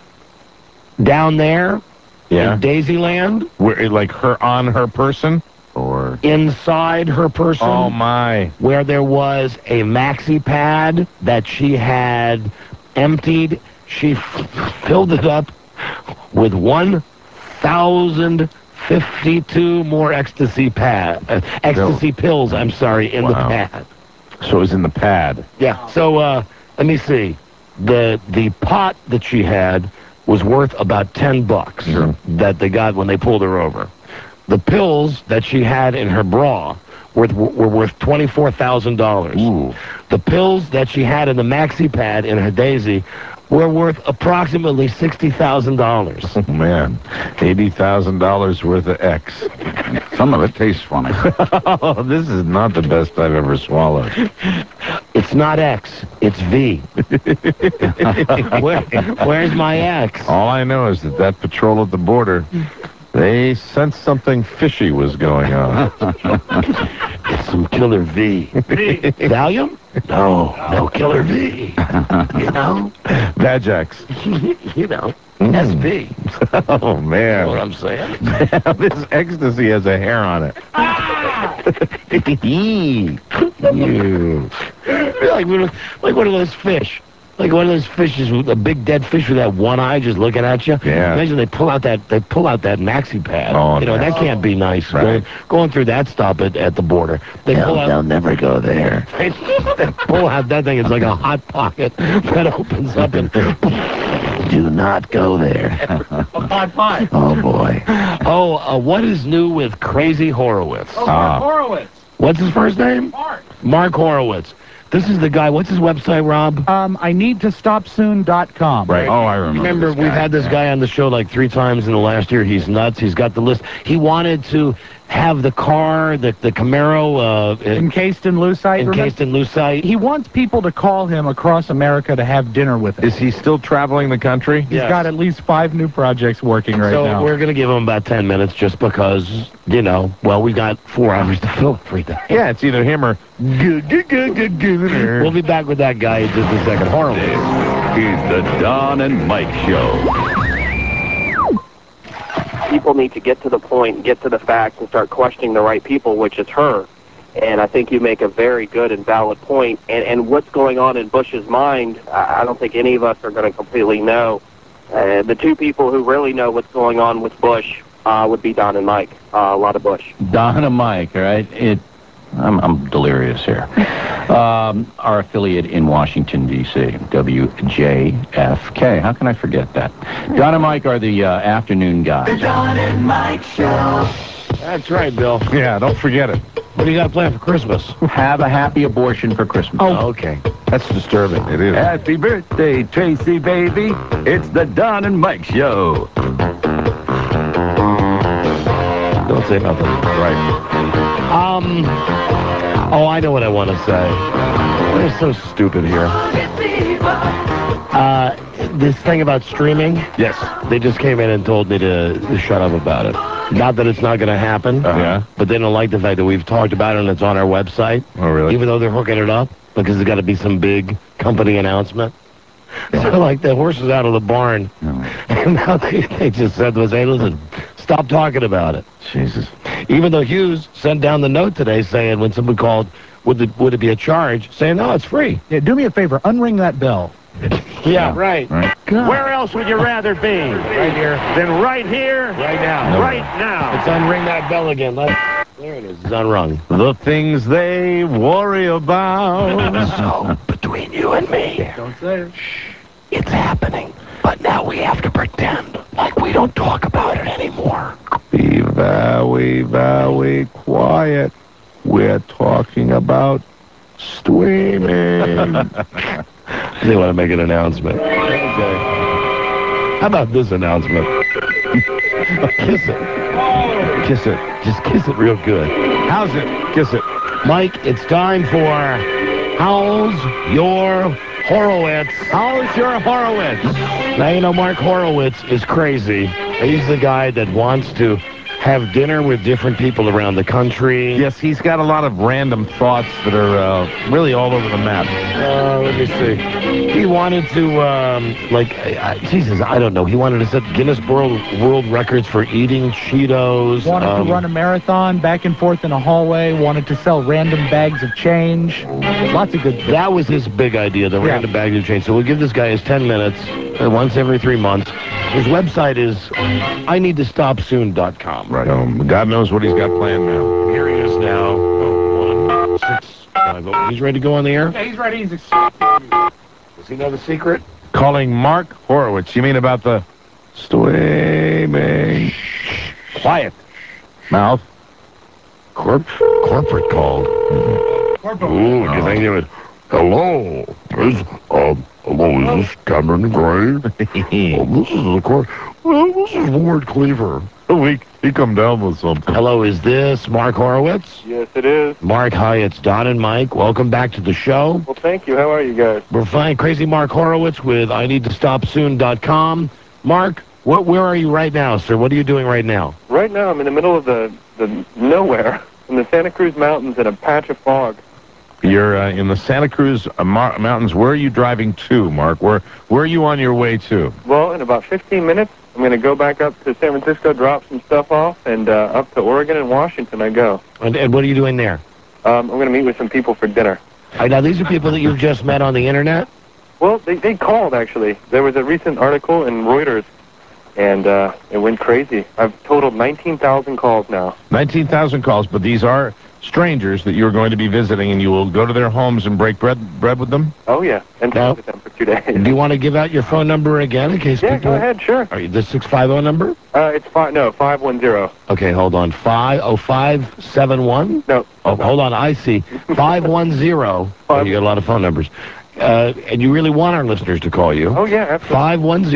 Down there, in Daisyland. Where, like her on her person? Or inside her person. Oh, my. Where there was a maxi pad that she had emptied. She filled it up with 1,052 more ecstasy pills, in the pad. So it was in the pad. Yeah. So let me see. The pot that she had was worth about $10 that they got when they pulled her over. The pills that she had in her bra were worth $24,000. The pills that she had in the maxi pad in her Daisy were worth approximately $60,000. Oh, man. $80,000 worth of X. Some of it tastes funny. Oh, this is not the best I've ever swallowed. It's not X. It's V. Where's my X? All I know is that patrol at the border, they sensed something fishy was going on. It's some killer V. Valium? No, killer V. You know? Vajax. You know, SV. Oh, man. You know what I'm saying? This ecstasy has a hair on it. You. Like one of those fish. Like one of those fishes, a big dead fish with that one eye just looking at you. Yeah. Imagine they pull out that maxi pad. Oh, you know, that can't be nice. Right. Going through that stop at the border. They'll never go there. They pull out that thing. It's like a hot pocket that opens up and do not go there. A hot pot. Oh boy. Oh, what is new with Crazy Horowitz? Oh, Mark Horowitz. What's his first name? Mark Horowitz. This is the guy. What's his website, Rob? I need to stop soon.com. Right. Oh, I remember. We've had this guy on the show like 3 times in the last year. He's nuts. He's got the list. He wanted to have the car, the Camaro, encased in lucite. He wants people to call him across America to have dinner with him. Is he still traveling the country? He's got at least 5 new projects working now. So we're going to give him about 10 minutes just because, we got 4 hours to fill everything. Yeah, it's either him or... We'll be back with that guy in just a second. Horrible. This is the Don and Mike Show. People need to get to the point, get to the facts, and start questioning the right people, which is her. And I think you make a very good and valid point. And what's going on in Bush's mind, I don't think any of us are going to completely know. The 2 people who really know what's going on with Bush would be Don and Mike. A lot of Bush. Don and Mike, all right? I'm delirious here. Our affiliate in Washington, D.C., WJFK. How can I forget that? Don and Mike are the afternoon guys. The Don and Mike Show. That's right, Bill. Yeah, don't forget it. What do you got planned for Christmas? Have a happy abortion for Christmas. Oh, okay. That's disturbing. It is. Happy birthday, Tracy, baby. It's the Don and Mike Show. Don't say nothing. Right. Oh, I know what I want to say. They're so stupid here. This thing about streaming. Yes. They just came in and told me to shut up about it. Not that it's not going to happen. Yeah. But they don't like the fact that we've talked about it and it's on our website. Oh, really? Even though they're hooking it up because there's got to be some big company announcement. So, like, the horse is out of the barn. And now they just said to us, hey, listen, stop talking about it. Jesus. Even though Hughes sent down the note today saying when someone called, would it be a charge? Saying, no, it's free. Yeah, do me a favor, unring that bell. Yeah, right. Where else would you rather be? Right here. Than right here? Right now. Right now. It's unring that bell again. There it is. It's unrung. The things they worry about. So, between you and me, Don't say it. it's happening. But now we have to pretend like we don't talk about it anymore. Be very quiet. We're talking about streaming. They want to make an announcement. Okay. How about this announcement? Kiss it. Kiss it. Just kiss it real good. How's it? Kiss it. Mike, it's time for How's Your Horowitz? How's your Horowitz? Now, Mark Horowitz is crazy. He's the guy that wants to have dinner with different people around the country. Yes, he's got a lot of random thoughts that are really all over the map. Let me see. He wanted to, Jesus, I don't know. He wanted to set Guinness World Records for eating Cheetos. Wanted to run a marathon back and forth in a hallway. Wanted to sell random bags of change. Lots of good things. That was his big idea, the random bags of change. So we'll give this guy his 10 minutes once every 3 months. His website is IneedToStopSoon.com. Right. God knows what he's got planned now. Here he is now. 1-650. He's ready to go on the air? Yeah, he's ready. Does he know the secret? Calling Mark Horowitz. You mean about the streaming? Quiet. Mouth. Corporate called. Ooh, do you think it was... Hello. Hello, is this Cameron Gray? This is this is Ward Cleaver. He come down with something. Hello, is this Mark Horowitz? Yes, it is. Mark, hi, it's Don and Mike. Welcome back to the show. Well, thank you. How are you guys? We're fine. Crazy Mark Horowitz with IneedToStopSoon.com. Mark, where are you right now, sir? What are you doing right now? Right now, I'm in the middle of the nowhere in the Santa Cruz Mountains in a patch of fog. You're in the Santa Cruz Mountains. Where are you driving to, Mark? Where are you on your way to? Well, in about 15 minutes, I'm going to go back up to San Francisco, drop some stuff off, and up to Oregon and Washington I go. And what are you doing there? I'm going to meet with some people for dinner. Now, these are people that you've just met on the Internet? Well, they called, actually. There was a recent article in Reuters, and it went crazy. I've totaled 19,000 calls now. 19,000 calls, but these are strangers that you're going to be visiting, and you will go to their homes and break bread with them? Oh, yeah, and talk with them for 2 days. Do you want to give out your phone number again in case people... Yeah, go ahead, sure. Are you the 650 number? It's 510. Okay, hold on. 571? No. Oh, hold on, I see. 510. Oh, you got a lot of phone numbers. And you really want our listeners to call you. Oh, yeah, absolutely.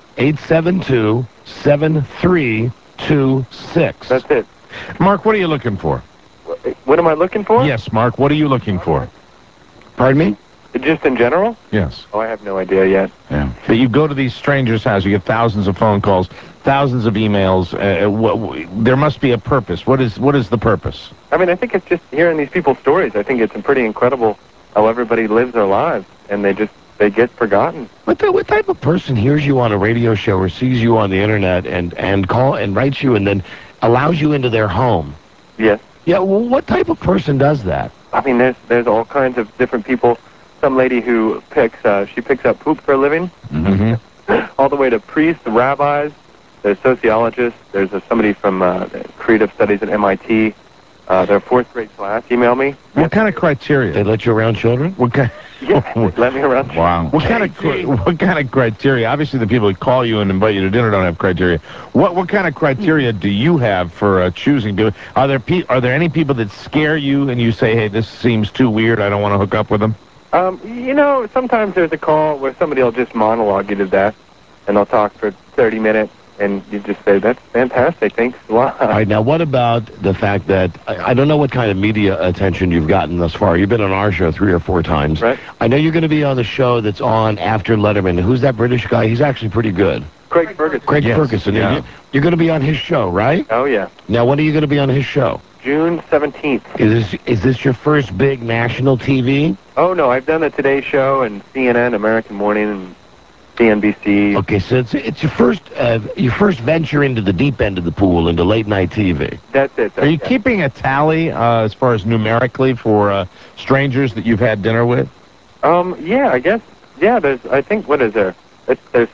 510-872-7326. That's it. Mark, what are you looking for? What am I looking for? Yes, Mark, what are you looking for? Pardon me? Just in general? Yes. Oh, I have no idea yet. Yeah. But you go to these strangers' houses, you get thousands of phone calls, thousands of emails. There must be a purpose. What is the purpose? I mean, I think it's just hearing these people's stories. I think it's pretty incredible how everybody lives their lives, and they get forgotten. What type of person hears you on a radio show or sees you on the Internet and call and writes you and then allows you into their home? Yes. Yeah, well, what type of person does that? I mean, there's all kinds of different people. Some lady who picks up poop for a living, all the way to priests, rabbis, there's sociologists, there's somebody from creative studies at MIT, their 4th grade class email me. What kind of criteria? They let you around children? What kind? Yeah, let me around. Wow. What kind of criteria? Obviously, the people that call you and invite you to dinner don't have criteria. What kind of criteria do you have for choosing? Are there any people that scare you and you say, hey, this seems too weird, I don't want to hook up with them? Sometimes there's a call where somebody will just monologue you to death, and they'll talk for 30 minutes, and you just say, that's fantastic, thanks a lot. All right, now what about the fact that, I don't know what kind of media attention you've gotten thus far. You've been on our show 3 or 4 times. Right. I know you're going to be on the show that's on after Letterman. Who's that British guy? He's actually pretty good. Craig Ferguson. Craig Ferguson. Yeah. You're going to be on his show, right? Oh, yeah. Now, when are you going to be on his show? June 17th. Is this your first big national TV? Oh, no, I've done the Today Show and CNN, American Morning, and CNBC. Okay, so it's your first venture into the deep end of the pool, into late night TV. That's it. Are you keeping a tally as far as numerically for strangers that you've had dinner with? Yeah, I guess. Yeah, I think, what is there? There's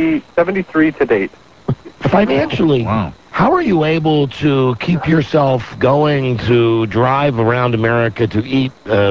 73 to date. Financially, wow. How are you able to keep yourself going to drive around America to eat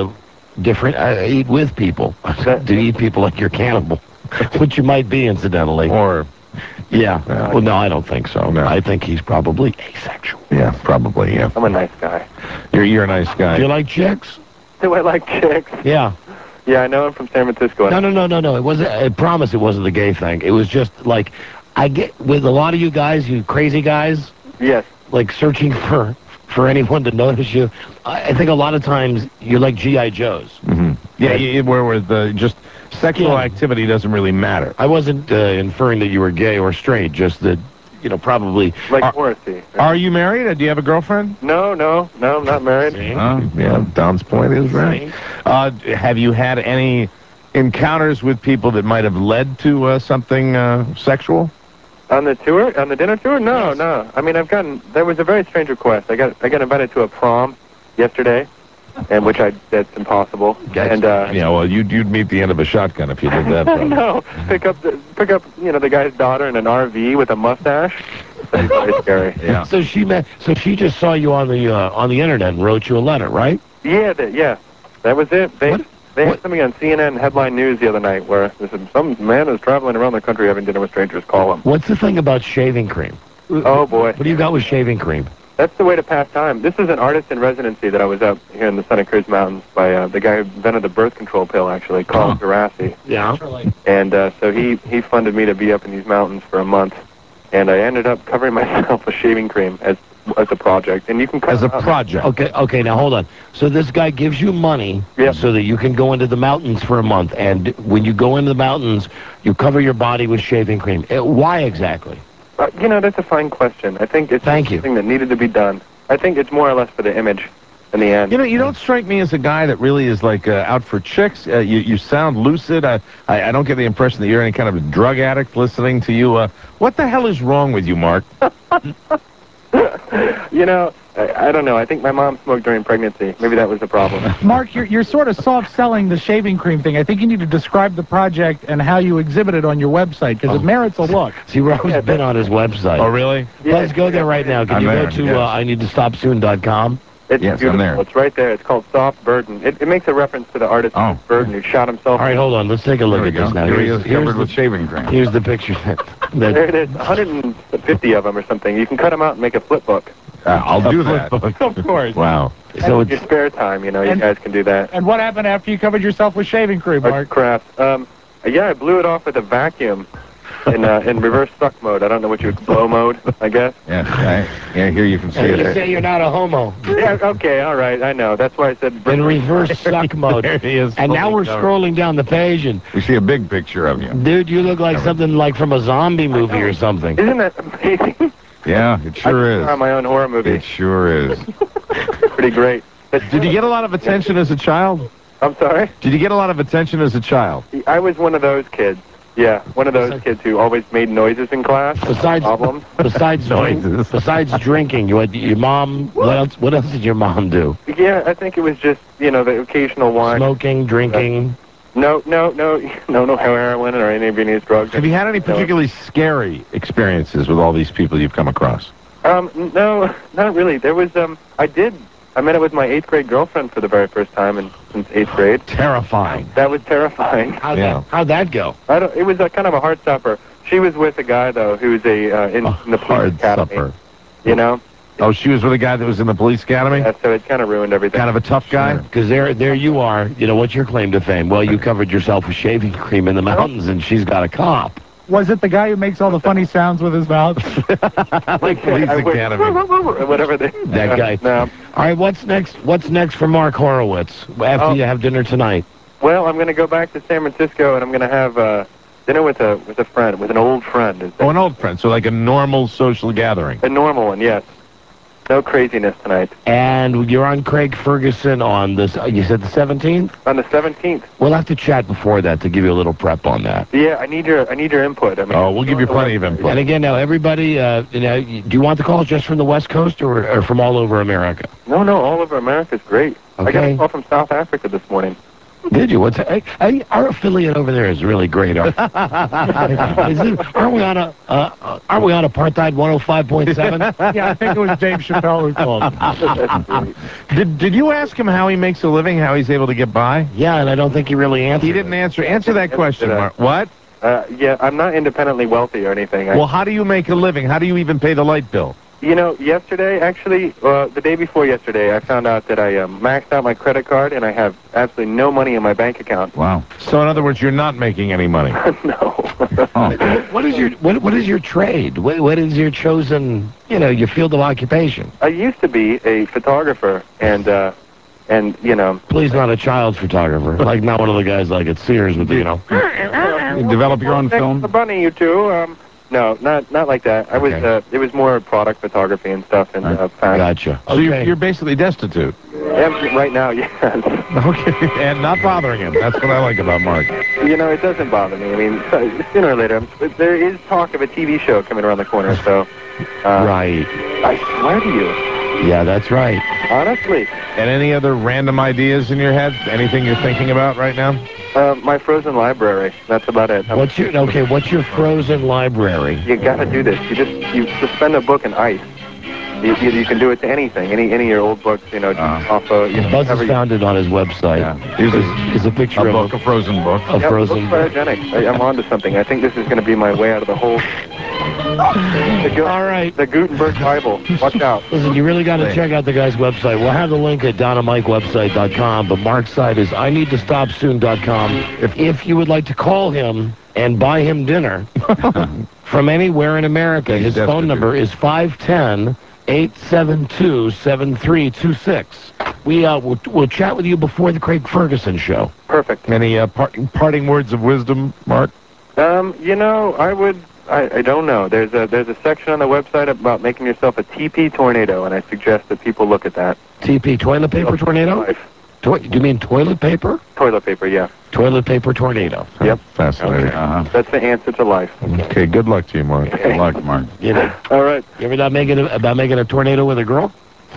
eat with people, to eat people like you're cannibal, which you might be, incidentally. Or, yeah. Well, no, I don't think so. No. I think he's probably asexual. Yeah, probably. Yeah. I'm a nice guy. You're a nice guy. Do you like chicks? Do I like chicks? Yeah. Yeah, I know I'm from San Francisco. No. It wasn't. I promise it wasn't the gay thing. It was just like I get with a lot of you guys, you crazy guys. Yes. Like searching for anyone to notice you. I think a lot of times you're like G.I. Joes. Mm-hmm. Yeah, where just sexual activity doesn't really matter. I wasn't inferring that you were gay or straight, just that probably. Like Morrissey. Are you married? Do you have a girlfriend? No, I'm not married. Yeah, Don's point is right. Have you had any encounters with people that might have led to something sexual? On the tour? On the dinner tour? No. I mean, there was a very strange request. I got invited to a prom yesterday, and that's impossible. You'd meet the end of a shotgun if you did that. No, pick up the guy's daughter in an RV with a mustache. That's very scary. Yeah. So she just saw you on the internet and wrote you a letter, right? Yeah, that was it. They had something on CNN Headline News the other night where they said some man is traveling around the country having dinner with strangers. Call him. What's the thing about shaving cream? Oh boy. What do you got with shaving cream? That's the way to pass time. This is an artist in residency that I was up here in the Santa Cruz Mountains by the guy who invented the birth control pill, actually, Carl Gerasi. Yeah. And so he funded me to be up in these mountains for a month, and I ended up covering myself with shaving cream as a project. And you can as a project. Okay. Now hold on. So this guy gives you money so that you can go into the mountains for a month, and when you go into the mountains, you cover your body with shaving cream. Why exactly? That's a fine question. I think it's something that needed to be done. I think it's more or less for the image in the end. You don't strike me as a guy that really is like out for chicks. You sound lucid. I don't get the impression that you're any kind of a drug addict listening to you. What the hell is wrong with you, Mark? I don't know. I think my mom smoked during pregnancy. Maybe that was the problem. Mark, you're sort of soft-selling the shaving cream thing. I think you need to describe the project and how you exhibit it on your website, because it merits a look. See, Rob's been on his website. Oh, really? Let's go there right now. Can you go to IneedToStopSoon.com? It's beautiful. I'm there. It's right there. It's called Soft Burden. It makes a reference to the artist Burden who shot himself. All right, hold on. Let's take a look at this now. Here he is covered with shaving cream. Here's the picture. There it is. 150 of them or something. You can cut them out and make a flip book. I'll do that. Of course. Wow. So in your spare time, you guys can do that. And what happened after you covered yourself with shaving cream, Mark? Crap. I blew it off with a vacuum in reverse suck mode. I don't know what you would blow mode, I guess. Yeah, here you can see it. You say you're not a homo. Yeah, okay, all right, I know. That's why I said... In reverse suck mode. There he is. And now we're scrolling down the page, and... We see a big picture of you. Dude, you look like something like from a zombie movie or something. Isn't that amazing? Yeah, it sure is. On my own horror movie. It sure is. Pretty great. Did you get a lot of attention as a child? I'm sorry? Did you get a lot of attention as a child? I was one of those kids. Yeah, one of those kids who always made noises in class. Besides drinking, your mom. What else did your mom do? Yeah, I think it was just the occasional wine. Smoking, drinking. No heroin or any of these drugs. Have you had any particularly scary experiences with all these people you've come across? No, not really. There was I met up with my 8th grade girlfriend for the very first time since 8th grade. Terrifying. That was terrifying. How'd that go? It was kind of a heart stopper. She was with a guy though who was in the police academy. Oh, she was with a guy that was in the police academy? Yeah, so it kind of ruined everything. Kind of a tough guy? Because there you are. What's your claim to fame? Well, you covered yourself with shaving cream in the mountains, and she's got a cop. Was it the guy who makes all the funny sounds with his mouth? Like police academy. Whatever that guy. No. All right, what's next for Mark Horowitz after you have dinner tonight? Well, I'm going to go back to San Francisco, and I'm going to have dinner with a friend, with an old friend. Oh, an old friend, so like a normal social gathering. A normal one, yes. No craziness tonight. And you're on Craig Ferguson on this, you said the 17th? On the 17th. We'll have to chat before that to give you a little prep on that. Yeah, I need your input. We'll give you plenty of input. And again, now, everybody, do you want the calls just from the West Coast or from all over America? No, all over America is great. Okay. I got a call from South Africa this morning. Did you? Our affiliate over there is really great. Aren't we on Apartheid 105.7? Yeah, I think it was Dave Chappelle who called. Did you ask him how he makes a living, how he's able to get by? Yeah, and I don't think he really answered. He didn't answer. Answer that question, Mark. What? Yeah, I'm not independently wealthy or anything. Well, how do you make a living? How do you even pay the light bill? Yesterday, actually, the day before yesterday, I found out that I maxed out my credit card and I have absolutely no money in my bank account. Wow. So, in other words, you're not making any money. No. What is your trade? What is your chosen, your field of occupation? I used to be a photographer and Please, not a child photographer. Like, not one of the guys like at Sears with You develop your own film? The bunny, you two. No, not like that. I was. It was more product photography and stuff. And fashion. Gotcha. So you're basically destitute. Right now, yes. Okay, and not bothering him. That's what I like about Mark. You know, it doesn't bother me. I mean, sooner or later, there is talk of a TV show coming around the corner. So. Right. I swear to you. Yeah, that's right. Honestly. And any other random ideas in your head? Anything you're thinking about right now? My frozen library. That's about it. What's your frozen library? You gotta do this. You suspend a book in ice. You can do it to anything. Any of your old books, you know, off Buzz has found it on his website. Yeah. Is a picture of a frozen book. A frozen book. Cryogenic. I'm onto something. I think this is going to be my way out of the hole. All right. The Gutenberg Bible. Watch out. Listen, you really got to check out the guy's website. We'll have the link at DonAMikeWebsite.com, but Mark's site is INeedToStopSoon.com. If you would like to call him and buy him dinner from anywhere in America, his phone number is 510-872-7326. We'll chat with you before the Craig Ferguson show. Perfect. Any parting words of wisdom, Mark? You know, I don't know. There's a section on the website about making yourself a TP tornado, and I suggest that people look at that. TP, toilet paper tornado? Do you mean toilet paper? Toilet paper, yeah. Toilet paper tornado. Yep. Fascinating. Okay. That's the answer to life. Okay, good luck to you, Mark. Good luck, Mark. You know, all right. You ever making a tornado with a girl?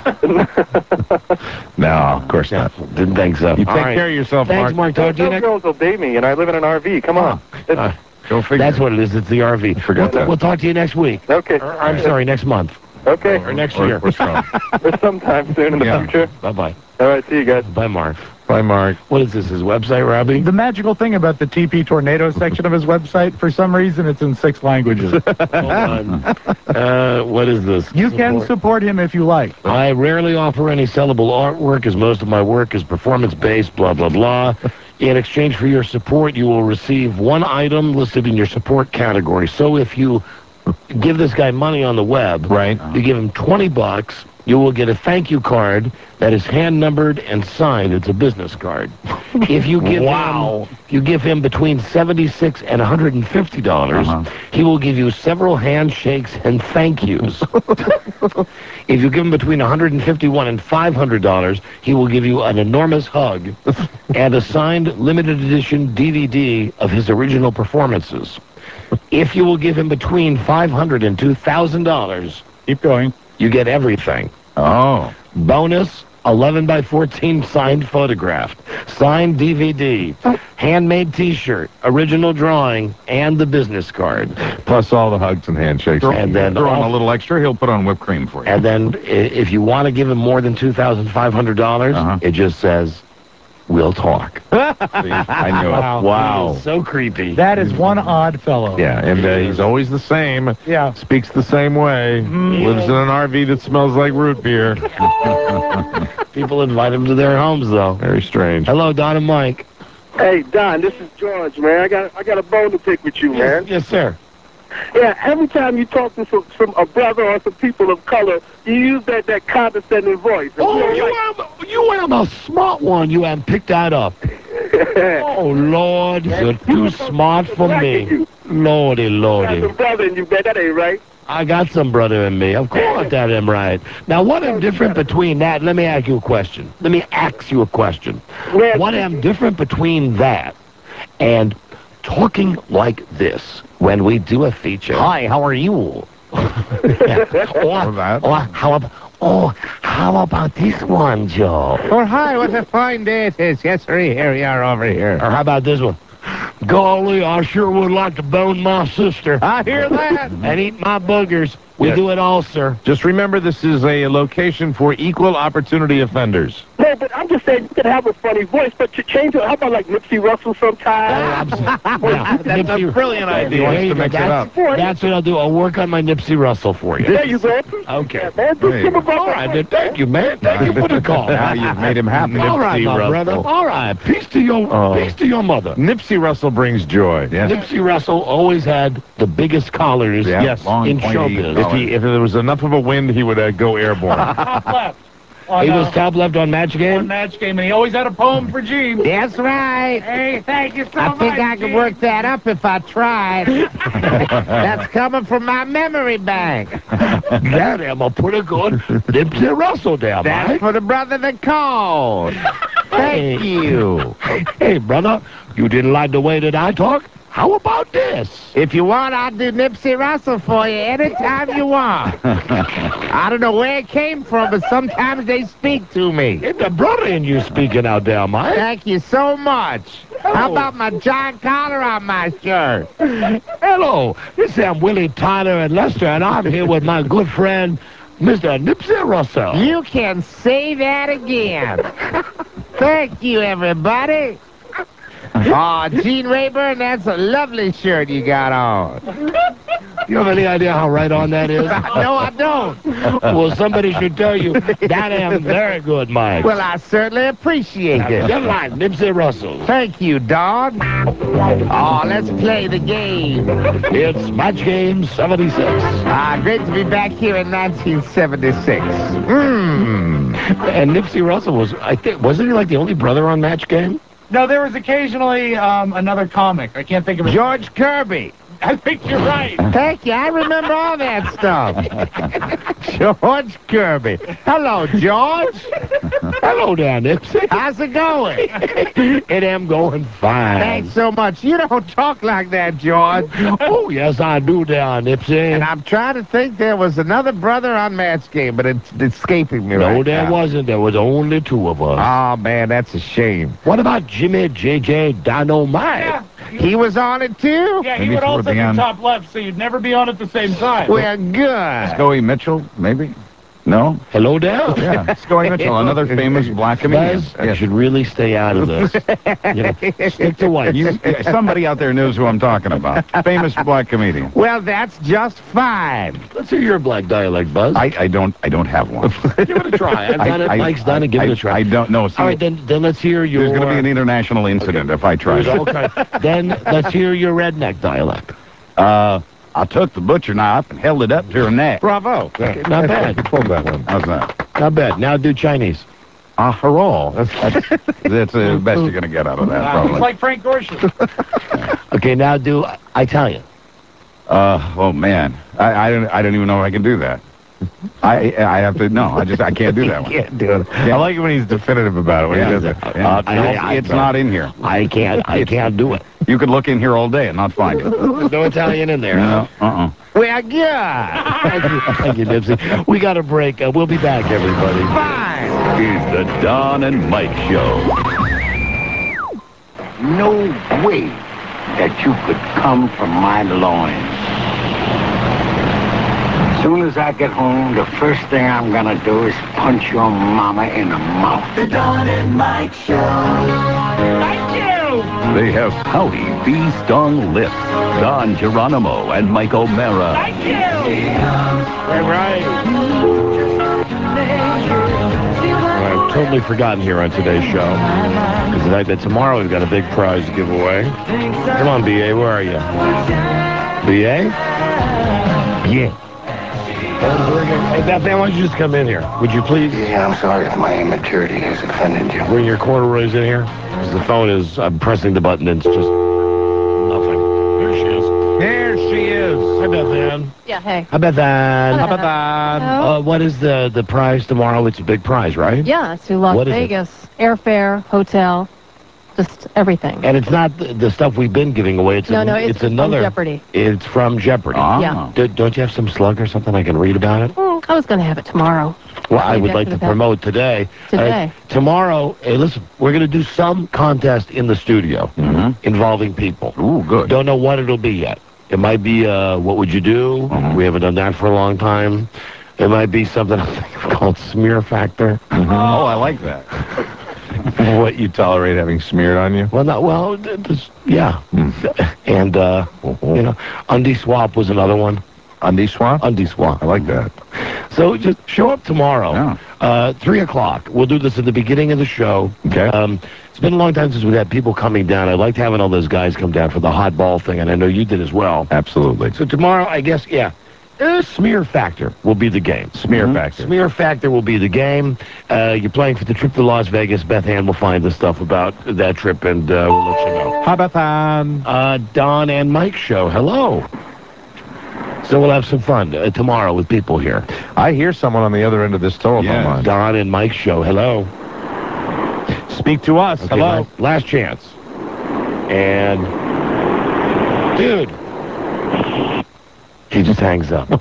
No, of course not. Didn't think so. You take care of yourself, Thanks, Mark. Talk to you next. Girls will date me, and I live in an RV. Come on. Go figure. That's what it is. It's the RV. Forgot that. We'll talk to you next week. Okay. I'm sorry, next month. Okay. Or next year. Or sometime soon in the future. Bye-bye. All right, see you guys. Bye, Mark. Bye, Mark. What is this, his website, Robbie? The magical thing about the TP Tornado section of his website, for some reason, it's in 6 languages. Hold on. What is this? You can support him if you like. I rarely offer any sellable artwork, as most of my work is performance-based, blah, blah, blah. In exchange for your support, you will receive one item listed in your support category. So if you give this guy money on the web, you give him $20, you will get a thank you card that is hand-numbered and signed. It's a business card. If you give him between $76 and $150, he will give you several handshakes and thank yous. If you give him between $151 and $500, he will give you an enormous hug and a signed limited edition DVD of his original performances. If you will give him between $500 and $2,000, keep going, you get everything. Oh. Bonus, 11 by 14 signed photograph, signed DVD, handmade T-shirt, original drawing, and the business card. Plus all the hugs and handshakes. And then throw on a little extra, he'll put on whipped cream for you. And then if you want to give him more than $2,500, it just says, we'll talk. See, I knew it. Wow. So creepy. That is one odd fellow. Yeah, and he's always the same. Yeah. Speaks the same way. Lives in an RV that smells like root beer. People invite him to their homes, though. Very strange. Hello, Don and Mike. Hey, Don, this is George, man. I got a bone to pick with you, man. Yes, sir. Yeah, every time you talk to some a brother or some people of color, you use that condescending voice. You am a smart one. You have picked that up. Oh, Lord, you're too smart for me. Lordy. You got some brother in you, man. That ain't right. I got some brother in me. Of course that am right. Now, what am different between that? Let me ask you a question. What am different between that and talking like this when we do a feature? Hi, how are you? How about this one, Joe? Oh, hi, what a fine day it is. Yes, sir, here we are over here. Or how about this one? Golly, I sure would like to bone my sister. I hear that. And eat my boogers. We do it all, sir. Just remember, this is a location for equal opportunity offenders. No, but I'm just saying you can have a funny voice, but you change it. How about like Nipsey Russell sometime? That's a brilliant idea. He wants to mix it up. That's what I'll do. I'll work on my Nipsey Russell for you. There you go. Okay. Yeah, man, just give him a all right, thank you, man. Thank you for the call. Now you've made him happy. All right, my Russell. brother. All right. Peace to your mother. Nipsey Russell brings joy. Yes. Nipsey Russell always had the biggest collars in long, showbiz. If there was enough of a wind, he would go airborne. Top left. He was top left on Match Game? On Match Game, and he always had a poem for Gene. That's right. Hey, thank you so much, I think I could Gene. work that up if I tried. That's coming from my memory bank. That am a pretty good Nipsey Russell there, That's Mike. for the brother that called. Thank you. Hey, brother, you didn't like the way that I talk? How about this? If you want, I'll do Nipsey Russell for you anytime you want. I don't know where it came from, but sometimes they speak to me. It's the brother in you speaking out there, Mike. Thank you so much. How about my giant collar on my shirt? Hello, this is Willie Tyler and Lester, and I'm here with my good friend, Mr. Nipsey Russell. You can say that again. Thank you, everybody. Gene Rayburn, that's a lovely shirt you got on. You have any idea how right on that is? No, I don't. Well, somebody should tell you, that am very good, Mike. Well, I certainly appreciate it. Good line, Nipsey Russell. Thank you, dog. Oh, let's play the game. It's Match Game 76. Great to be back here in 1976. And Nipsey Russell was, I think, wasn't he like the only brother on Match Game? No, there was occasionally another comic. I can't think of it. George Kirby. I think you're right. Thank you. I remember all that stuff. George Kirby. Hello, George. Hello there, Nipsey. How's it going? It am going fine. Thanks so much. You don't talk like that, George. Oh, yes, I do there, Nipsey. And I'm trying to think there was another brother on Match Game, but it's escaping me right now. No, there wasn't. There was only two of us. Oh, man, that's a shame. What about Jimmy J.J. Dynamite? Yeah. He was on it, too? Yeah, he would also be top left, so you'd never be on at the same time. Well, good. Scoey Mitchell, maybe? No? Hello there? Yeah, Scoey Mitchell, another famous black comedian. Buzz, you should really stay out of this. Stick to white. Somebody out there knows who I'm talking about. Famous black comedian. Well, that's just fine. Let's hear your black dialect, Buzz. I don't have one. Give it a try. I've done it. Mike's done it. Give it a try. I don't know. All right, then let's hear your... There's going to be an international incident if I try that. Okay. Then let's hear your redneck dialect. I took the butcher knife and held it up to her neck. Bravo. Okay, not bad. Pulled that one. How's that? Not bad. Now do Chinese. Hurrah. That's the best you're going to get out of that, probably. It's like Frank Gorshin. Okay, now do Italian. Oh, man. I don't even know if I can do that. I have to, no, I can't do that one. Can't do it. I like it when he's definitive about it, when he does it. It's not in here. I can't do it. You could look in here all day and not find it. There's no Italian in there. No, Well, good. Thank you, Nipsey. We got a break. We'll be back, everybody. Fine. Is the Don and Mike Show. No way that you could come from my loins. As soon as I get home, the first thing I'm gonna do is punch your mama in the mouth. The Don and Mike Show. Thank you. They have pouty, bee-stung lips. Don Geronimo and Mike O'Mara. Thank you. Right. I've totally forgotten here on today's show. Because the fact that tomorrow we've got a big prize giveaway. Come on, B.A., where are you? B.A.? Yeah. Hey, Bethany, why don't you just come in here? Would you please? Yeah, I'm sorry if my immaturity has offended you. Bring your corduroys in here. Because the phone is, I'm pressing the button and it's just nothing. There she is. There she is. Hi, Bethan. Yeah, hey. Hi, Bethan. Hi, Bethan. What is the prize tomorrow? It's a big prize, right? Yeah, it's to Las What is it? Vegas. Airfare, hotel, just everything. And it's not the stuff we've been giving away. It's No, it's another. from Jeopardy. It's from Jeopardy. Yeah. Don't you have some slug or something I can read about it? I was going to have it tomorrow. Well, I Maybe would like after to the promote today. Today. Tomorrow, hey, listen, we're going to do some contest in the studio involving people. Ooh, good. Don't know what it'll be yet. It might be what would you do? We haven't done that for a long time. It might be something called Smear Factor. Oh, I like that. What, you tolerate having smeared on you? Well, yeah. And, you know, Undie Swap was another one. Undie Swap? Undie Swap. I like that. So just show up tomorrow, 3 o'clock. We'll do this at the beginning of the show. Okay. It's been a long time since we've had people coming down. I liked having all those guys come down for the hot ball thing, and I know you did as well. Absolutely. So tomorrow, I guess, yeah. Smear Factor will be the game. Smear Factor. Smear Factor will be the game. You're playing for the trip to Las Vegas. Beth Ann will find the stuff about that trip, and we'll let you know. Hi, Beth Ann. Don and Mike show. Hello. So we'll have some fun tomorrow with people here. I hear someone on the other end of this telephone line. Don and Mike show. Hello. Speak to us. Okay, Hello. Last chance. And, dude, he just hangs up.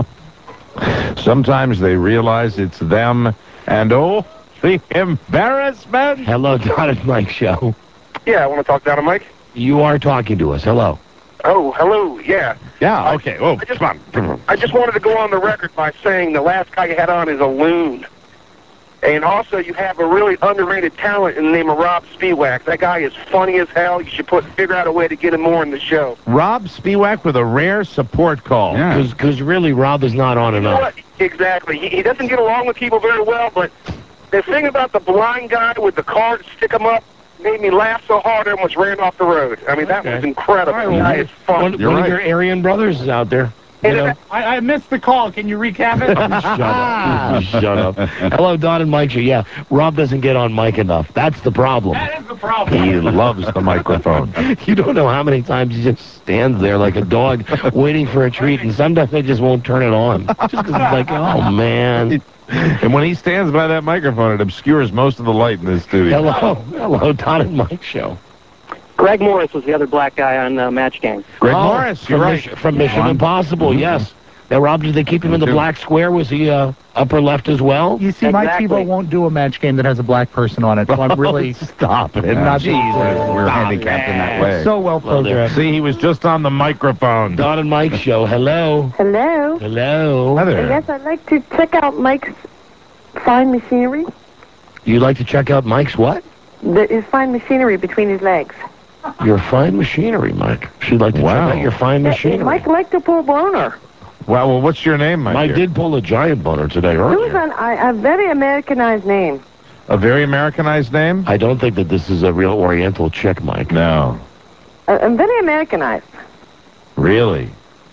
Sometimes they realize it's them, and oh, the embarrassment. Hello, Don and Mike show. Yeah, I want to talk down to Mike. You are talking to us. Hello. Oh, hello, yeah. Yeah, okay. Oh, come on. I just wanted to go on the record by saying the last guy you had on is a loon. And also, you have a really underrated talent in the name of Rob Spiewak. That guy is funny as hell. You should figure out a way to get him more in the show. Rob Spiewak with a rare support call. Because really, Rob is not on enough. You know what? Exactly. He doesn't get along with people very well, but the thing about the blind guy with the car to stick him up made me laugh so hard I almost ran off the road. I mean, that was incredible. All right, well, That is fun. One of your Aryan brothers is out there. You know? I missed the call. Can you recap it? Shut up. Shut up. Hello, Don and Mike. Yeah, Rob doesn't get on mic enough. That's the problem. That is the problem. He loves the microphone. You don't know how many times he just stands there like a dog waiting for a treat, and sometimes they just won't turn it on. Just because it's like, oh, man. And when he stands by that microphone, it obscures most of the light in this studio. Hello, Don and Mike show. Greg Morris was the other black guy on Match Game. Greg Morris, you're right. From Mission Impossible, yes. Now, Rob, did they keep him in the black square? Was he upper left as well? You see, my TiVo won't do a match game that has a black person on it, so I'm really... Stop it. Not Jesus, we're handicapped in that way. So well programmed. See, he was just on the microphone. Don and Mike show. Hello. Hello. Hello. Hi there. Yes, I'd like to check out Mike's fine machinery. You'd like to check out Mike's what? His fine machinery between his legs. Your fine machinery, Mike. She'd like to check out your fine machinery. Mike liked to pull boner. Well, what's your name, Mike? Mike did pull a giant boner today, It earlier. was a very Americanized name. A very Americanized name? I don't think that this is a real Oriental chick, Mike. No. Very Americanized. Really?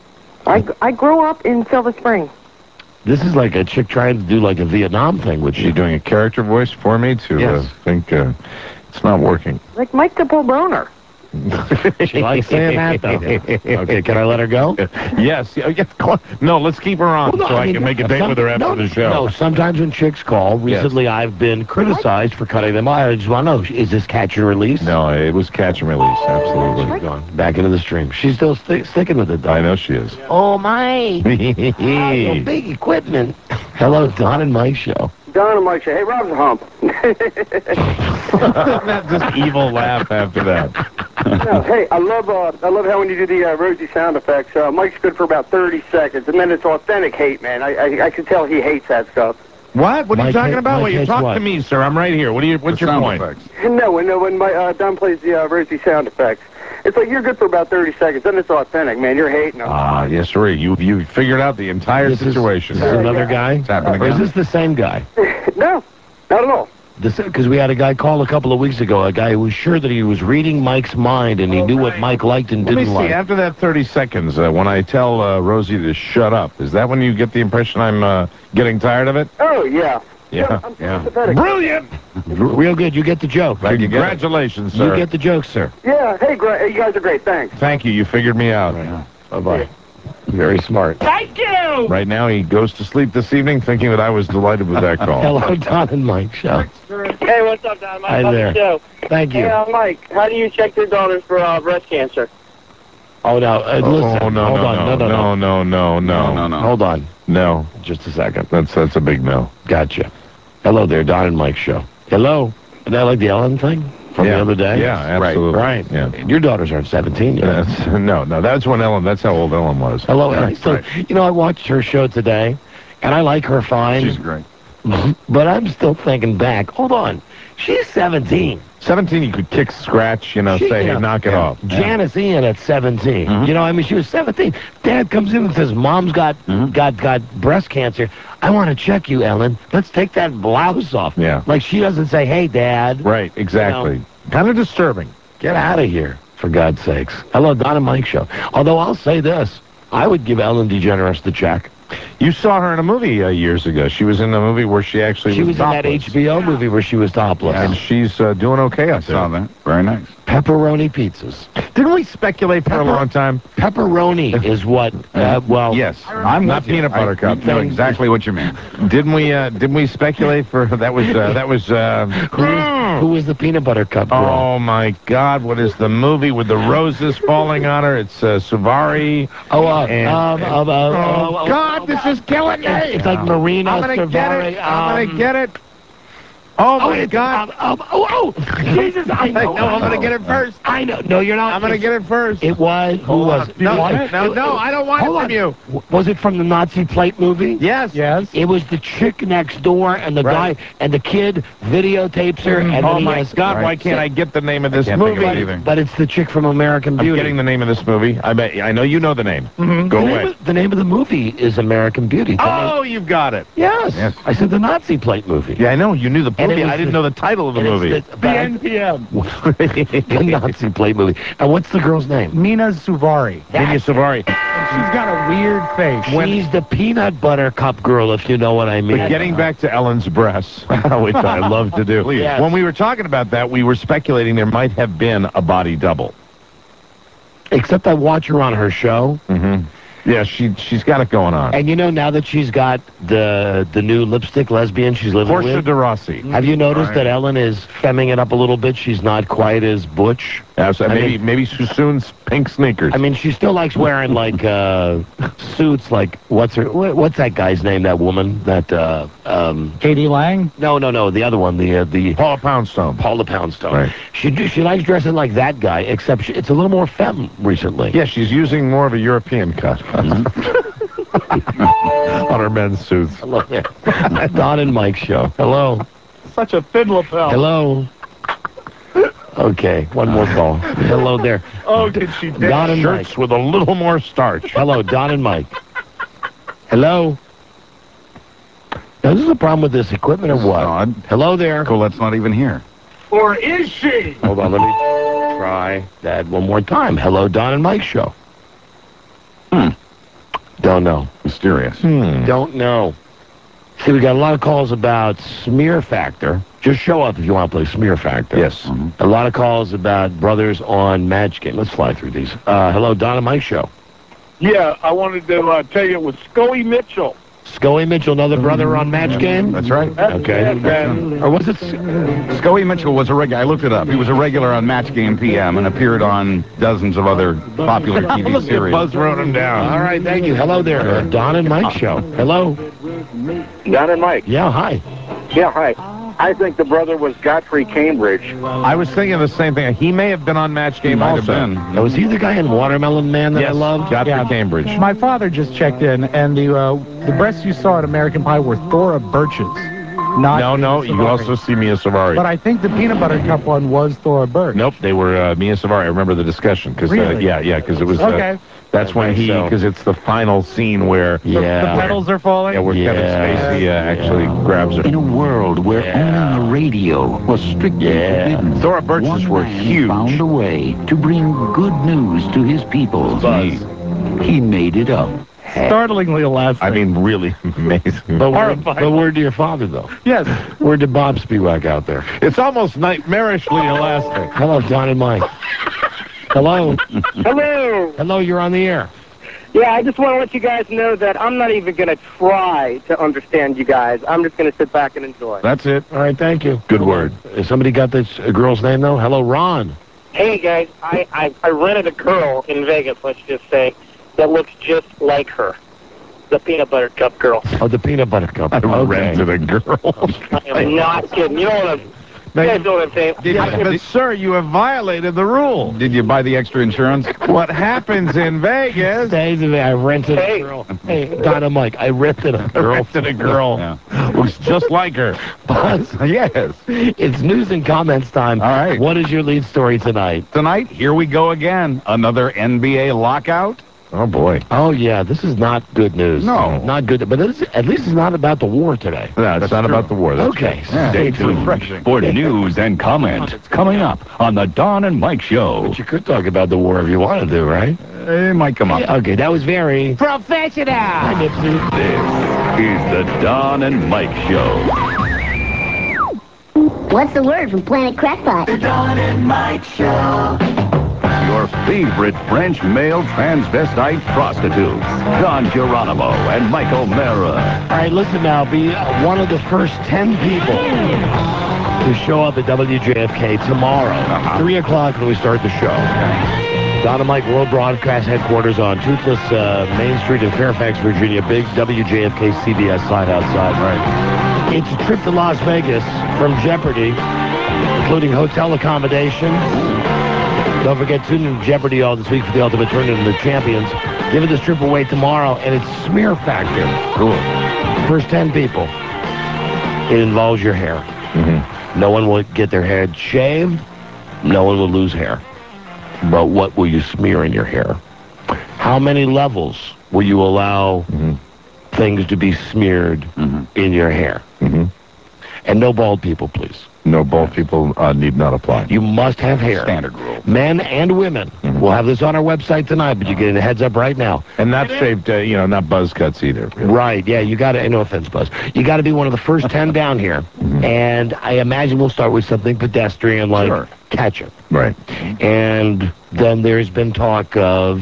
I grew up in Silver Spring. This is like a chick trying to do like a Vietnam thing, which You're doing a character voice for me to think it's not working. Like Mike the Pull Boner. She likes saying that, though. Okay, can I let her go? Yes. No, let's keep her on so I can make a date with her after the show. No, sometimes when chicks call, recently I've been criticized for cutting them off. I just want to know, is this catch and release? No, it was catch and release, absolutely. She's gone back into the stream. She's still sticking with it, though. I know she is. Oh, my. Big equipment. Hello, Don and Mike show. Don and Mike say, hey, Rob's a hump. That just evil laugh after that. No, hey, I love how when you do the Rosie sound effects, Mike's good for about 30 seconds, and then it's authentic hate, man. I can tell he hates that stuff. What? What are you Mike talking about? Mike Well, you hates talk what? to me, sir. I'm right here. What's your point? No, when Don plays the Rosie sound effects, it's like you're good for about 30 seconds, then it's authentic, man. You're hating him. Yes, sir. You figured out the entire situation. This is another guy? It's happening Or is again. this the same guy? No, not at all. Because we had a guy call a couple of weeks ago, a guy who was sure that he was reading Mike's mind and he knew what Mike liked and Let me didn't see. like. After that 30 seconds, when I tell Rosie to shut up, is that when you get the impression I'm getting tired of it? Oh, yeah. Yeah. Pathetic. Brilliant. Real good. You get the joke. Congratulations, sir. You get the joke, sir. Yeah, hey, you guys are great. Thanks. Thank you. You figured me out. Bye-bye. Very smart. Thank you! Right now, he goes to sleep this evening thinking that I was delighted with that call. Hello, Don and Mike show. Hey, what's up, Don? Hi there. Show. Thank you. Hey, Mike, how do you check your daughters for breast cancer? Oh, no. Listen. Oh, no, Hold no, on. no. Hold on. No. Just a second. That's a big no. Gotcha. Hello there, Don and Mike show. Hello. Is that like the Ellen thing from the other day? Yeah, absolutely. Right. Yeah. Your daughters aren't 17 yet. No, that's when Ellen. That's how old Ellen was. Hello. And I watched her show today, and I like her fine. She's great. But I'm still thinking back. Hold on. She's 17. 17, you could kick, scratch, hey, knock it off. Janice Ian at 17. She was 17. Dad comes in and says, Mom's got breast cancer. I want to check you, Ellen. Let's take that blouse off. Yeah. Like she doesn't say, hey, Dad. Right, exactly. Kind of disturbing. Get out of here, for God's sakes. Hello, Don and Mike show. Although I'll say this. I would give Ellen DeGeneres the check. You saw her in a movie years ago. She was in a movie where she actually was topless. In that HBO movie where she was topless. And she's doing okay out there. I saw that. Very nice. Pepperoni pizzas. Didn't we speculate for a long time? Pepperoni is what, well... Yes. I'm not peanut butter cup. I know exactly what you mean. Didn't we speculate for... That was... Who was the peanut butter cup girl? Oh, my God. What is the movie with the roses falling on her? It's Suvari. Oh, God, this is killing me. It's like Marina Suvari. I'm gonna get it. Oh, my God. Jesus, I know. No, I'm going to get it first. I know. No, you're not. I'm going to get it first. It was. Who was it? No, I don't want it from you. Was it from the Nazi plate movie? Yes. It was the chick next door, and the guy, and the kid videotapes her. And oh, my God, why can't I get the name of this movie? But it's the chick from American Beauty. I'm getting the name of this movie. I know you know the name. Go away. The name of the movie is American Beauty. Oh, you've got it. Yes. I said the Nazi plate movie. Yeah, I know. You knew the movie. I didn't know the title of the movie. The NPM. The Nazi plate movie. And what's the girl's name? Mina Suvari. Mina Suvari. She's got a weird face. She's the peanut butter cup girl, if you know what I mean. But getting back to Ellen's breasts, which I love to do. Yes. When we were talking about that, we were speculating there might have been a body double. Except I watch her on her show. Mm-hmm. Yeah, she's got it going on. And you know, now that she's got the new lipstick lesbian she's living Portia with. de Rossi. Have you noticed that Ellen is femming it up a little bit? She's not quite as butch. Maybe Susun's pink sneakers. I mean, she still likes wearing like suits. Like what's that guy's name? That woman? That Katie Lang? No, the other one. The Paula Poundstone. Paula Poundstone. Right. She likes dressing like that guy, except it's a little more femme recently. Yeah, she's using more of a European cut. On her men's suits. Hello there. Don and Mike show. Hello. Such a thin lapel. Hello. Okay, one more call. Hello there. Oh, did she dance? Don and Shirts Mike. with a little more starch. Hello, Don and Mike. Hello. Now, this is a problem with this equipment or what? Odd. Hello there. Colette's not even here. Or is she? Hold on, let me try that one more time. Hello, Don and Mike show. Don't know. Mysterious. Don't know. See, we got a lot of calls about Smear Factor. Just show up if you want to play Smear Factor. Yes. A lot of calls about brothers on Match Game. Let's fly through these. Hello, Don and Mike show. Yeah, I wanted to tell you it was Scully Mitchell. Scully Mitchell, another brother on Match Game? That's right. Okay. Or was it... Scully Mitchell was a regular. I looked it up. He was a regular on Match Game PM and appeared on dozens of other popular TV series. Buzz wrote him down. All right, thank you. Hello there. Don and Mike show. Hello. Don and Mike. Yeah, hi. Yeah, hi. I think the brother was Godfrey Cambridge. I was thinking the same thing. He may have been on Match Game also. Now, was he the guy in Watermelon Man that I love? Godfrey Cambridge. My father just checked in, and the breasts you saw at American Pie were Thora Birch's. Not No, you can also see Mia Suvari. But I think the peanut butter cup one was Thora Birch. Nope, they were Mia Suvari. I remember the discussion. Cause, really? Because it was... Okay. That's when because it's the final scene where... The petals are falling? Yeah, where Kevin Spacey actually grabs her. In a world where owning a radio was strictly forbidden, Thora Birch's were huge. Found a way to bring good news to his people. He made it up. Startlingly elastic. I mean, really amazing. But word to your father, though. Yes. Word to Bob Spiewak out there. It's almost nightmarishly elastic. Hello, Don and Mike. Hello. Hello. Hello, you're on the air. Yeah, I just want to let you guys know that I'm not even going to try to understand you guys. I'm just going to sit back and enjoy. That's it. All right, thank you. Good word. Has somebody got this girl's name, though? Hello, Ron. Hey, guys, I rented a girl in Vegas, let's just say, that looks just like her. The peanut butter cup girl. Oh, the peanut butter cup. I rented a girl. I am not kidding. You know what I'm saying? But, sir, you have violated the rule. Did you buy the extra insurance? What happens in Vegas... I rented a girl. Hey, Don and Mike, I rented a girl. Yeah. Looks just like her. Buzz. Yes. It's news and comments time. All right. What is your lead story tonight? Tonight, here we go again. Another NBA lockout. Oh, boy. Oh, yeah, this is not good news. No. Not good. But at least it's not about the war today. No, it's not about the war. That's okay. Stay tuned for news and comments coming up on the Don and Mike Show. But you could talk about the war if you want to do, right? It might come up. Yeah, okay, that was very professional. Hi, Nipsey. This is the Don and Mike Show. What's the word from Planet Crackpot? The Don and Mike Show. Your favorite French male transvestite prostitutes, Don Geronimo and Mike O'Mara. All right, listen now. Be one of the first 10 people to show up at WJFK tomorrow, 3 o'clock when we start the show. Don and Mike World Broadcast Headquarters on Toothless Main Street in Fairfax, Virginia. Big WJFK CBS sign outside. Right. It's a trip to Las Vegas from Jeopardy, including hotel accommodations. Don't forget, tune in to Jeopardy all this week for the Ultimate Tournament of the Champions. Giving this trip away tomorrow, and it's Smear Factor. Cool. First 10 people. It involves your hair. No one will get their head shaved. No one will lose hair. But what will you smear in your hair? How many levels will you allow things to be smeared in your hair? And no bald people, please. No bald people need not apply. You must have hair. Standard rule. Men and women. We'll have this on our website tonight, but you're getting a heads up right now. And not shaved, not buzz cuts either. Really. Right, yeah, you got to, no offense, Buzz. You got to be one of the first 10 down here. And I imagine we'll start with something pedestrian like ketchup. Right. And then there's been talk of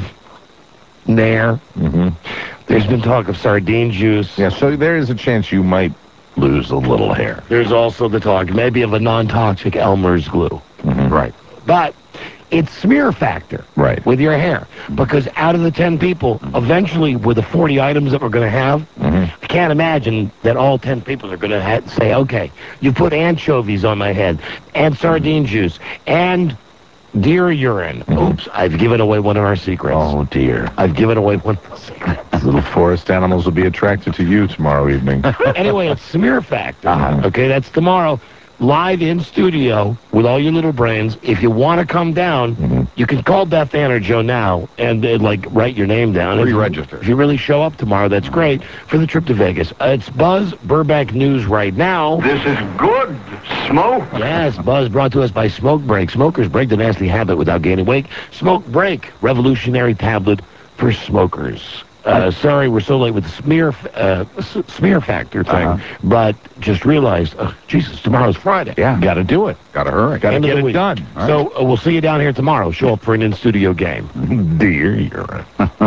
Nair. There's been talk of sardine juice. Yeah, so there is a chance you might lose a little hair. There's also the talk maybe of a non-toxic Elmer's glue. Right. But it's smear factor with your hair. Because out of the 10 people, eventually with the 40 items that we're going to have, I can't imagine that all 10 people are going to say, okay, you put anchovies on my head, and sardine juice, and deer urine. Oops, I've given away one of our secrets. Oh, dear. I've given away one of the secrets. Little forest animals will be attracted to you tomorrow evening. Anyway, it's Smear Factor. Okay, that's tomorrow. Live in studio with all your little brains. If you want to come down, you can call Beth Ann or Joe now and write your name down. Pre-register. If you really show up tomorrow, that's great for the trip to Vegas. It's Buzz Burbank News right now. This is good. Smoke. Yes, Buzz brought to us by Smoke Break. Smokers break the nasty habit without gaining weight. Smoke Break, revolutionary tablet for smokers. Sorry, we're so late with the smear factor thing, but just realized, Jesus, tomorrow's Friday. Yeah, got to do it. Got to hurry. Got to get it done. So we'll see you down here tomorrow. Show up for an in-studio game. Dear urine.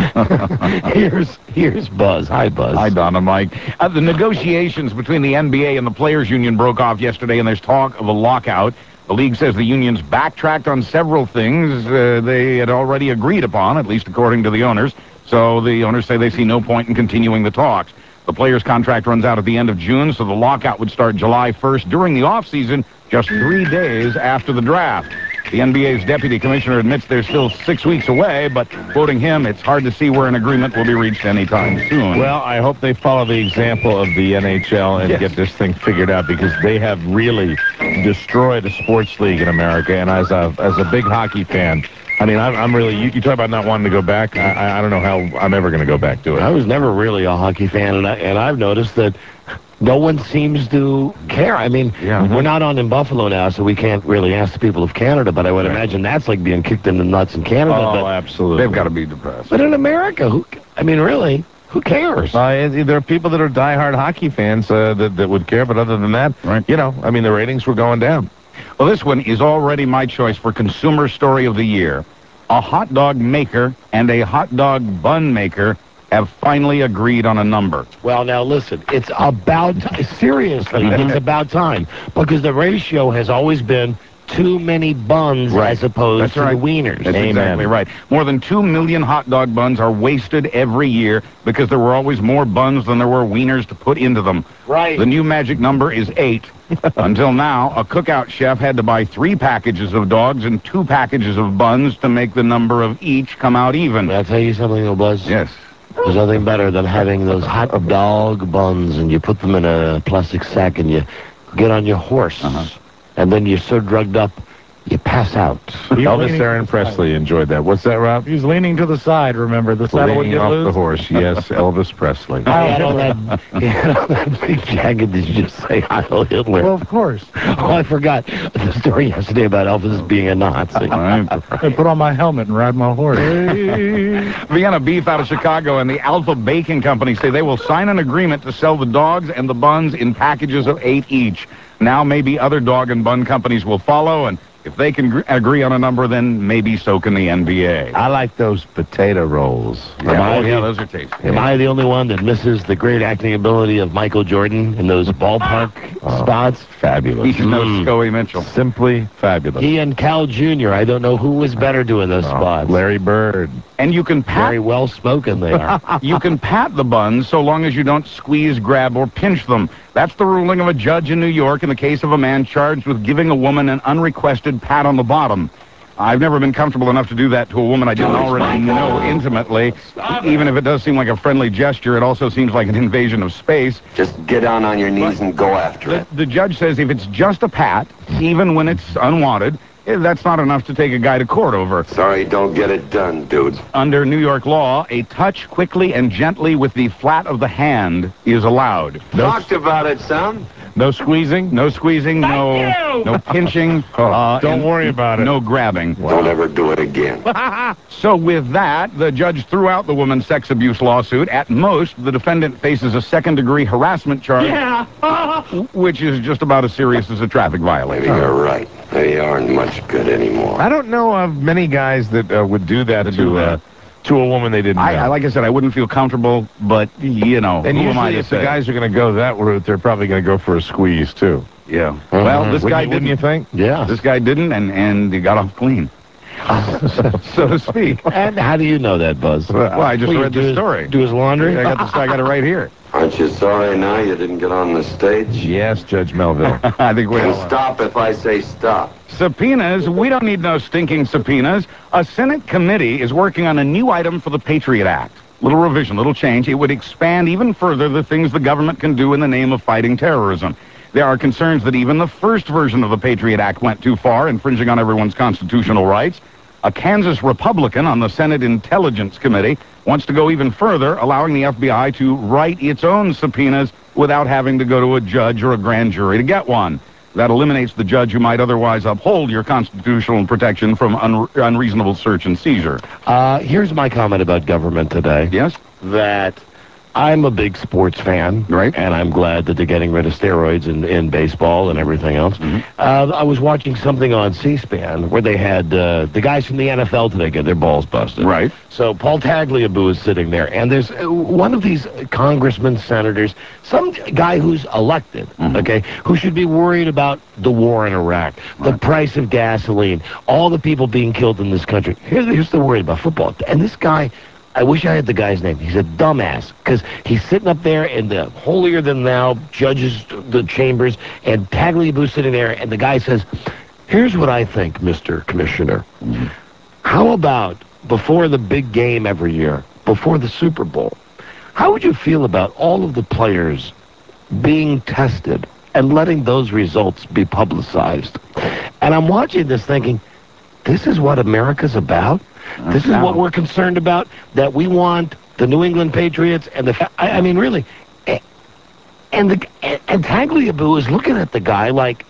Here's Buzz. Hi, Buzz. Hi, Don and Mike. The negotiations between the NBA and the Players Union broke off yesterday, and there's talk of a lockout. The league says the unions backtracked on several things they had already agreed upon, at least according to the owners. So the owners say they see no point in continuing the talks. The players' contract runs out at the end of June, so the lockout would start July 1st during the offseason, just 3 days after the draft. The NBA's deputy commissioner admits they're still 6 weeks away, but quoting him, it's hard to see where an agreement will be reached anytime soon. Well, I hope they follow the example of the NHL and get this thing figured out, because they have really destroyed a sports league in America. And as a big hockey fan, I mean, I'm really, you talk about not wanting to go back. I don't know how I'm ever going to go back to it. I was never really a hockey fan, and I've noticed that no one seems to care. I mean, we're not on in Buffalo now, so we can't really ask the people of Canada, but I would imagine that's like being kicked in the nuts in Canada. Oh, absolutely. They've got to be depressed. But in America, who cares? There are people that are diehard hockey fans that would care, but other than that, the ratings were going down. Well, this one is already my choice for Consumer Story of the Year. A hot dog maker and a hot dog bun maker have finally agreed on a number. Well, now listen, it's about, seriously, it's about time, because the ratio has always been too many buns as opposed to the wieners. That's exactly right. More than 2 million hot dog buns are wasted every year because there were always more buns than there were wieners to put into them. Right. The new magic number is 8. Until now, a cookout chef had to buy 3 packages of dogs and 2 packages of buns to make the number of each come out even. I'll tell you something, though, Buzz. Yes. There's nothing better than having those hot dog buns, and you put them in a plastic sack, and you get on your horse. And then you're so drugged up, you pass out. Elvis Aaron Presley enjoyed that. What's that, Rob? He's leaning to the side, remember. The saddle would Leaning get off loose. the horse. Yes, Elvis Presley. He had on that big jacket. Did you just say Heil Hitler? Well, of course. Oh, I forgot the story yesterday about Elvis being a Nazi. I put on my helmet and ride my horse. Vienna Beef out of Chicago and the Alpha Bacon Company say they will sign an agreement to sell the dogs and the buns in packages of 8 each. Now maybe other dog and bun companies will follow, and if they can agree on a number, then maybe so can the NBA. I like those potato rolls. Yeah, those are tasty. Am I the only one that misses the great acting ability of Michael Jordan in those ballpark spots? Fabulous. He's no Scoey Mitchell. Simply fabulous. He and Cal Jr., I don't know who was better doing those spots. Larry Bird. And you can pat... Very well spoken they are. You can pat the buns so long as you don't squeeze, grab, or pinch them. That's the ruling of a judge in New York in the case of a man charged with giving a woman an unrequested pat on the bottom. I've never been comfortable enough to do that to a woman I didn't already know intimately. Even if it does seem like a friendly gesture, it also seems like an invasion of space. Just get down on your knees and go after it. The judge says if it's just a pat, even when it's unwanted, that's not enough to take a guy to court over. Sorry, don't get it done, dude. Under New York law, a touch quickly and gently with the flat of the hand is allowed. Talked about it, son. No squeezing? No squeezing, no pinching. Don't worry about it. No grabbing. Don't ever do it again. So with that, the judge threw out the woman's sex abuse lawsuit. At most, the defendant faces a second-degree harassment charge, which is just about as serious as a traffic violation. Maybe you're right. They aren't much good anymore. I don't know of many guys that would do that to a woman they didn't know. Like I said, I wouldn't feel comfortable, but, you know, and who am I usually to if say? the guys are going to go that route, they're probably going to go for a squeeze, too. Yeah. Well, this guy didn't. Wouldn't you think? Yeah. This guy didn't, and he got off clean. So to speak. And how do you know that, Buzz? Well, I just read the story. Do his laundry? I got it right here. Aren't you sorry now you didn't get on the stage? Yes, Judge Melville. I think we're... And stop if I say stop. Subpoenas? We don't need no stinking subpoenas. A Senate committee is working on a new item for the Patriot Act. Little revision, little change. It would expand even further the things the government can do in the name of fighting terrorism. There are concerns that even the first version of the Patriot Act went too far, infringing on everyone's constitutional rights. A Kansas Republican on the Senate Intelligence Committee wants to go even further, allowing the FBI to write its own subpoenas without having to go to a judge or a grand jury to get one. That eliminates the judge who might otherwise uphold your constitutional protection from unreasonable search and seizure. Here's my comment about government today. Yes? That I'm a big sports fan, right? And I'm glad that they're getting rid of steroids in baseball and everything else. I was watching something on C-SPAN where they had the guys from the NFL today get their balls busted. Right. So Paul Tagliabue is sitting there, and there's one of these congressmen, senators, some guy who's elected, okay, who should be worried about the war in Iraq, the price of gasoline, all the people being killed in this country. Here's the worry about football. And this guy... I wish I had the guy's name. He's a dumbass because he's sitting up there in the holier-than-thou judges the chambers, and Tagliabue's sitting there, and the guy says, here's what I think, Mr. Commissioner. How about before the big game every year, before the Super Bowl, how would you feel about all of the players being tested and letting those results be publicized? And I'm watching this thinking, this is what America's about? This is what we're concerned about, that we want the New England Patriots and I mean, really. And Tagliabue is looking at the guy like,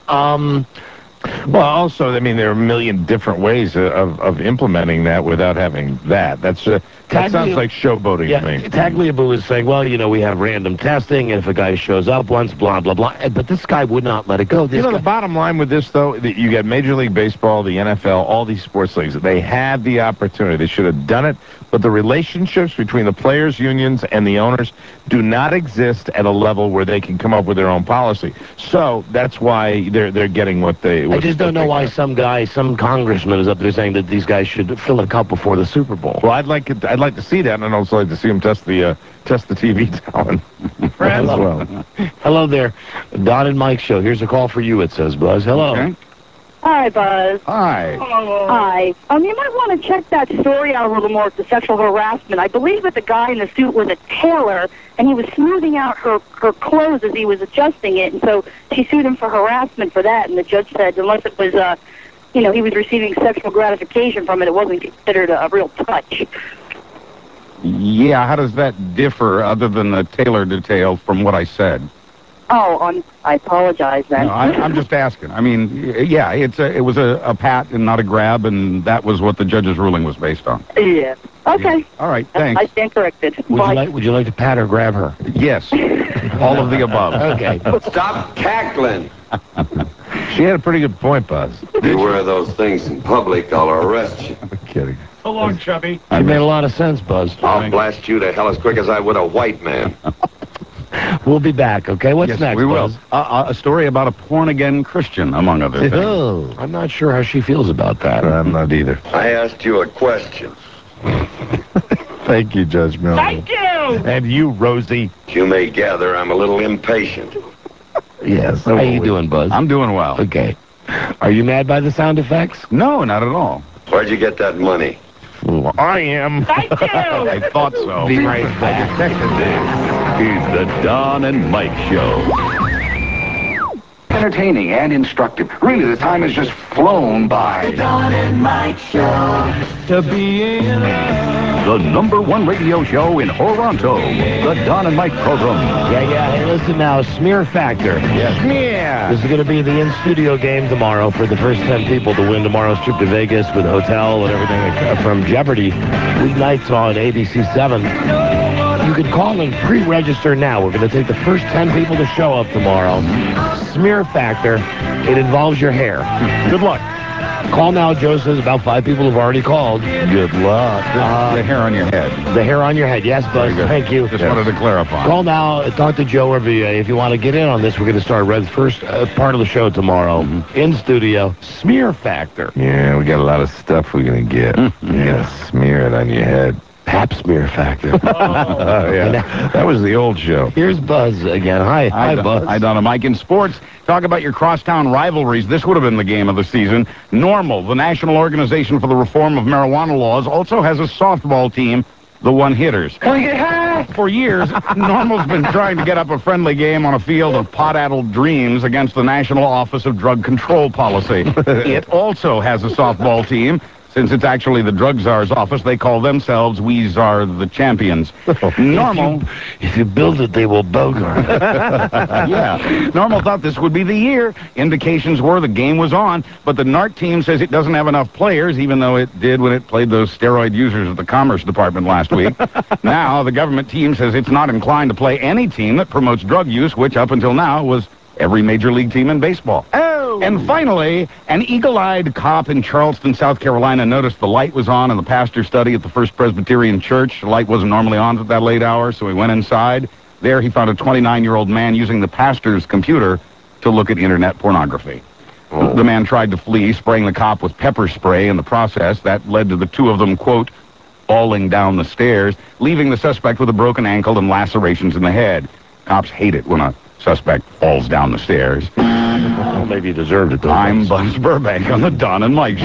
Well, also, I mean, there are a million different ways of implementing that without having that. That sounds like showboating to me. Tagliabue is saying, well, you know, we have random testing, and if a guy shows up once, blah, blah, blah. But this guy would not let it go. The bottom line with this, though, you got Major League Baseball, the NFL, all these sports leagues. They had the opportunity. They should have done it. But the relationships between the players' unions and the owners do not exist at a level where they can come up with their own policy. So that's why they're getting what they... I just don't know why some congressman is up there saying that these guys should fill a cup before the Super Bowl. Well, I'd like to see that, and I'd also like to see them test the TV talent as well. Hello there, Don and Mike show. Here's a call for you. It says, Buzz. Hello. Okay. Hi, Buzz. Hi. Hi. You might want to check that story out a little more with the sexual harassment. I believe that the guy in the suit was a tailor, and he was smoothing out her clothes as he was adjusting it, and so she sued him for harassment for that, and the judge said unless it was he was receiving sexual gratification from it, it wasn't considered a real touch. Yeah, how does that differ, other than the Taylor detail, from what I said? Oh, I apologize then. No, I'm just asking. I mean, yeah, it was a pat and not a grab, and that was what the judge's ruling was based on. Yeah. Okay. Yeah. All right, thanks. I stand corrected. Would you like to pat or grab her? Yes. All of the above. Okay. Stop cackling. She had a pretty good point, Buzz. If you wear those things in public, I'll arrest you. I'm kidding. So long, Chubby. She made a lot of sense, Buzz. I'll blast you to hell as quick as I would a white man. We'll be back, okay? What's Yes, next, we will. Buzz? A story about a porn-again Christian, among other things. Oh, I'm not sure how she feels about that. I'm not either. I asked you a question. Thank you, Judge Miller. Thank you! And you, Rosie. You may gather I'm a little impatient. Yes. How you doing, Buzz? I'm doing well. Okay. Are you mad by the sound effects? No, not at all. Where'd you get that money? Well, I am. Thank you! I thought so. Be right back. This is the Don and Mike Show. Entertaining and instructive. Really, the time has just flown by. Don and Mike Show. To be in the #1 radio show in Toronto, the Don and Mike program. Yeah. Hey, listen now. Smear Factor. Yes. Smear. This is going to be the in-studio game tomorrow for the first 10 people to win tomorrow's trip to Vegas with a hotel and everything from Jeopardy. Weeknights on ABC 7. You can call and pre-register now. We're going to take the first 10 people to show up tomorrow. Smear Factor. It involves your hair. Good luck. Call now. Joe says about 5 people have already called. Good luck. The hair on your head. The hair on your head. Yes, Buzz. Thank you. Just wanted to clarify. Call now. Talk to Joe or VA if you want to get in on this. We're going to start the first part of the show tomorrow in studio. Smear Factor. Yeah, we got a lot of stuff we're going to get. You're going to smear it on your head. Pap Smear Factor. Oh, yeah. That was the old show. Here's Buzz again. Hi, Buzz. Hi, Donna. Mike, in sports, talk about your crosstown rivalries. This would have been the game of the season. Normal, the National Organization for the Reform of Marijuana Laws, also has a softball team, the One Hitters. Can we get high? For years, Normal's been trying to get up a friendly game on a field of pot-addled dreams against the National Office of Drug Control Policy. It also has a softball team. Since it's actually the drug czar's office, they call themselves We Czar the Champions. Normal. If you build it, they will bogart. Yeah. Normal thought this would be the year. Indications were the game was on, but the NART team says it doesn't have enough players, even though it did when it played those steroid users at the Commerce Department last week. Now, the government team says it's not inclined to play any team that promotes drug use, which up until now was every major league team in baseball. Oh! And finally, an eagle-eyed cop in Charleston, South Carolina, noticed the light was on in the pastor's study at the First Presbyterian Church. The light wasn't normally on at that late hour, so he went inside. There he found a 29-year-old man using the pastor's computer to look at internet pornography. Oh. The man tried to flee, spraying the cop with pepper spray in the process. That led to the two of them, quote, falling down the stairs, leaving the suspect with a broken ankle and lacerations in the head. Cops hate it when a suspect falls down the stairs. Well, maybe he deserved it, though. I'm Buzz Burbank on the Don and Mike Show.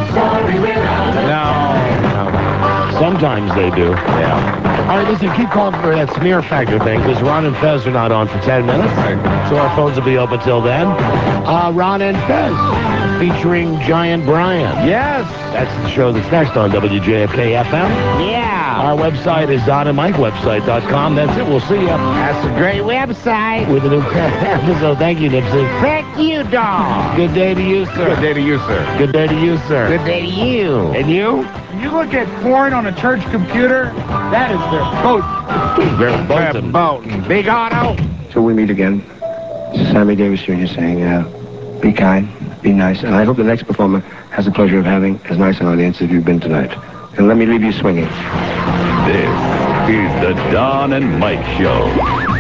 No. Sometimes they do. Yeah. All right, listen, keep calling for that Smear Factor thing, because Ron and Fez are not on for 10 minutes. So our phones will be open till then. Ron and Fez, featuring Giant Brian. Yes. That's the show that's next on WJFK FM. Yeah. Our website is DonandMikeWebsite.com. That's it. We'll see you. That's a great website. With a new episode. Thank you, Nipsey. Thank you, Don. Good day to you, sir. Good day to you, sir. Good day to you, sir. Good day to you. And you? You look at porn on a church computer, that is their boat. They're boating. Big Otto. Till we meet again, this is Sammy Davis Jr. saying, be kind, be nice, and I hope the next performer has the pleasure of having as nice an audience as you've been tonight. And let me leave you swinging. This is the Don and Mike Show.